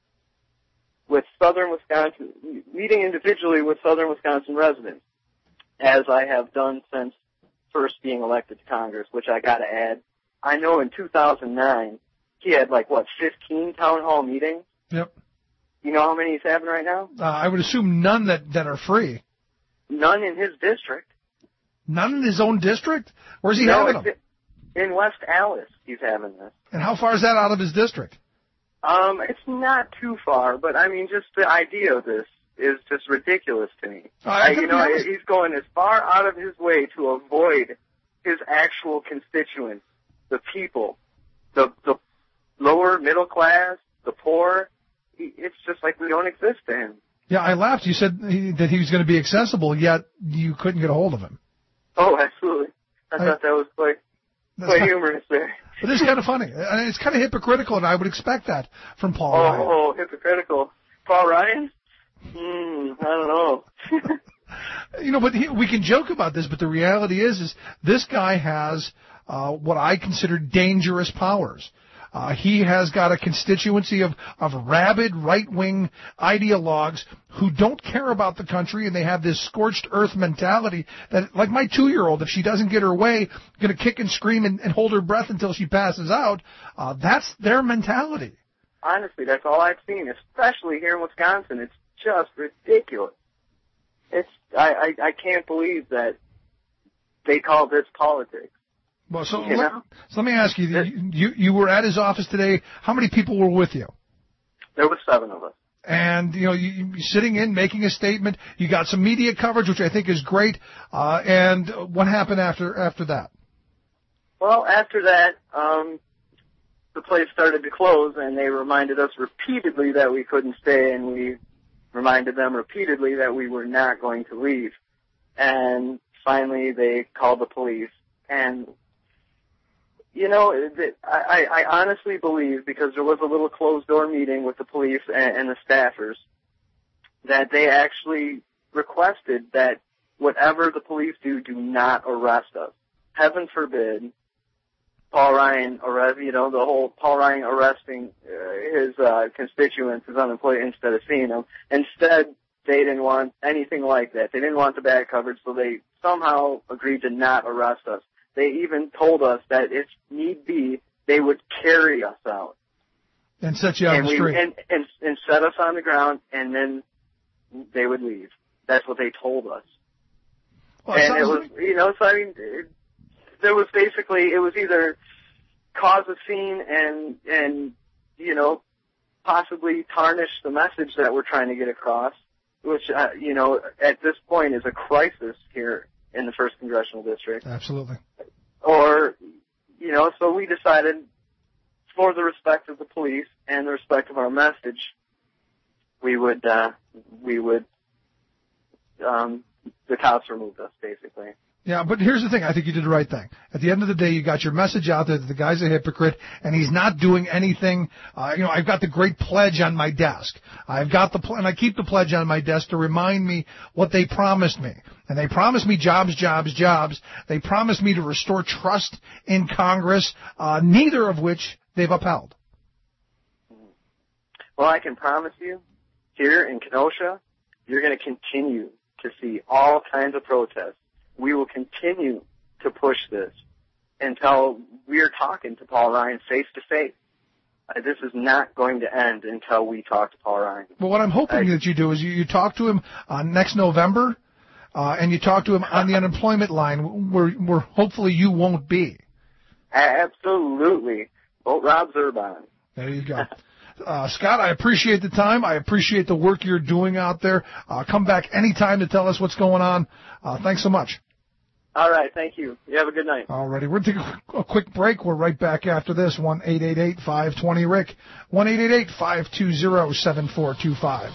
with Southern Wisconsin residents, as I have done since first being elected to Congress, which I got to add. I know in 2009, he had 15 town hall meetings? Yep. You know how many he's having right now? I would assume none that are free. None in his district. None in his own district? Where's he having them? In West Allis, he's having this. And how far is that out of his district? It's not too far, but I mean, just the idea of this is just ridiculous to me. He's going as far out of his way to avoid his actual constituents, the people, the lower middle class, the poor. It's just like we don't exist to him. Yeah, I laughed. You said that he was going to be accessible, yet you couldn't get a hold of him. Oh, absolutely. I thought that was quite humorous there. But it's kind of funny. It's kind of hypocritical, and I would expect that from Paul Ryan. Oh, hypocritical. Paul Ryan? I don't know. But we can joke about this, but the reality is this guy has what I consider dangerous powers. He has got a constituency of rabid right-wing ideologues who don't care about the country, and they have this scorched earth mentality that, like my 2-year-old, if she doesn't get her way, going to kick and scream and hold her breath until she passes out. That's their mentality. Honestly, that's all I've seen, especially here in Wisconsin. It's just ridiculous. I can't believe that they call this politics. Well, so let me ask you, you were at his office today. How many people were with you? There were 7 of us. And, you sitting in, making a statement. You got some media coverage, which I think is great. And what happened after that? Well, after that, the place started to close, and they reminded us repeatedly that we couldn't stay, and we reminded them repeatedly that we were not going to leave. And finally, they called the police. And I honestly believe, because there was a little closed-door meeting with the police and the staffers, that they actually requested that whatever the police do not arrest us. Heaven forbid Paul Ryan arresting his constituents, his unemployed, instead of seeing them. Instead, they didn't want anything like that. They didn't want the bad coverage, so they somehow agreed to not arrest us. They even told us that if need be, they would carry us out. And set you on the street. And set us on the ground, and then they would leave. That's what they told us. Well, and it was, so I mean, there was basically, it was either cause a scene and possibly tarnish the message that we're trying to get across, which, at this point is a crisis here in the 1st Congressional District. Absolutely. Or, so we decided, for the respect of the police and the respect of our message, the cops removed us, basically. Yeah, but here's the thing. I think you did the right thing. At the end of the day, you got your message out there that the guy's a hypocrite and he's not doing anything. I've got the great pledge on my desk. I've got and I keep the pledge on my desk to remind me what they promised me. And they promised me jobs, jobs, jobs. They promised me to restore trust in Congress, neither of which they've upheld. Well, I can promise you, here in Kenosha, you're going to continue to see all kinds of protests. We will continue to push this until we're talking to Paul Ryan face to face. This is not going to end until we talk to Paul Ryan. Well, what I'm hoping that you do is you talk to him next November, and you talk to him on the unemployment line where hopefully you won't be. Absolutely. Vote Rob Zurban. There you go. Scott, I appreciate the time. I appreciate the work you're doing out there. Come back anytime to tell us what's going on. Thanks so much. All right. Thank you. You have a good night. All righty. We're going to take a quick break. We're right back after this. 1-888-520-RICK. 1-888-520-7425.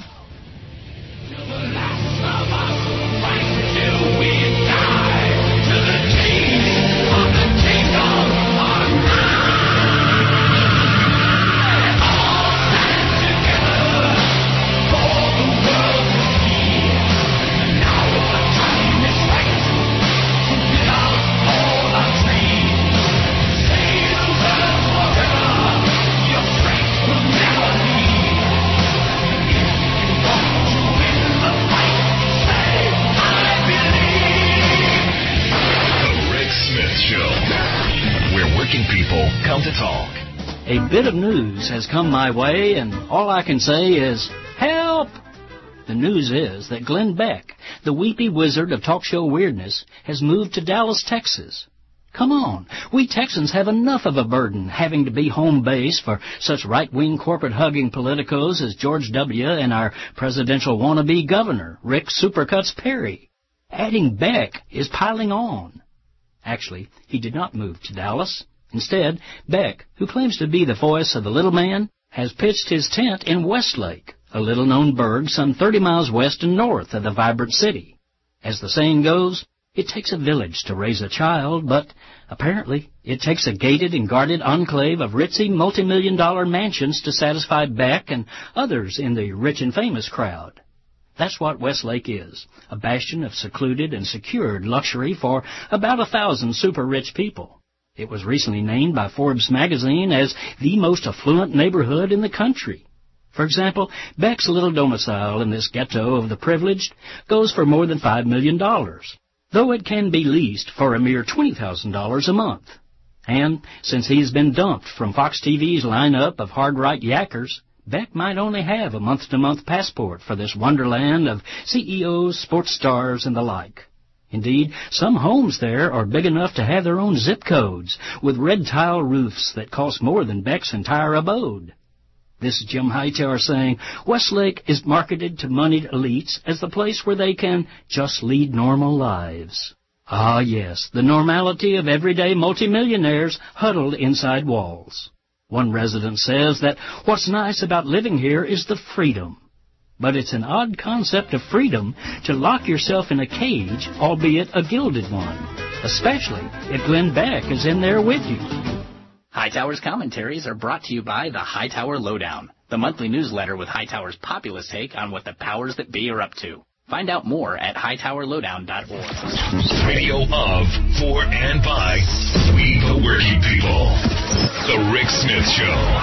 People come to talk. A bit of news has come my way, and all I can say is, help! The news is that Glenn Beck, the weepy wizard of talk show weirdness, has moved to Dallas, Texas. Come on, we Texans have enough of a burden having to be home base for such right-wing corporate-hugging politicos as George W. and our presidential wannabe governor, Rick Supercuts Perry. Adding Beck is piling on. Actually, he did not move to Dallas. Instead, Beck, who claims to be the voice of the little man, has pitched his tent in Westlake, a little-known burg some 30 miles west and north of the vibrant city. As the saying goes, it takes a village to raise a child, but apparently it takes a gated and guarded enclave of ritzy multi-million-dollar mansions to satisfy Beck and others in the rich and famous crowd. That's what Westlake is, a bastion of secluded and secured luxury for about 1,000 super-rich people. It was recently named by Forbes magazine as the most affluent neighborhood in the country. For example, Beck's little domicile in this ghetto of the privileged goes for more than $5 million, though it can be leased for a mere $20,000 a month. And since he's been dumped from Fox TV's lineup of hard-right yackers, Beck might only have a month-to-month passport for this wonderland of CEOs, sports stars, and the like. Indeed, some homes there are big enough to have their own zip codes, with red tile roofs that cost more than Beck's entire abode. This is Jim Hightower saying Westlake is marketed to moneyed elites as the place where they can just lead normal lives. Ah, yes, the normality of everyday multimillionaires huddled inside walls. One resident says that what's nice about living here is the freedom. But it's an odd concept of freedom to lock yourself in a cage, albeit a gilded one, especially if Glenn Beck is in there with you. Hightower's commentaries are brought to you by the Hightower Lowdown, the monthly newsletter with Hightower's populist take on what the powers that be are up to. Find out more at hightowerlowdown.org. Radio of, for, and by we the working people. The Rick Smith Show.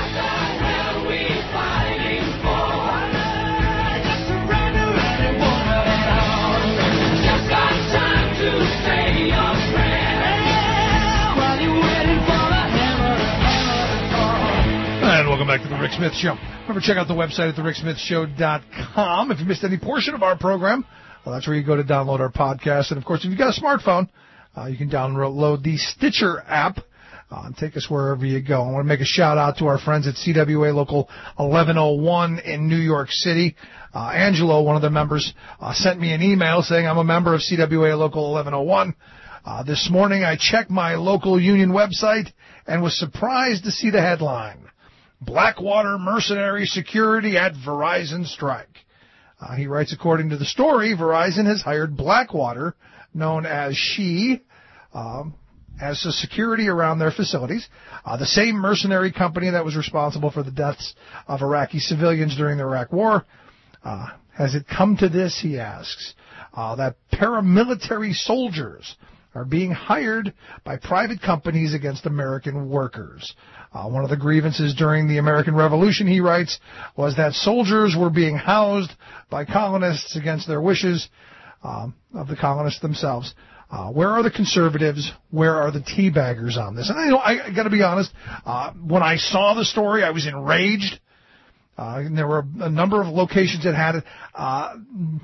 And welcome back to the Rick Smith Show. Remember, check out the website at thericksmithshow.com. If you missed any portion of our program, well, that's where you go to download our podcast. And, of course, if you've got a smartphone, you can download the Stitcher app and take us wherever you go. I want to make a shout-out to our friends at CWA Local 1101 in New York City. Angelo, one of the members, sent me an email saying I'm a member of CWA Local 1101. This morning I checked my local union website and was surprised to see the headline, Blackwater Mercenary Security at Verizon Strike. He writes, according to the story, Verizon has hired Blackwater, known as SHE, as a security around their facilities. The same mercenary company that was responsible for the deaths of Iraqi civilians during the Iraq War. Has it come to this, he asks, that paramilitary soldiers are being hired by private companies against American workers. One of the grievances during the American Revolution, he writes, was that soldiers were being housed by colonists against their wishes of the colonists themselves. Where are the conservatives? Where are the teabaggers on this? And I got to be honest, when I saw the story, I was enraged. And there were a number of locations that had it,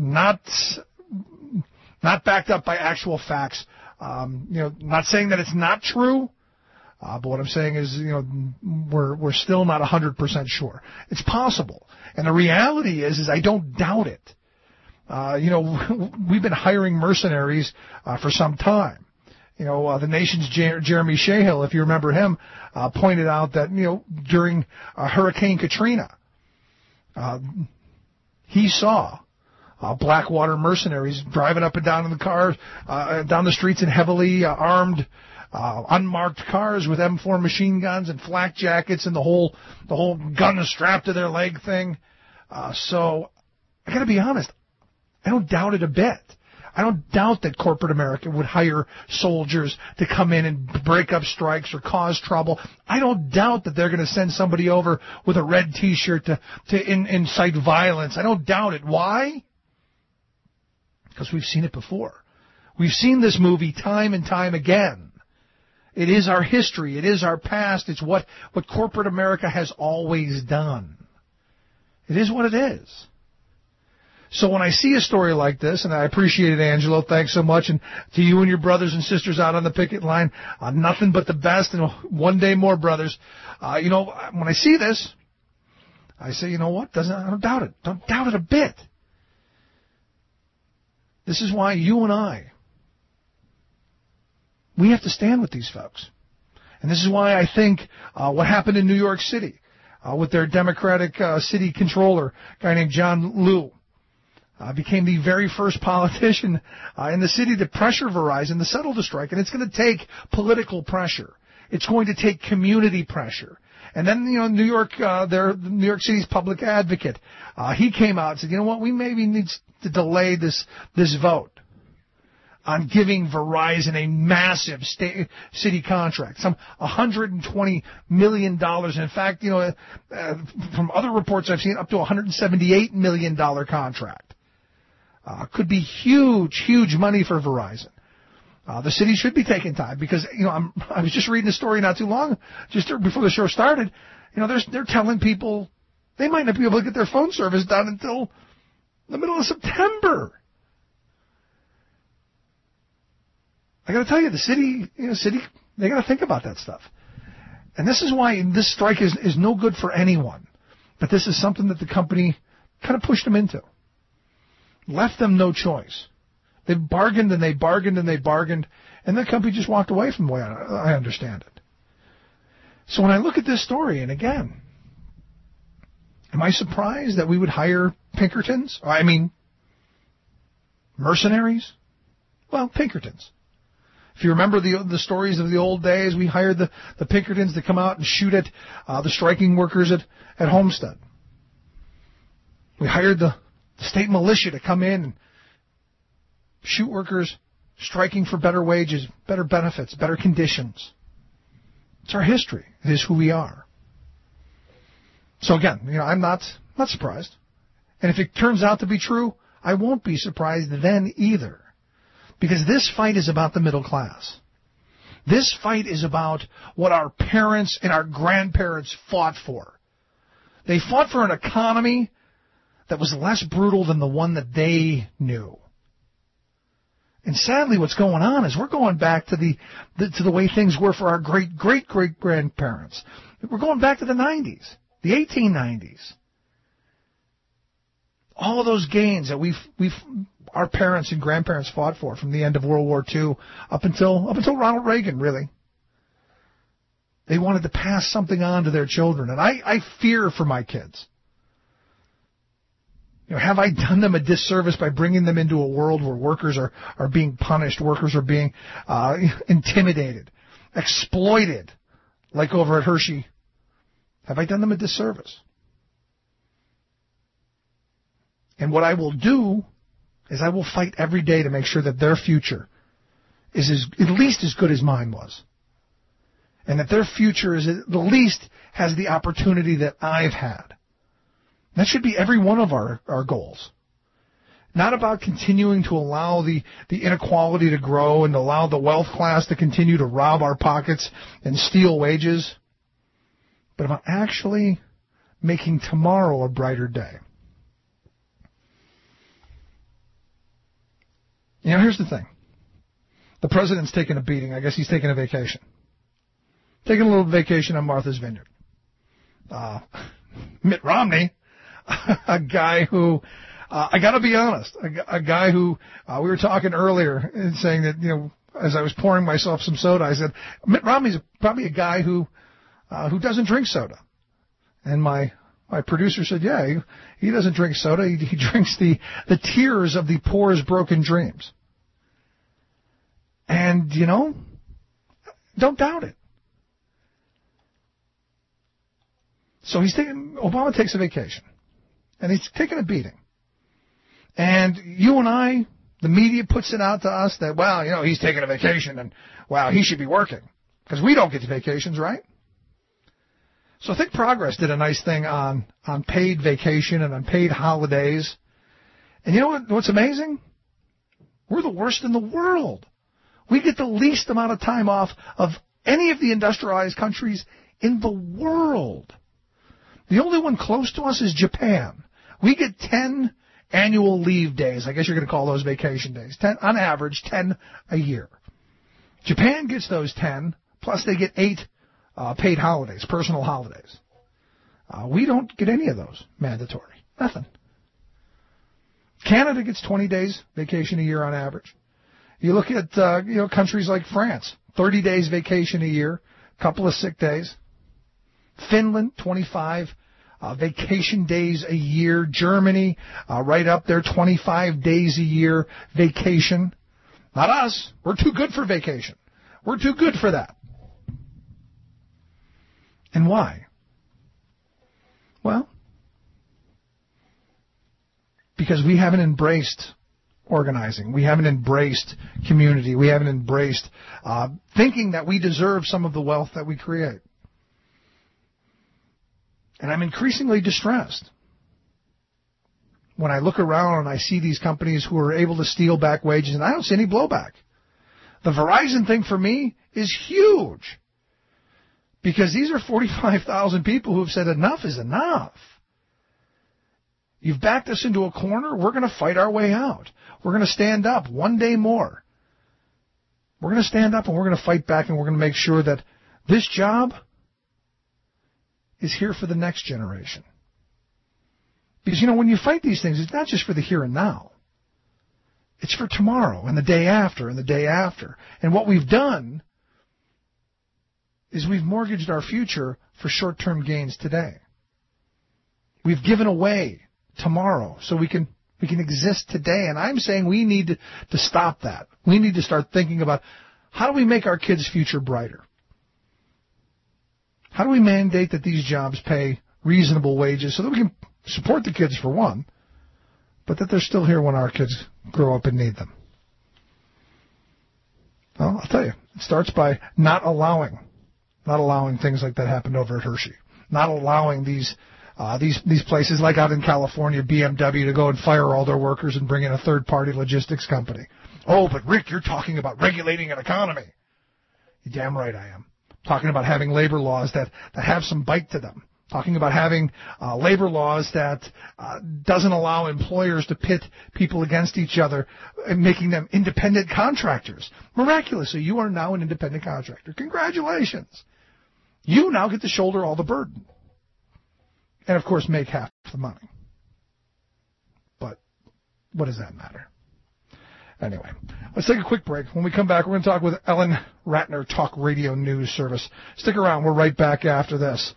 not backed up by actual facts. Not saying that it's not true, but what I'm saying is, we're still not 100% sure. It's possible. And the reality is I don't doubt it. We've been hiring mercenaries for some time. The Nation's Jeremy Shahill, if you remember him, pointed out that, during Hurricane Katrina, he saw Blackwater mercenaries driving up and down in the cars, down the streets in heavily armed, unmarked cars with M4 machine guns and flak jackets and the whole gun strapped to their leg thing. So I got to be honest, I don't doubt it a bit. I don't doubt that corporate America would hire soldiers to come in and break up strikes or cause trouble. I don't doubt that they're going to send somebody over with a red T-shirt to incite violence. I don't doubt it. Why? Because we've seen it before. We've seen this movie time and time again. It is our history. It is our past. It's what corporate America has always done. It is what it is. So when I see a story like this, and I appreciate it, Angelo, thanks so much, and to you and your brothers and sisters out on the picket line, nothing but the best, and one day more, brothers. When I see this, I say, you know what? I don't doubt it. Don't doubt it a bit. This is why you and I, we have to stand with these folks. And this is why I think what happened in New York City with their Democratic city controller, a guy named John Liu, became the very first politician in the city to pressure Verizon to settle the strike. And it's going to take political pressure. It's going to take community pressure. And then, New York City's public advocate, he came out and said, you know what, we maybe need to delay this vote on giving Verizon a massive city contract, some $120 million. In fact, from other reports I've seen, up to $178 million contract. Could be huge, huge money for Verizon. The city should be taking time because, I was just reading a story not too long, just before the show started. They're telling people they might not be able to get their phone service done until the middle of September. I got to tell you, the city, they got to think about that stuff. And this is why this strike is no good for anyone. But this is something that the company kind of pushed them into. Left them no choice. They bargained and they bargained and they bargained, and the company just walked away from the way I understand it. So when I look at this story, and again, am I surprised that we would hire Pinkertons? Mercenaries? Well, Pinkertons. If you remember the stories of the old days, we hired the Pinkertons to come out and shoot at the striking workers at Homestead. We hired the state militia to come in and shoot workers striking for better wages, better benefits, better conditions. It's our history. It is who we are. So again, I'm not surprised. And if it turns out to be true, I won't be surprised then either. Because this fight is about the middle class. This fight is about what our parents and our grandparents fought for. They fought for an economy that was less brutal than the one that they knew. And sadly, what's going on is we're going back to the way things were for our great-great-great-grandparents. We're going back to the 90s, the 1890s. All of those gains that our parents and grandparents fought for from the end of World War II up until Ronald Reagan, really. They wanted to pass something on to their children, and I fear for my kids. Have I done them a disservice by bringing them into a world where workers are being punished, workers are being intimidated, exploited, like over at Hershey? Have I done them a disservice? And what I will do is I will fight every day to make sure that their future is at least as good as mine was. And that their future is at least has the opportunity that I've had. That should be every one of our goals. Not about continuing to allow the inequality to grow and allow the wealth class to continue to rob our pockets and steal wages, but about actually making tomorrow a brighter day. Here's the thing. The president's taking a beating. I guess he's taking a vacation. Taking a little vacation on Martha's Vineyard. Mitt Romney, a guy who, I got to be honest, a guy who we were talking earlier and saying that, as I was pouring myself some soda, I said, Mitt Romney's probably a guy who doesn't drink soda. And my producer said, yeah, he doesn't drink soda. He drinks the tears of the poor's broken dreams. And, don't doubt it. So Obama takes a vacation, and he's taking a beating. And you and I, the media puts it out to us that, well, he's taking a vacation, and, well, he should be working. Because we don't get vacations, right? So Think Progress did a nice thing on paid vacation and on paid holidays. And you know what's amazing? We're the worst in the world. We get the least amount of time off of any of the industrialized countries in the world. The only one close to us is Japan. We get 10 annual leave days. I guess you're going to call those vacation days. 10, on average, 10 a year. Japan gets those 10, plus they get 8 paid holidays, personal holidays. We don't get any of those mandatory. Nothing. Canada gets 20 days vacation a year on average. You look at countries like France, 30 days vacation a year, couple of sick days. Finland, 25 vacation days a year. Germany, right up there, 25 days a year vacation. Not us. We're too good for vacation. We're too good for that. And why? Well, because we haven't embraced organizing. We haven't embraced community. We haven't embraced thinking that we deserve some of the wealth that we create. And I'm increasingly distressed when I look around and I see these companies who are able to steal back wages, and I don't see any blowback. The Verizon thing for me is huge because these are 45,000 people who have said enough is enough. You've backed us into a corner. We're going to fight our way out. We're going to stand up one day more. We're going to stand up and we're going to fight back, and we're going to make sure that this job is here for the next generation. Because, when you fight these things, it's not just for the here and now. It's for tomorrow and the day after and the day after. And what we've done is we've mortgaged our future for short-term gains today. We've given away tomorrow so we can exist today. And I'm saying we need to stop that. We need to start thinking about how do we make our kids' future brighter? How do we mandate that these jobs pay reasonable wages so that we can support the kids for one, but that they're still here when our kids grow up and need them? Well, I'll tell you, it starts by not allowing things like that happen over at Hershey. Not allowing these places like out in California, BMW, to go and fire all their workers and bring in a third-party logistics company. Oh, but Rick, you're talking about regulating an economy. You're damn right I am. Talking about having labor laws that have some bite to them, talking about having labor laws that doesn't allow employers to pit people against each other and making them independent contractors. Miraculously, you are now an independent contractor. Congratulations. You now get to shoulder all the burden. And, of course, make half the money. But what does that matter? Anyway, let's take a quick break. When we come back, we're going to talk with Ellen Ratner, Talk Radio News Service. Stick around. We're right back after this.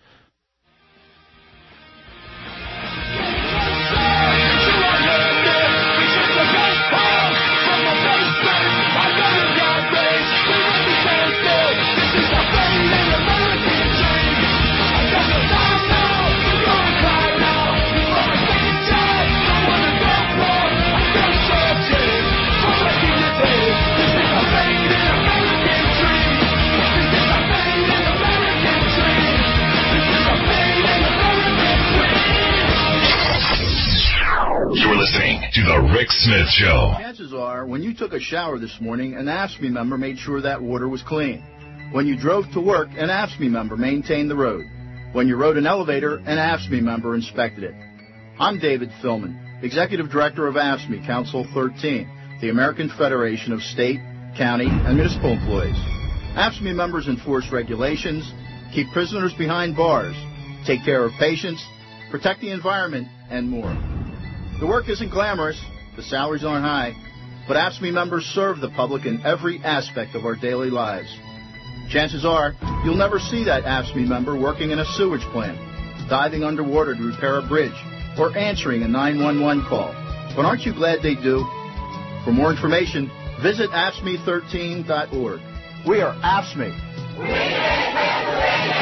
You're listening to The Rick Smith Show. Chances are, when you took a shower this morning, an AFSCME member made sure that water was clean. When you drove to work, an AFSCME member maintained the road. When you rode an elevator, an AFSCME member inspected it. I'm David Philman, Executive Director of AFSCME Council 13, the American Federation of State, County, and Municipal Employees. AFSCME members enforce regulations, keep prisoners behind bars, take care of patients, protect the environment, and more. The work isn't glamorous, the salaries aren't high, but AFSCME members serve the public in every aspect of our daily lives. Chances are, you'll never see that AFSCME member working in a sewage plant, diving underwater to repair a bridge, or answering a 911 call. But aren't you glad they do? For more information, visit AFSCME13.org. We are AFSCME. We make Pennsylvania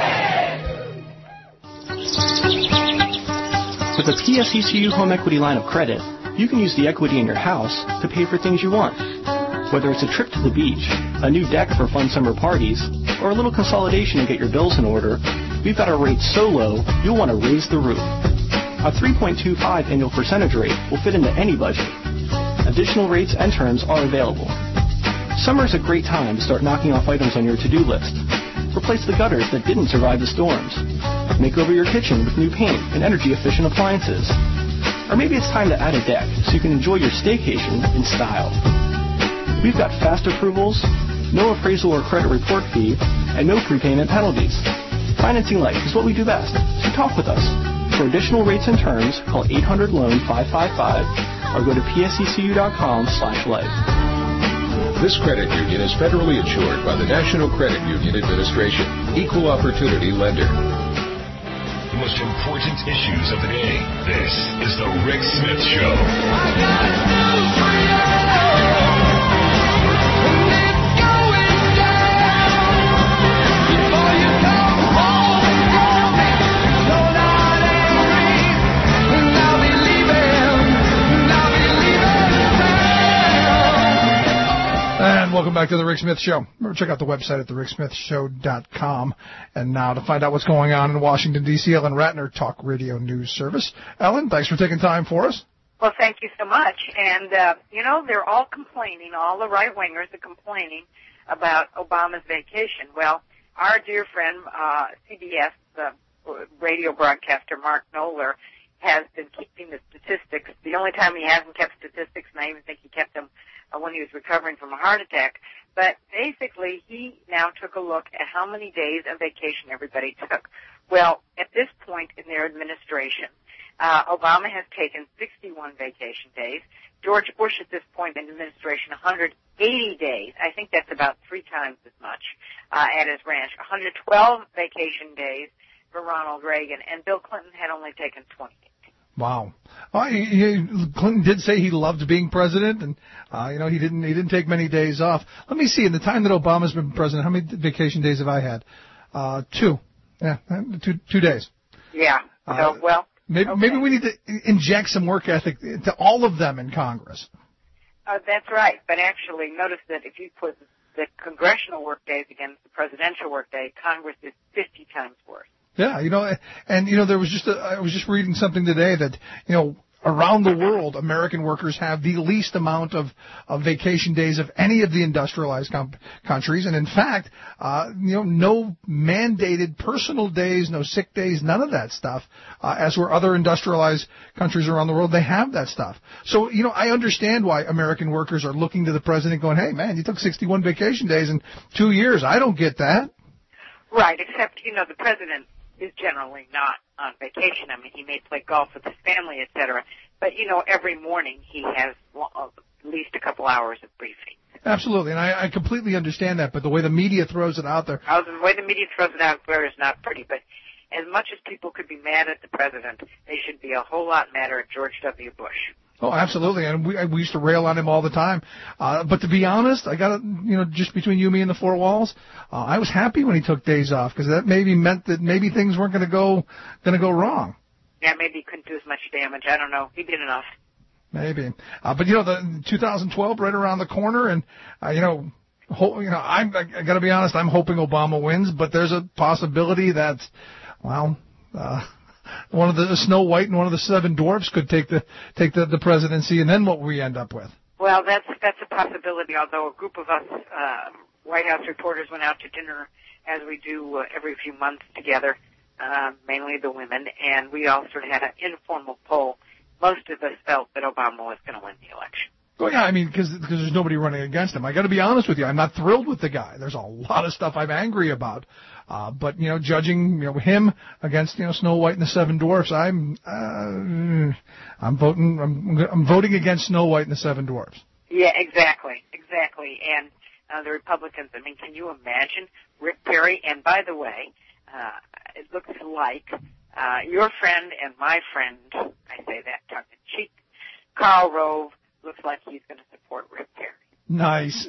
happy! With the PSECU Home Equity Line of Credit, you can use the equity in your house to pay for things you want. Whether it's a trip to the beach, a new deck for fun summer parties, or a little consolidation to get your bills in order, we've got our rates so low, you'll want to raise the roof. A 3.25 annual percentage rate will fit into any budget. Additional rates and terms are available. Summer is a great time to start knocking off items on your to-do list. Replace the gutters that didn't survive the storms. Make over your kitchen with new paint and energy-efficient appliances. Or maybe it's time to add a deck so you can enjoy your staycation in style. We've got fast approvals, no appraisal or credit report fee, and no prepayment penalties. Financing life is what we do best, so talk with us. For additional rates and terms, call 800-LOAN-555 or go to psecu.com/life. This credit union is federally insured by the National Credit Union Administration, Equal Opportunity Lender. The most important issues of the day. This is The Rick Smith Show. And welcome back to The Rick Smith Show. Remember, check out the website at thericksmithshow.com. And now to find out what's going on in Washington, D.C., Ellen Ratner, Talk Radio News Service. Ellen, thanks for taking time for us. Well, thank you so much. And, they're all complaining, all the right-wingers are complaining about Obama's vacation. Well, our dear friend, CBS, the radio broadcaster, Mark Knoller, has been keeping the statistics. The only time he hasn't kept statistics, and I even think he kept them when he was recovering from a heart attack. But basically, he now took a look at how many days of vacation everybody took. Well, at this point in their administration, Obama has taken 61 vacation days. George Bush at this point in administration, 180 days. I think that's about 3 times as much at his ranch. 112 vacation days for Ronald Reagan, and Bill Clinton had only taken 20 days. Wow. Clinton did say he loved being president, and he didn't take many days off. Let me see. In the time that Obama's been president, how many vacation days have I had? 2. Yeah, 2 days. Yeah. Maybe we need to inject some work ethic to all of them in Congress. That's right. But actually, notice that if you put the congressional work days against the presidential work day, Congress is 50 times worse. Yeah, I was just reading something today that, around the world, American workers have the least amount of vacation days of any of the industrialized countries. And in fact, no mandated personal days, no sick days, none of that stuff. As where other industrialized countries around the world, they have that stuff. So, I understand why American workers are looking to the president going, hey, man, you took 61 vacation days in 2 years. I don't get that. Right, except, the president is generally not on vacation. I mean, he may play golf with his family, etc. But, every morning he has at least a couple hours of briefing. Absolutely, and I completely understand that, but the way the media throws it out there... The way the media throws it out there is not pretty, but as much as people could be mad at the president, they should be a whole lot madder at George W. Bush. Oh, absolutely, and we used to rail on him all the time. But to be honest, I got to, just between you, me, and the four walls, I was happy when he took days off because that maybe meant that maybe things weren't going to go wrong. Yeah, maybe he couldn't do as much damage. I don't know. He did enough. Maybe, but the 2012 right around the corner, and I got to be honest, I'm hoping Obama wins, but there's a possibility that, one of the Snow White and one of the Seven Dwarfs could take the presidency, and then what we end up with. Well, that's a possibility. Although a group of us White House reporters went out to dinner, as we do every few months together, mainly the women, and we all sort of had an informal poll. Most of us felt that Obama was going to win the election. Well, yeah, I mean, because there's nobody running against him. I got to be honest with you, I'm not thrilled with the guy. There's a lot of stuff I'm angry about. But judging him against Snow White and the Seven Dwarfs, I'm voting against Snow White and the Seven Dwarfs. Yeah, exactly. And the Republicans. I mean, can you imagine Rick Perry? And by the way, it looks like your friend and my friend, I say that tongue in cheek, Karl Rove, looks like he's going to support Rick Perry. Nice.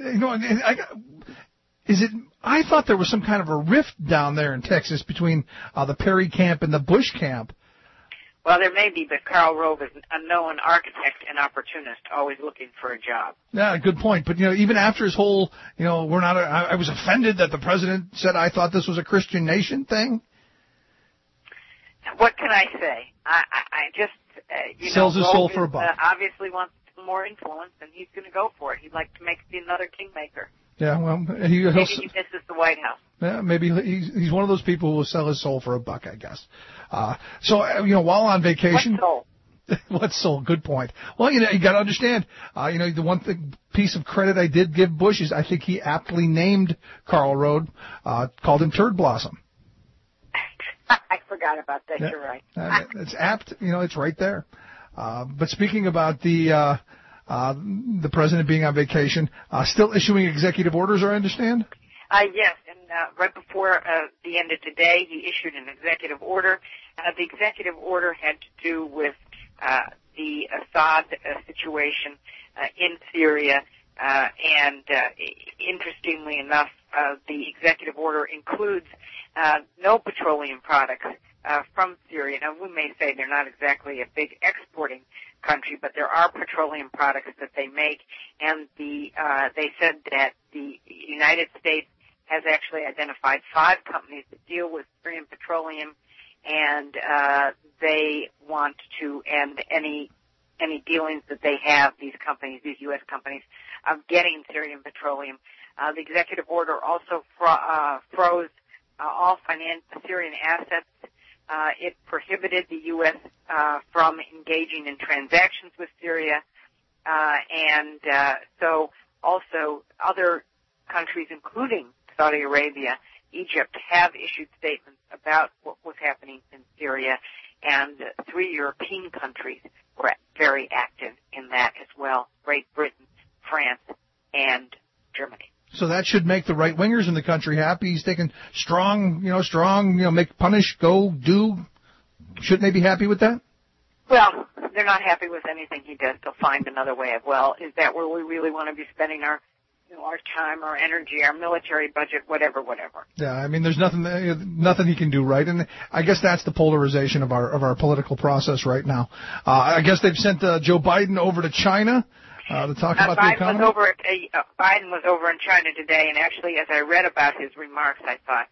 I thought there was some kind of a rift down there in Texas between the Perry camp and the Bush camp. Well, there may be, but Karl Rove is a known architect and opportunist, always looking for a job. Yeah, good point. But, even after his whole, I was offended that the president said I thought this was a Christian nation thing. What can I say? I just, sells his soul for a buck. Obviously wants more influence, and he's going to go for it. He'd like to be another kingmaker. Yeah, well, maybe he misses the White House. Yeah, maybe he's one of those people who will sell his soul for a buck, I guess. So while on vacation. What soul? What soul? Good point. Well, you got to understand. The one piece of credit I did give Bush is I think he aptly named Karl Rove, called him Turd Blossom. I forgot about that. Yeah. You're right. It's apt. It's right there. But speaking about the president being on vacation, still issuing executive orders, I understand? Yes, and right before the end of today, he issued an executive order. The executive order had to do with the Assad situation in Syria, and interestingly enough, the executive order includes no petroleum products from Syria. Now, we may say they're not exactly a big exporting country, but there are petroleum products that they make, and they said that the United States has actually identified 5 companies that deal with Syrian petroleum, and they want to end any dealings that they have, these companies, these U.S. companies, of getting Syrian petroleum. The executive order also froze all Syrian assets. It prohibited the U.S. From engaging in transactions with Syria, and so also other countries, including Saudi Arabia, Egypt, have issued statements about what was happening in Syria, and 3 European countries were very active in that as well: Great Britain, France, and Germany. So that should make the right-wingers in the country happy. He's taking strong, make, punish, go, do. Shouldn't they be happy with that? Well, they're not happy with anything he does. They'll find another way of, is that where we really want to be spending our time, our energy, our military budget, whatever. Yeah, I mean, there's nothing he can do, right? And I guess that's the polarization of our political process right now. I guess they've sent Joe Biden over to China to talk about the economy. Biden was over in China today, and actually, as I read about his remarks, I thought,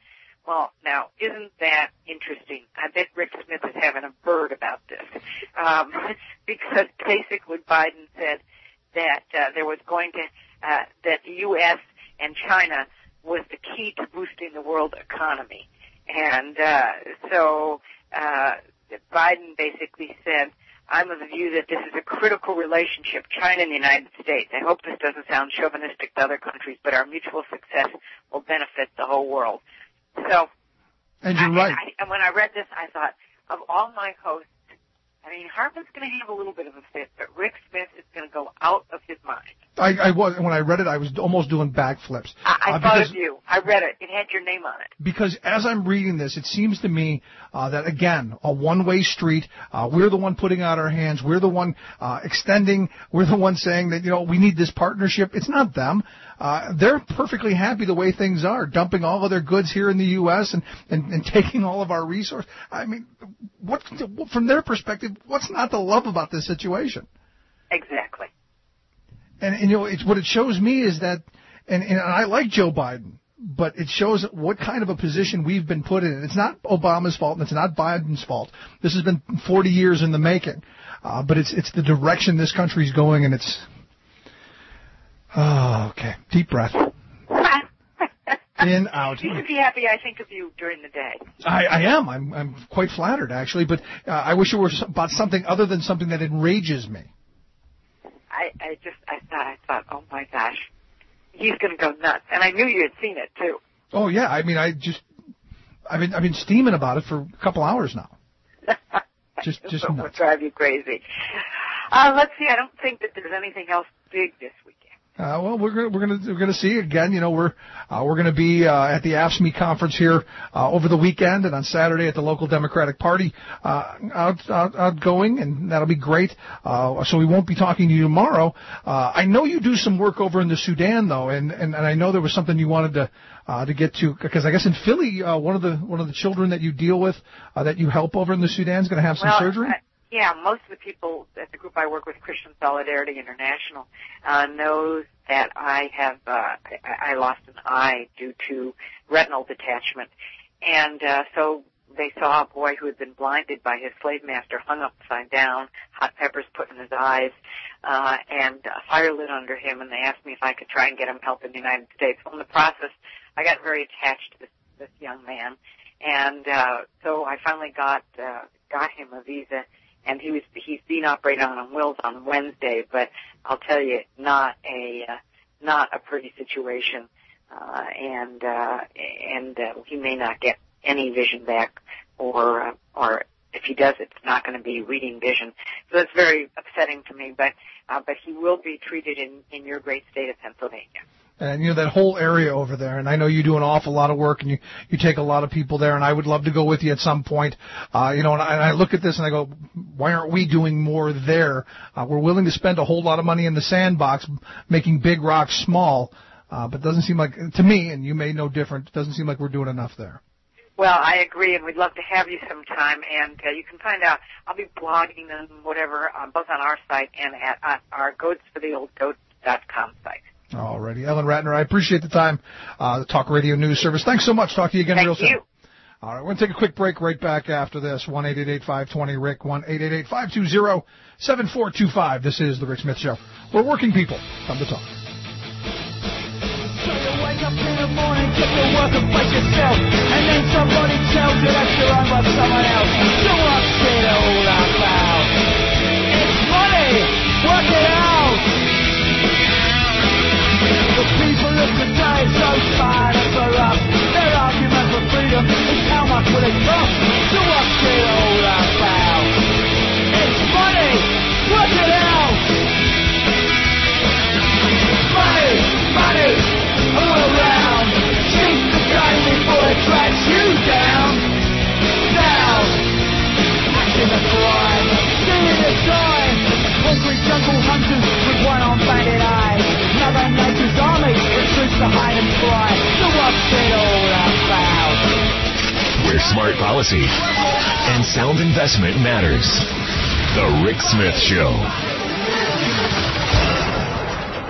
Well, now, isn't that interesting? I bet Rick Smith is having a bird about this. Because basically Biden said that there was going to, that the U.S. and China was the key to boosting the world economy. And so Biden basically said, I'm of the view that this is a critical relationship, China and the United States. I hope this doesn't sound chauvinistic to other countries, but our mutual success will benefit the whole world. So, and you're right. And when I read this, I thought, of all my hosts, I mean, Hartman's going to have a little bit of a fit, but Rick Smith is going to go out of his mind. I was, when I read it, I was almost doing backflips. I thought of you. I read it. It had your name on it. Because as I'm reading this, it seems to me that, again, a one-way street. We're the one putting out our hands. We're the one extending. We're the one saying that, we need this partnership. It's not them. They're perfectly happy the way things are, dumping all of their goods here in the U.S. and taking all of our resources. I mean, from their perspective, what's not to love about this situation? Exactly. And it's what it shows me is that, and I like Joe Biden, but it shows what kind of a position we've been put in. It's not Obama's fault, and it's not Biden's fault. This has been 40 years in the making. But it's the direction this country's going, and it's... Oh, okay. Deep breath. In, out. You should be happy I think of you during the day. I am. I'm quite flattered, actually, but I wish it were about something other than something that enrages me. I thought, oh my gosh, he's going to go nuts. And I knew you had seen it too. Oh yeah, I mean, I've been steaming about it for a couple hours now. just nuts. It will drive you crazy. Let's see. I don't think that there's anything else big this weekend. Well, we're gonna see again. We're gonna be at the AFSCME conference here over the weekend, and on Saturday at the local Democratic Party outgoing, and that'll be great. So we won't be talking to you tomorrow. I know you do some work over in the Sudan though, and I know there was something you wanted to get to, because I guess in Philly, one of the children that you deal with that you help over in the Sudan is going to have some surgery. Yeah, most of the people at the group I work with, Christian Solidarity International, knows that I have I lost an eye due to retinal detachment, and so they saw a boy who had been blinded by his slave master hung upside down, hot peppers put in his eyes, and a fire lit under him, and they asked me if I could try and get him help in the United States. Well, in the process, I got very attached to this young man, and so I finally got him a visa. And he's being operated on Wills on Wednesday, but I'll tell you, not a pretty situation, and he may not get any vision back, or if he does, it's not going to be reading vision. So that's very upsetting to me. But he will be treated in your great state of Pennsylvania. And, that whole area over there, and I know you do an awful lot of work, and you take a lot of people there, and I would love to go with you at some point. And I look at this and I go, why aren't we doing more there? We're willing to spend a whole lot of money in the sandbox, making big rocks small, but it doesn't seem like, to me, and you may know different, it doesn't seem like we're doing enough there. Well, I agree, and we'd love to have you sometime, and you can find out. I'll be blogging and whatever, both on our site and at our goatsfortheoldgoat.com site. Alrighty. Ellen Ratner, I appreciate the time. The Talk Radio News Service. Thanks so much. Talk to you again real soon. Thank you. All right, we're going to take a quick break right back after this. 1-888-520-RICK, 1-888-520-7425. This is The Rick Smith Show. We're working people. Come to talk. So you wake up in the morning, get to work and face yourself, and then somebody tells you that you're owned by someone else. So what's it all about? It's money! Work it out! The people of today so tired and corrupt. Their argument for freedom is how much will it cost? So what's it all about? It's money! Work it out! Money! Money! All around! Seize the game before it drags you down! Down! Acting the crime! Doing the time! Hungry jungle hunters with one unbanded eye. Mother Nature's army retreats to hide and cry. So what's it all about? Where smart policy and sound investment matters. The Rick Smith Show.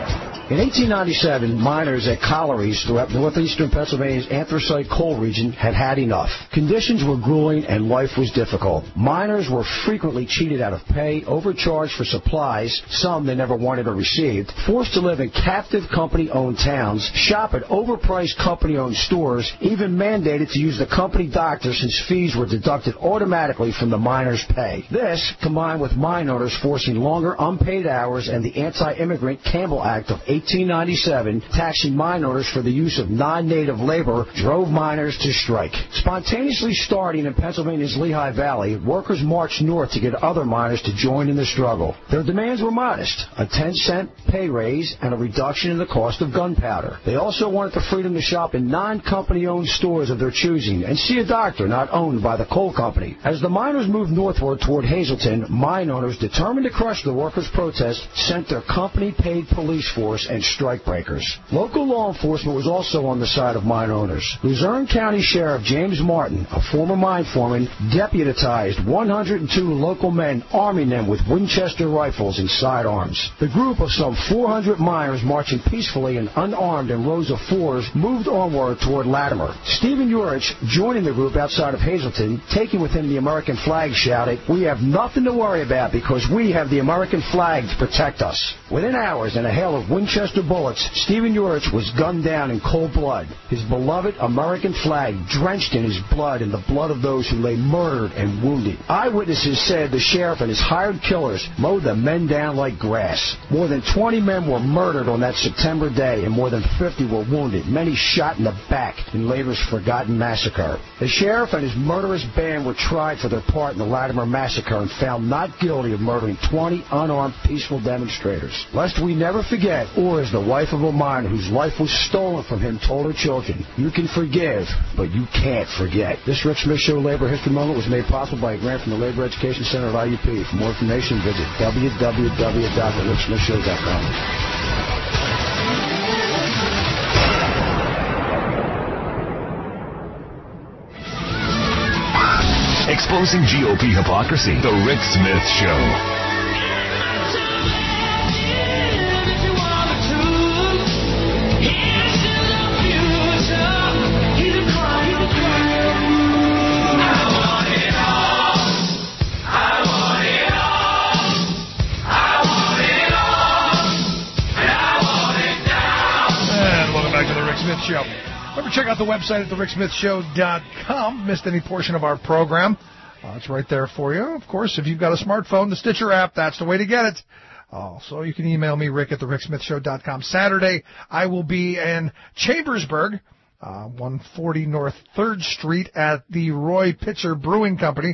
In 1897, miners at collieries throughout northeastern Pennsylvania's anthracite coal region had enough. Conditions were grueling and life was difficult. Miners were frequently cheated out of pay, overcharged for supplies, some they never wanted or received, forced to live in captive company-owned towns, shop at overpriced company-owned stores, even mandated to use the company doctor since fees were deducted automatically from the miners' pay. This, combined with mine owners forcing longer unpaid hours and the Anti-Immigrant Campbell Act of 1897 taxing mine owners for the use of non-native labor, drove miners to strike. Spontaneously starting in Pennsylvania's Lehigh Valley, workers marched north to get other miners to join in the struggle. Their demands were modest, a 10-cent pay raise and a reduction in the cost of gunpowder. They also wanted the freedom to shop in non-company-owned stores of their choosing and see a doctor not owned by the coal company. As the miners moved northward toward Hazleton, mine owners determined to crush the workers' protest sent their company-paid police force and strikebreakers. Local law enforcement was also on the side of mine owners. Luzerne County Sheriff James Martin, a former mine foreman, deputized 102 local men, arming them with Winchester rifles and sidearms. The group of some 400 miners marching peacefully and unarmed in rows of fours moved onward toward Latimer. Stephen Urich, joining the group outside of Hazleton, taking with him the American flag, shouted, "We have nothing to worry about because we have the American flag to protect us." Within hours and a hail of Winchester bullets, Stephen Urich was gunned down in cold blood, his beloved American flag drenched in his blood and the blood of those who lay murdered and wounded. Eyewitnesses said the sheriff and his hired killers mowed the men down like grass. More than 20 men were murdered on that September day, and more than 50 were wounded, many shot in the back in later's forgotten massacre. The sheriff and his murderous band were tried for their part in the Latimer massacre and found not guilty of murdering 20 unarmed peaceful demonstrators. Lest we never forget, or as the wife of a miner whose life was stolen from him told her children, "You can forgive, but you can't forget." This Rick Smith Show Labor History Moment was made possible by a grant from the Labor Education Center of IUP. For more information, visit www.thericksmithshow.com. Exposing GOP hypocrisy. The Rick Smith Show. Smith Show. Remember, check out the website at thericksmithshow.com. Missed any portion of our program? It's right there for you. Of course, if you've got a smartphone, the Stitcher app, that's the way to get it. So you can email me, Rick at thericksmithshow.com. Saturday, I will be in Chambersburg, 140 North 3rd Street at the Roy Pitts Brewing Company,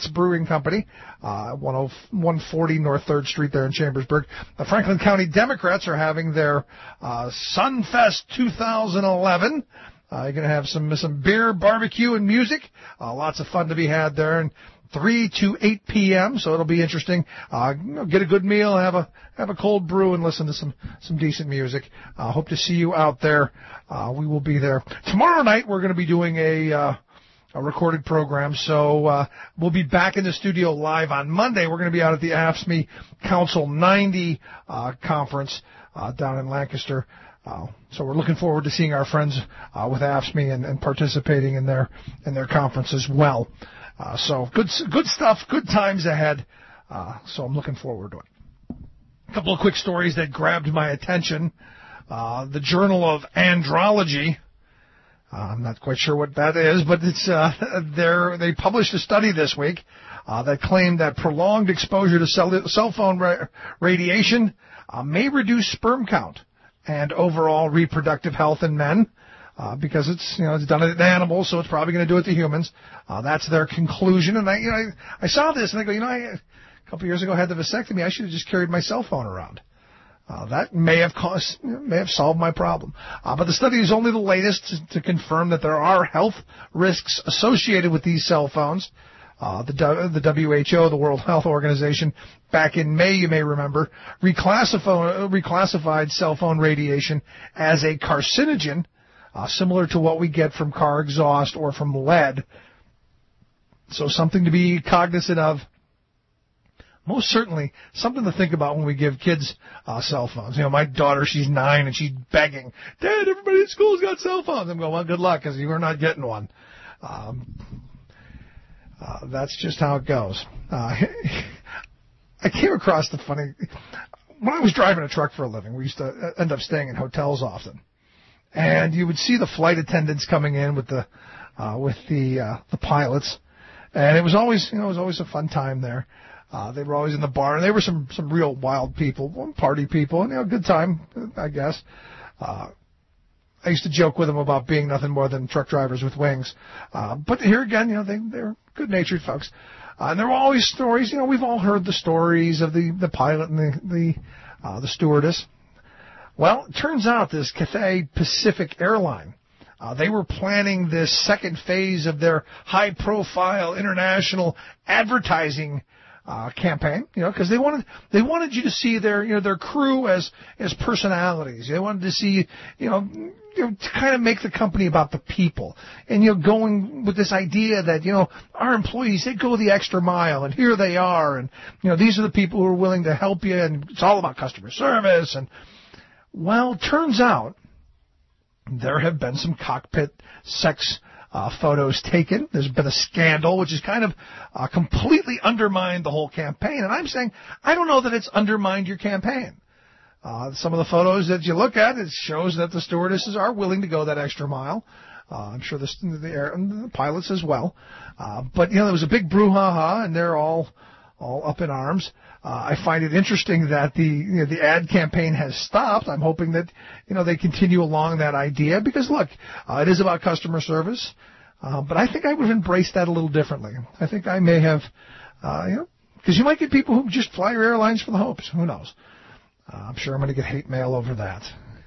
140 North 3rd Street there in Chambersburg. The Franklin County Democrats are having their Sunfest 2011. You're going to have some beer, barbecue, and music. Lots of fun to be had there. And 3 to 8 p.m., so it'll be interesting. Get a good meal, have a cold brew, and listen to some decent music. Hope to see you out there. We will be there. Tomorrow night, we're going to be doing a recorded program, so we'll be back in the studio live on Monday. We're going to be out at the AFSCME Council 90 conference down in Lancaster. So we're looking forward to seeing our friends with AFSCME and participating in their conference as well. So good stuff, good times ahead. So I'm looking forward to it. A couple of quick stories that grabbed my attention. The Journal of Andrology. I'm not quite sure what that is, but it's they published a study this week that claimed that prolonged exposure to cell phone radiation may reduce sperm count and overall reproductive health in men. Because it's done it in animals, so it's probably going to do it to humans. That's their conclusion. And I saw this and I go, a couple of years ago I had the vasectomy. I should have just carried my cell phone around. That may have solved my problem. But the study is only the latest to confirm that there are health risks associated with these cell phones. The WHO, the World Health Organization, back in May, you may remember, reclassified cell phone radiation as a carcinogen, similar to what we get from car exhaust or from lead. So something to be cognizant of. most certainly something to think about when we give kids cell phones. My daughter, she's 9, and she's begging, Dad, everybody at school's got cell phones. I'm going, well, good luck, because you're not getting one. That's just how it goes. I came across the funny... When I was driving a truck for a living, we used to end up staying in hotels often. And you would see the flight attendants coming in with the pilots. And it was always, a fun time there. They were always in the bar, and they were some real wild people, party people, and, good time, I guess. I used to joke with them about being nothing more than truck drivers with wings. But here again, they're good-natured folks. And there were always stories, we've all heard the stories of the pilot and the stewardess. Well, it turns out this Cathay Pacific airline, they were planning this second phase of their high-profile international advertising campaign, because they wanted you to see their crew as personalities. They wanted to see, to kind of make the company about the people, and going with this idea that our employees, they go the extra mile, and here they are, and these are the people who are willing to help you, and it's all about customer service. And well, it turns out there have been some cockpit sex photos taken. There's been a scandal, which has kind of completely undermined the whole campaign. And I'm saying, I don't know that it's undermined your campaign. Some of the photos that you look at, it shows that the stewardesses are willing to go that extra mile. I'm sure the pilots as well. But there was a big brouhaha, and they're all up in arms. I find it interesting that the ad campaign has stopped. I'm hoping that they continue along that idea, because look, it is about customer service. But I think I would have embraced that a little differently. I think I may have, because you might get people who just fly your airlines for the hopes. Who knows? I'm sure I'm going to get hate mail over that.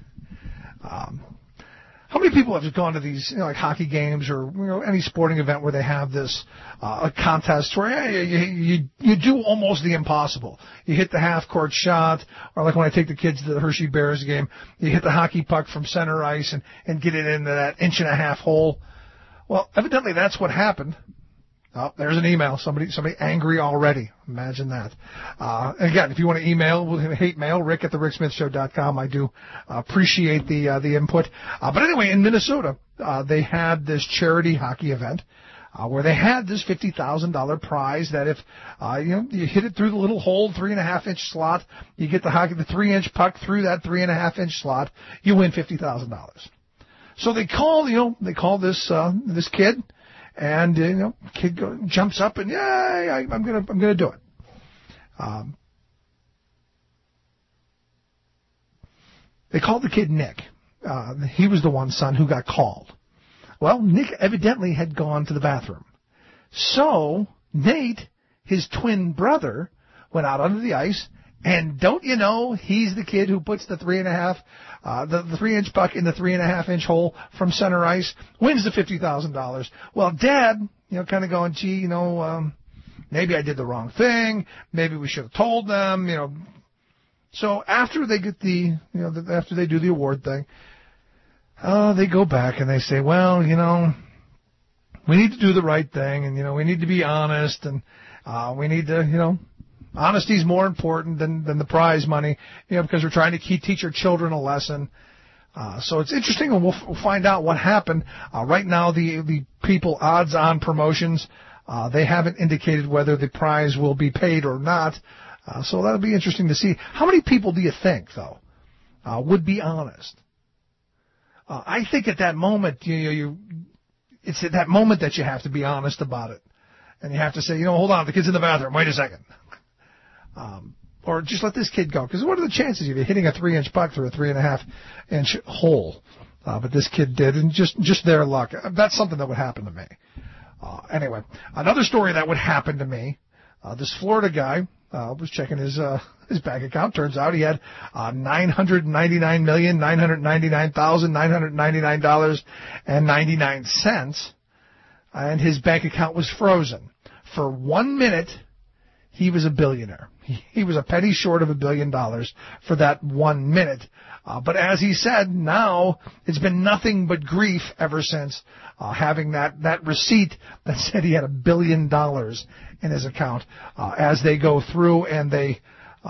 How many people have gone to these, like hockey games or any sporting event where they have this a contest where you do almost the impossible. You hit the half-court shot, or like when I take the kids to the Hershey Bears game, you hit the hockey puck from center ice and get it into that 1.5-inch hole. Well, evidently that's what happened. Oh, there's an email. Somebody angry already. Imagine that. Again, if you want to email, hate mail, rick@thericksmithshow.com. I do appreciate the input. But anyway, in Minnesota, they had this charity hockey event, where they had this $50,000 prize that if, you hit it through the little hole, 3.5-inch slot, you get the 3-inch puck through that 3.5-inch slot, you win $50,000. So they call this kid. And kid jumps up and I'm gonna do it. They called the kid Nick. He was the son who got called. Well, Nick evidently had gone to the bathroom. So Nate, his twin brother, went out onto the ice. And don't you know, he's the kid who puts the 3-inch puck in the 3.5-inch hole from center ice, wins the $50,000. Well, Dad, kind of going, gee, maybe I did the wrong thing. Maybe we should have told them, So after they get after they do the award thing, they go back and they say, well, we need to do the right thing, and, we need to be honest, and we need to, honesty is more important than the prize money, because we're trying to teach our children a lesson. So it's interesting, and we'll find out what happened. Right now, the people odds on promotions, they haven't indicated whether the prize will be paid or not. So that'll be interesting to see. How many people do you think, though, would be honest? I think at that moment, it's at that moment that you have to be honest about it. And you have to say, hold on, the kid's in the bathroom, wait a second. Or just let this kid go. Because what are the chances of you hitting a 3-inch puck through a 3.5-inch hole? But this kid did, and just their luck. That's something that would happen to me. Anyway, another story that would happen to me, this Florida guy was checking his bank account. Turns out he had $999,999.99, and his bank account was frozen. For 1 minute, he was a billionaire. He was a penny short of $1 billion for that 1 minute. But as he said, now it's been nothing but grief ever since having that receipt that said he had $1 billion in his account. As they go through and they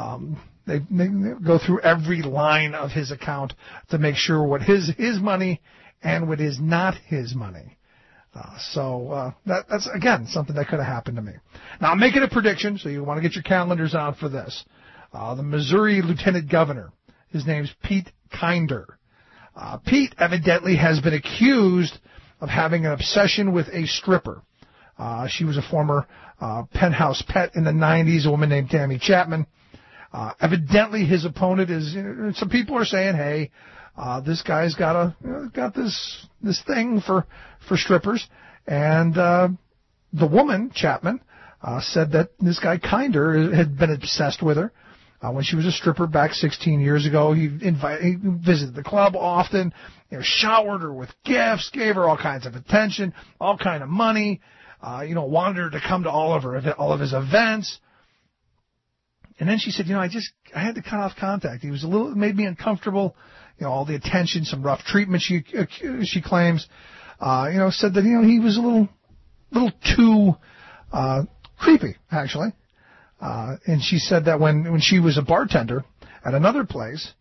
go through every line of his account to make sure what his money and what is not his money. So that's, again, something that could have happened to me. Now, I'm making a prediction, so you want to get your calendars out for this. The Missouri Lieutenant Governor, his name's Pete Kinder. Pete evidently has been accused of having an obsession with a stripper. She was a former penthouse pet in the 90s, a woman named Tammy Chapman. Evidently, his opponent is, some people are saying, hey, this guy's got this thing for strippers, and the woman Chapman said that this guy Kinder had been obsessed with her when she was a stripper back 16 years ago. He visited the club often, showered her with gifts, gave her all kinds of attention, all kind of money, wanted her to come to all of his events. And then she said, I had to cut off contact. He was made me uncomfortable. All the attention, some rough treatment she claims. Said that, he was a little too creepy, actually. And she said that when she was a bartender at another place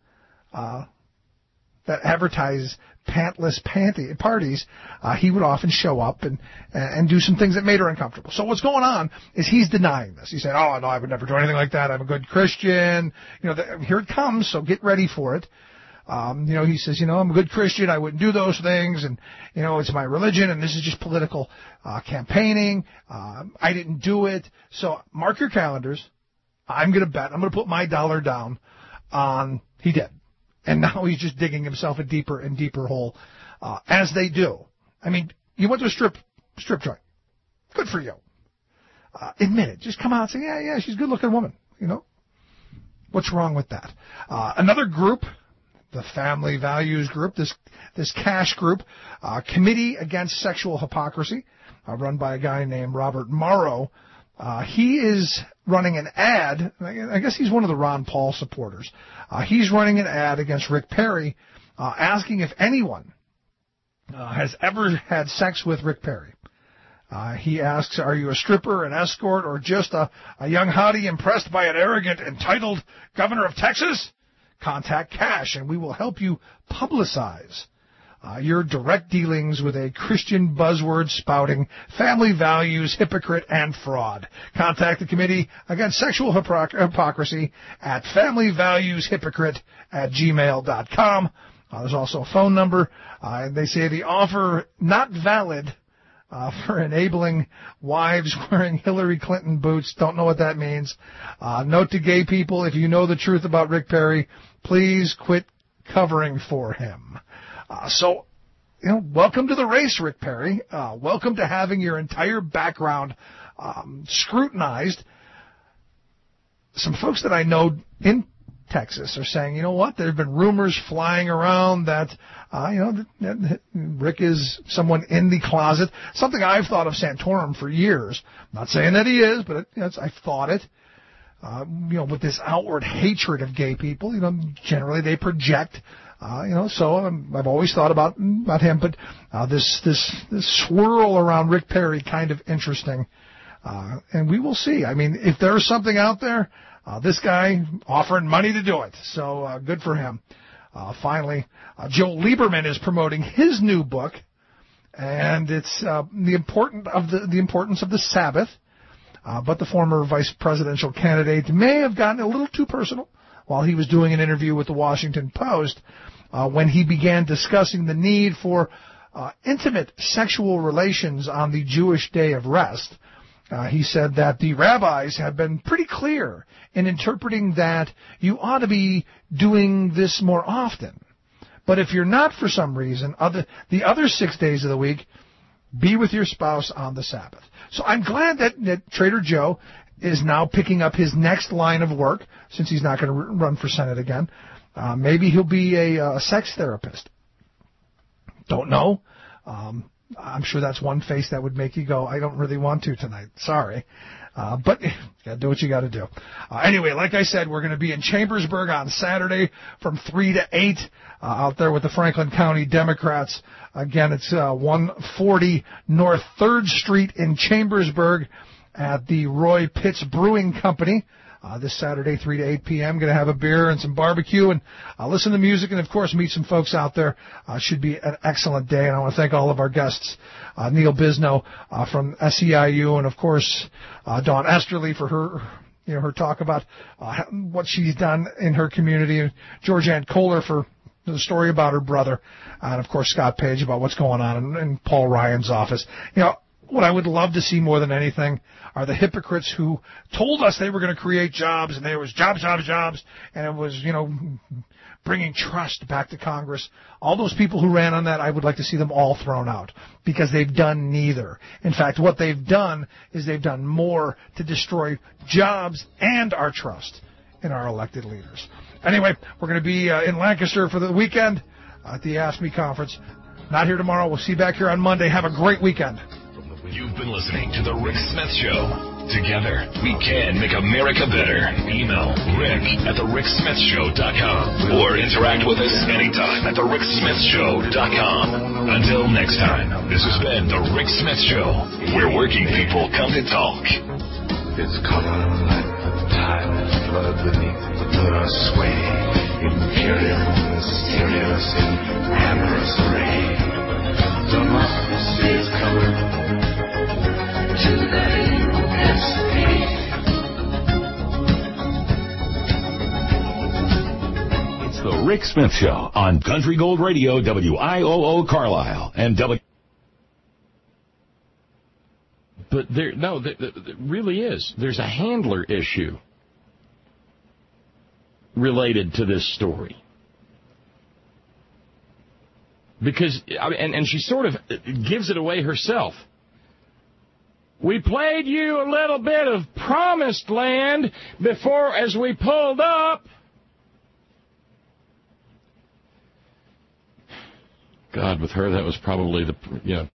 that advertised pantless parties, he would often show up and do some things that made her uncomfortable. So what's going on is he's denying this. He said, oh, no, I would never do anything like that. I'm a good Christian. Here it comes, so get ready for it. He says, I'm a good Christian. I wouldn't do those things. And, it's my religion, and this is just political campaigning. I didn't do it. So mark your calendars. I'm going to bet. I'm going to put my dollar down on he did. And now he's just digging himself a deeper and deeper hole, as they do. I mean, you went to a strip joint. Good for you. Admit it. Just come out and say, yeah, she's a good-looking woman. What's wrong with that? Another group, the Family Values Group, this cash group, Committee Against Sexual Hypocrisy, run by a guy named Robert Morrow. He is running an ad. I guess he's one of the Ron Paul supporters. He's running an ad against Rick Perry, asking if anyone has ever had sex with Rick Perry. He asks, are you a stripper, an escort, or just a young hottie impressed by an arrogant, entitled governor of Texas? Contact Cash, and we will help you publicize your direct dealings with a Christian buzzword-spouting, family values, hypocrite, and fraud. Contact the Committee Against Sexual Hypocrisy at familyvalueshypocrite@gmail.com. There's also a phone number. They say the offer not valid for enabling wives wearing Hillary Clinton boots. Don't know what that means. Note to gay people, if you know the truth about Rick Perry, please quit covering for him. Welcome to the race, Rick Perry. Welcome to having your entire background scrutinized. Some folks that I know in Texas are saying, you know what, there have been rumors flying around that, that Rick is someone in the closet. Something I've thought of Santorum for years. I'm not saying that he is, but I've thought it. With this outward hatred of gay people, generally they project. So I've always thought about him, but this swirl around Rick Perry kind of interesting, and we will see. I mean, if there's something out there, this guy offering money to do it, so good for him. Finally, Joe Lieberman is promoting his new book, and it's the importance of the Sabbath. But the former vice presidential candidate may have gotten a little too personal while he was doing an interview with the Washington Post when he began discussing the need for intimate sexual relations on the Jewish day of rest. He said that the rabbis have been pretty clear in interpreting that you ought to be doing this more often. But if you're not for some reason, the other 6 days of the week, be with your spouse on the Sabbath. So I'm glad that Trader Joe is now picking up his next line of work, since he's not going to run for Senate again. Maybe he'll be a sex therapist. Don't know. I'm sure that's one face that would make you go, I don't really want to tonight. Sorry. But you got to do what you got to do. Anyway, like I said, we're going to be in Chambersburg on Saturday from 3 to 8 out there with the Franklin County Democrats. Again, it's 140 North 3rd Street in Chambersburg at the Roy Pitts Brewing Company. This Saturday, 3 to 8 p.m. Going to have a beer and some barbecue and listen to music and, of course, meet some folks out there. Should be an excellent day. And I want to thank all of our guests, Neil Bisno from SEIU and, of course, Dawn Esterly for her talk about what she's done in her community, and Georgianne Kohler for the story about her brother, and, of course, Scott Page about what's going on in Paul Ryan's office. What I would love to see more than anything are the hypocrites who told us they were going to create jobs, and there was jobs, and it was, bringing trust back to Congress. All those people who ran on that, I would like to see them all thrown out because they've done neither. In fact, what they've done is they've done more to destroy jobs and our trust in our elected leaders. Anyway, we're going to be in Lancaster for the weekend at the Ask Me conference. Not here tomorrow. We'll see you back here on Monday. Have a great weekend. You've been listening to The Rick Smith Show. Together, we can make America better. Email rick@thericksmithshow.com or interact with us anytime at thericksmithshow.com. Until next time, this has been The Rick Smith Show, where working people come to talk. It's color like the tide of blood beneath the blur sway. Imperial, mysterious, in amorous array. Democracy is coming to the USA. It's the Rick Smith Show on Country Gold Radio, WIOO Carlisle, and But there really is. There's a handler issue related to this story. Because, and she sort of gives it away herself. We played you a little bit of Promised Land before as we pulled up. God, with her, that was probably the,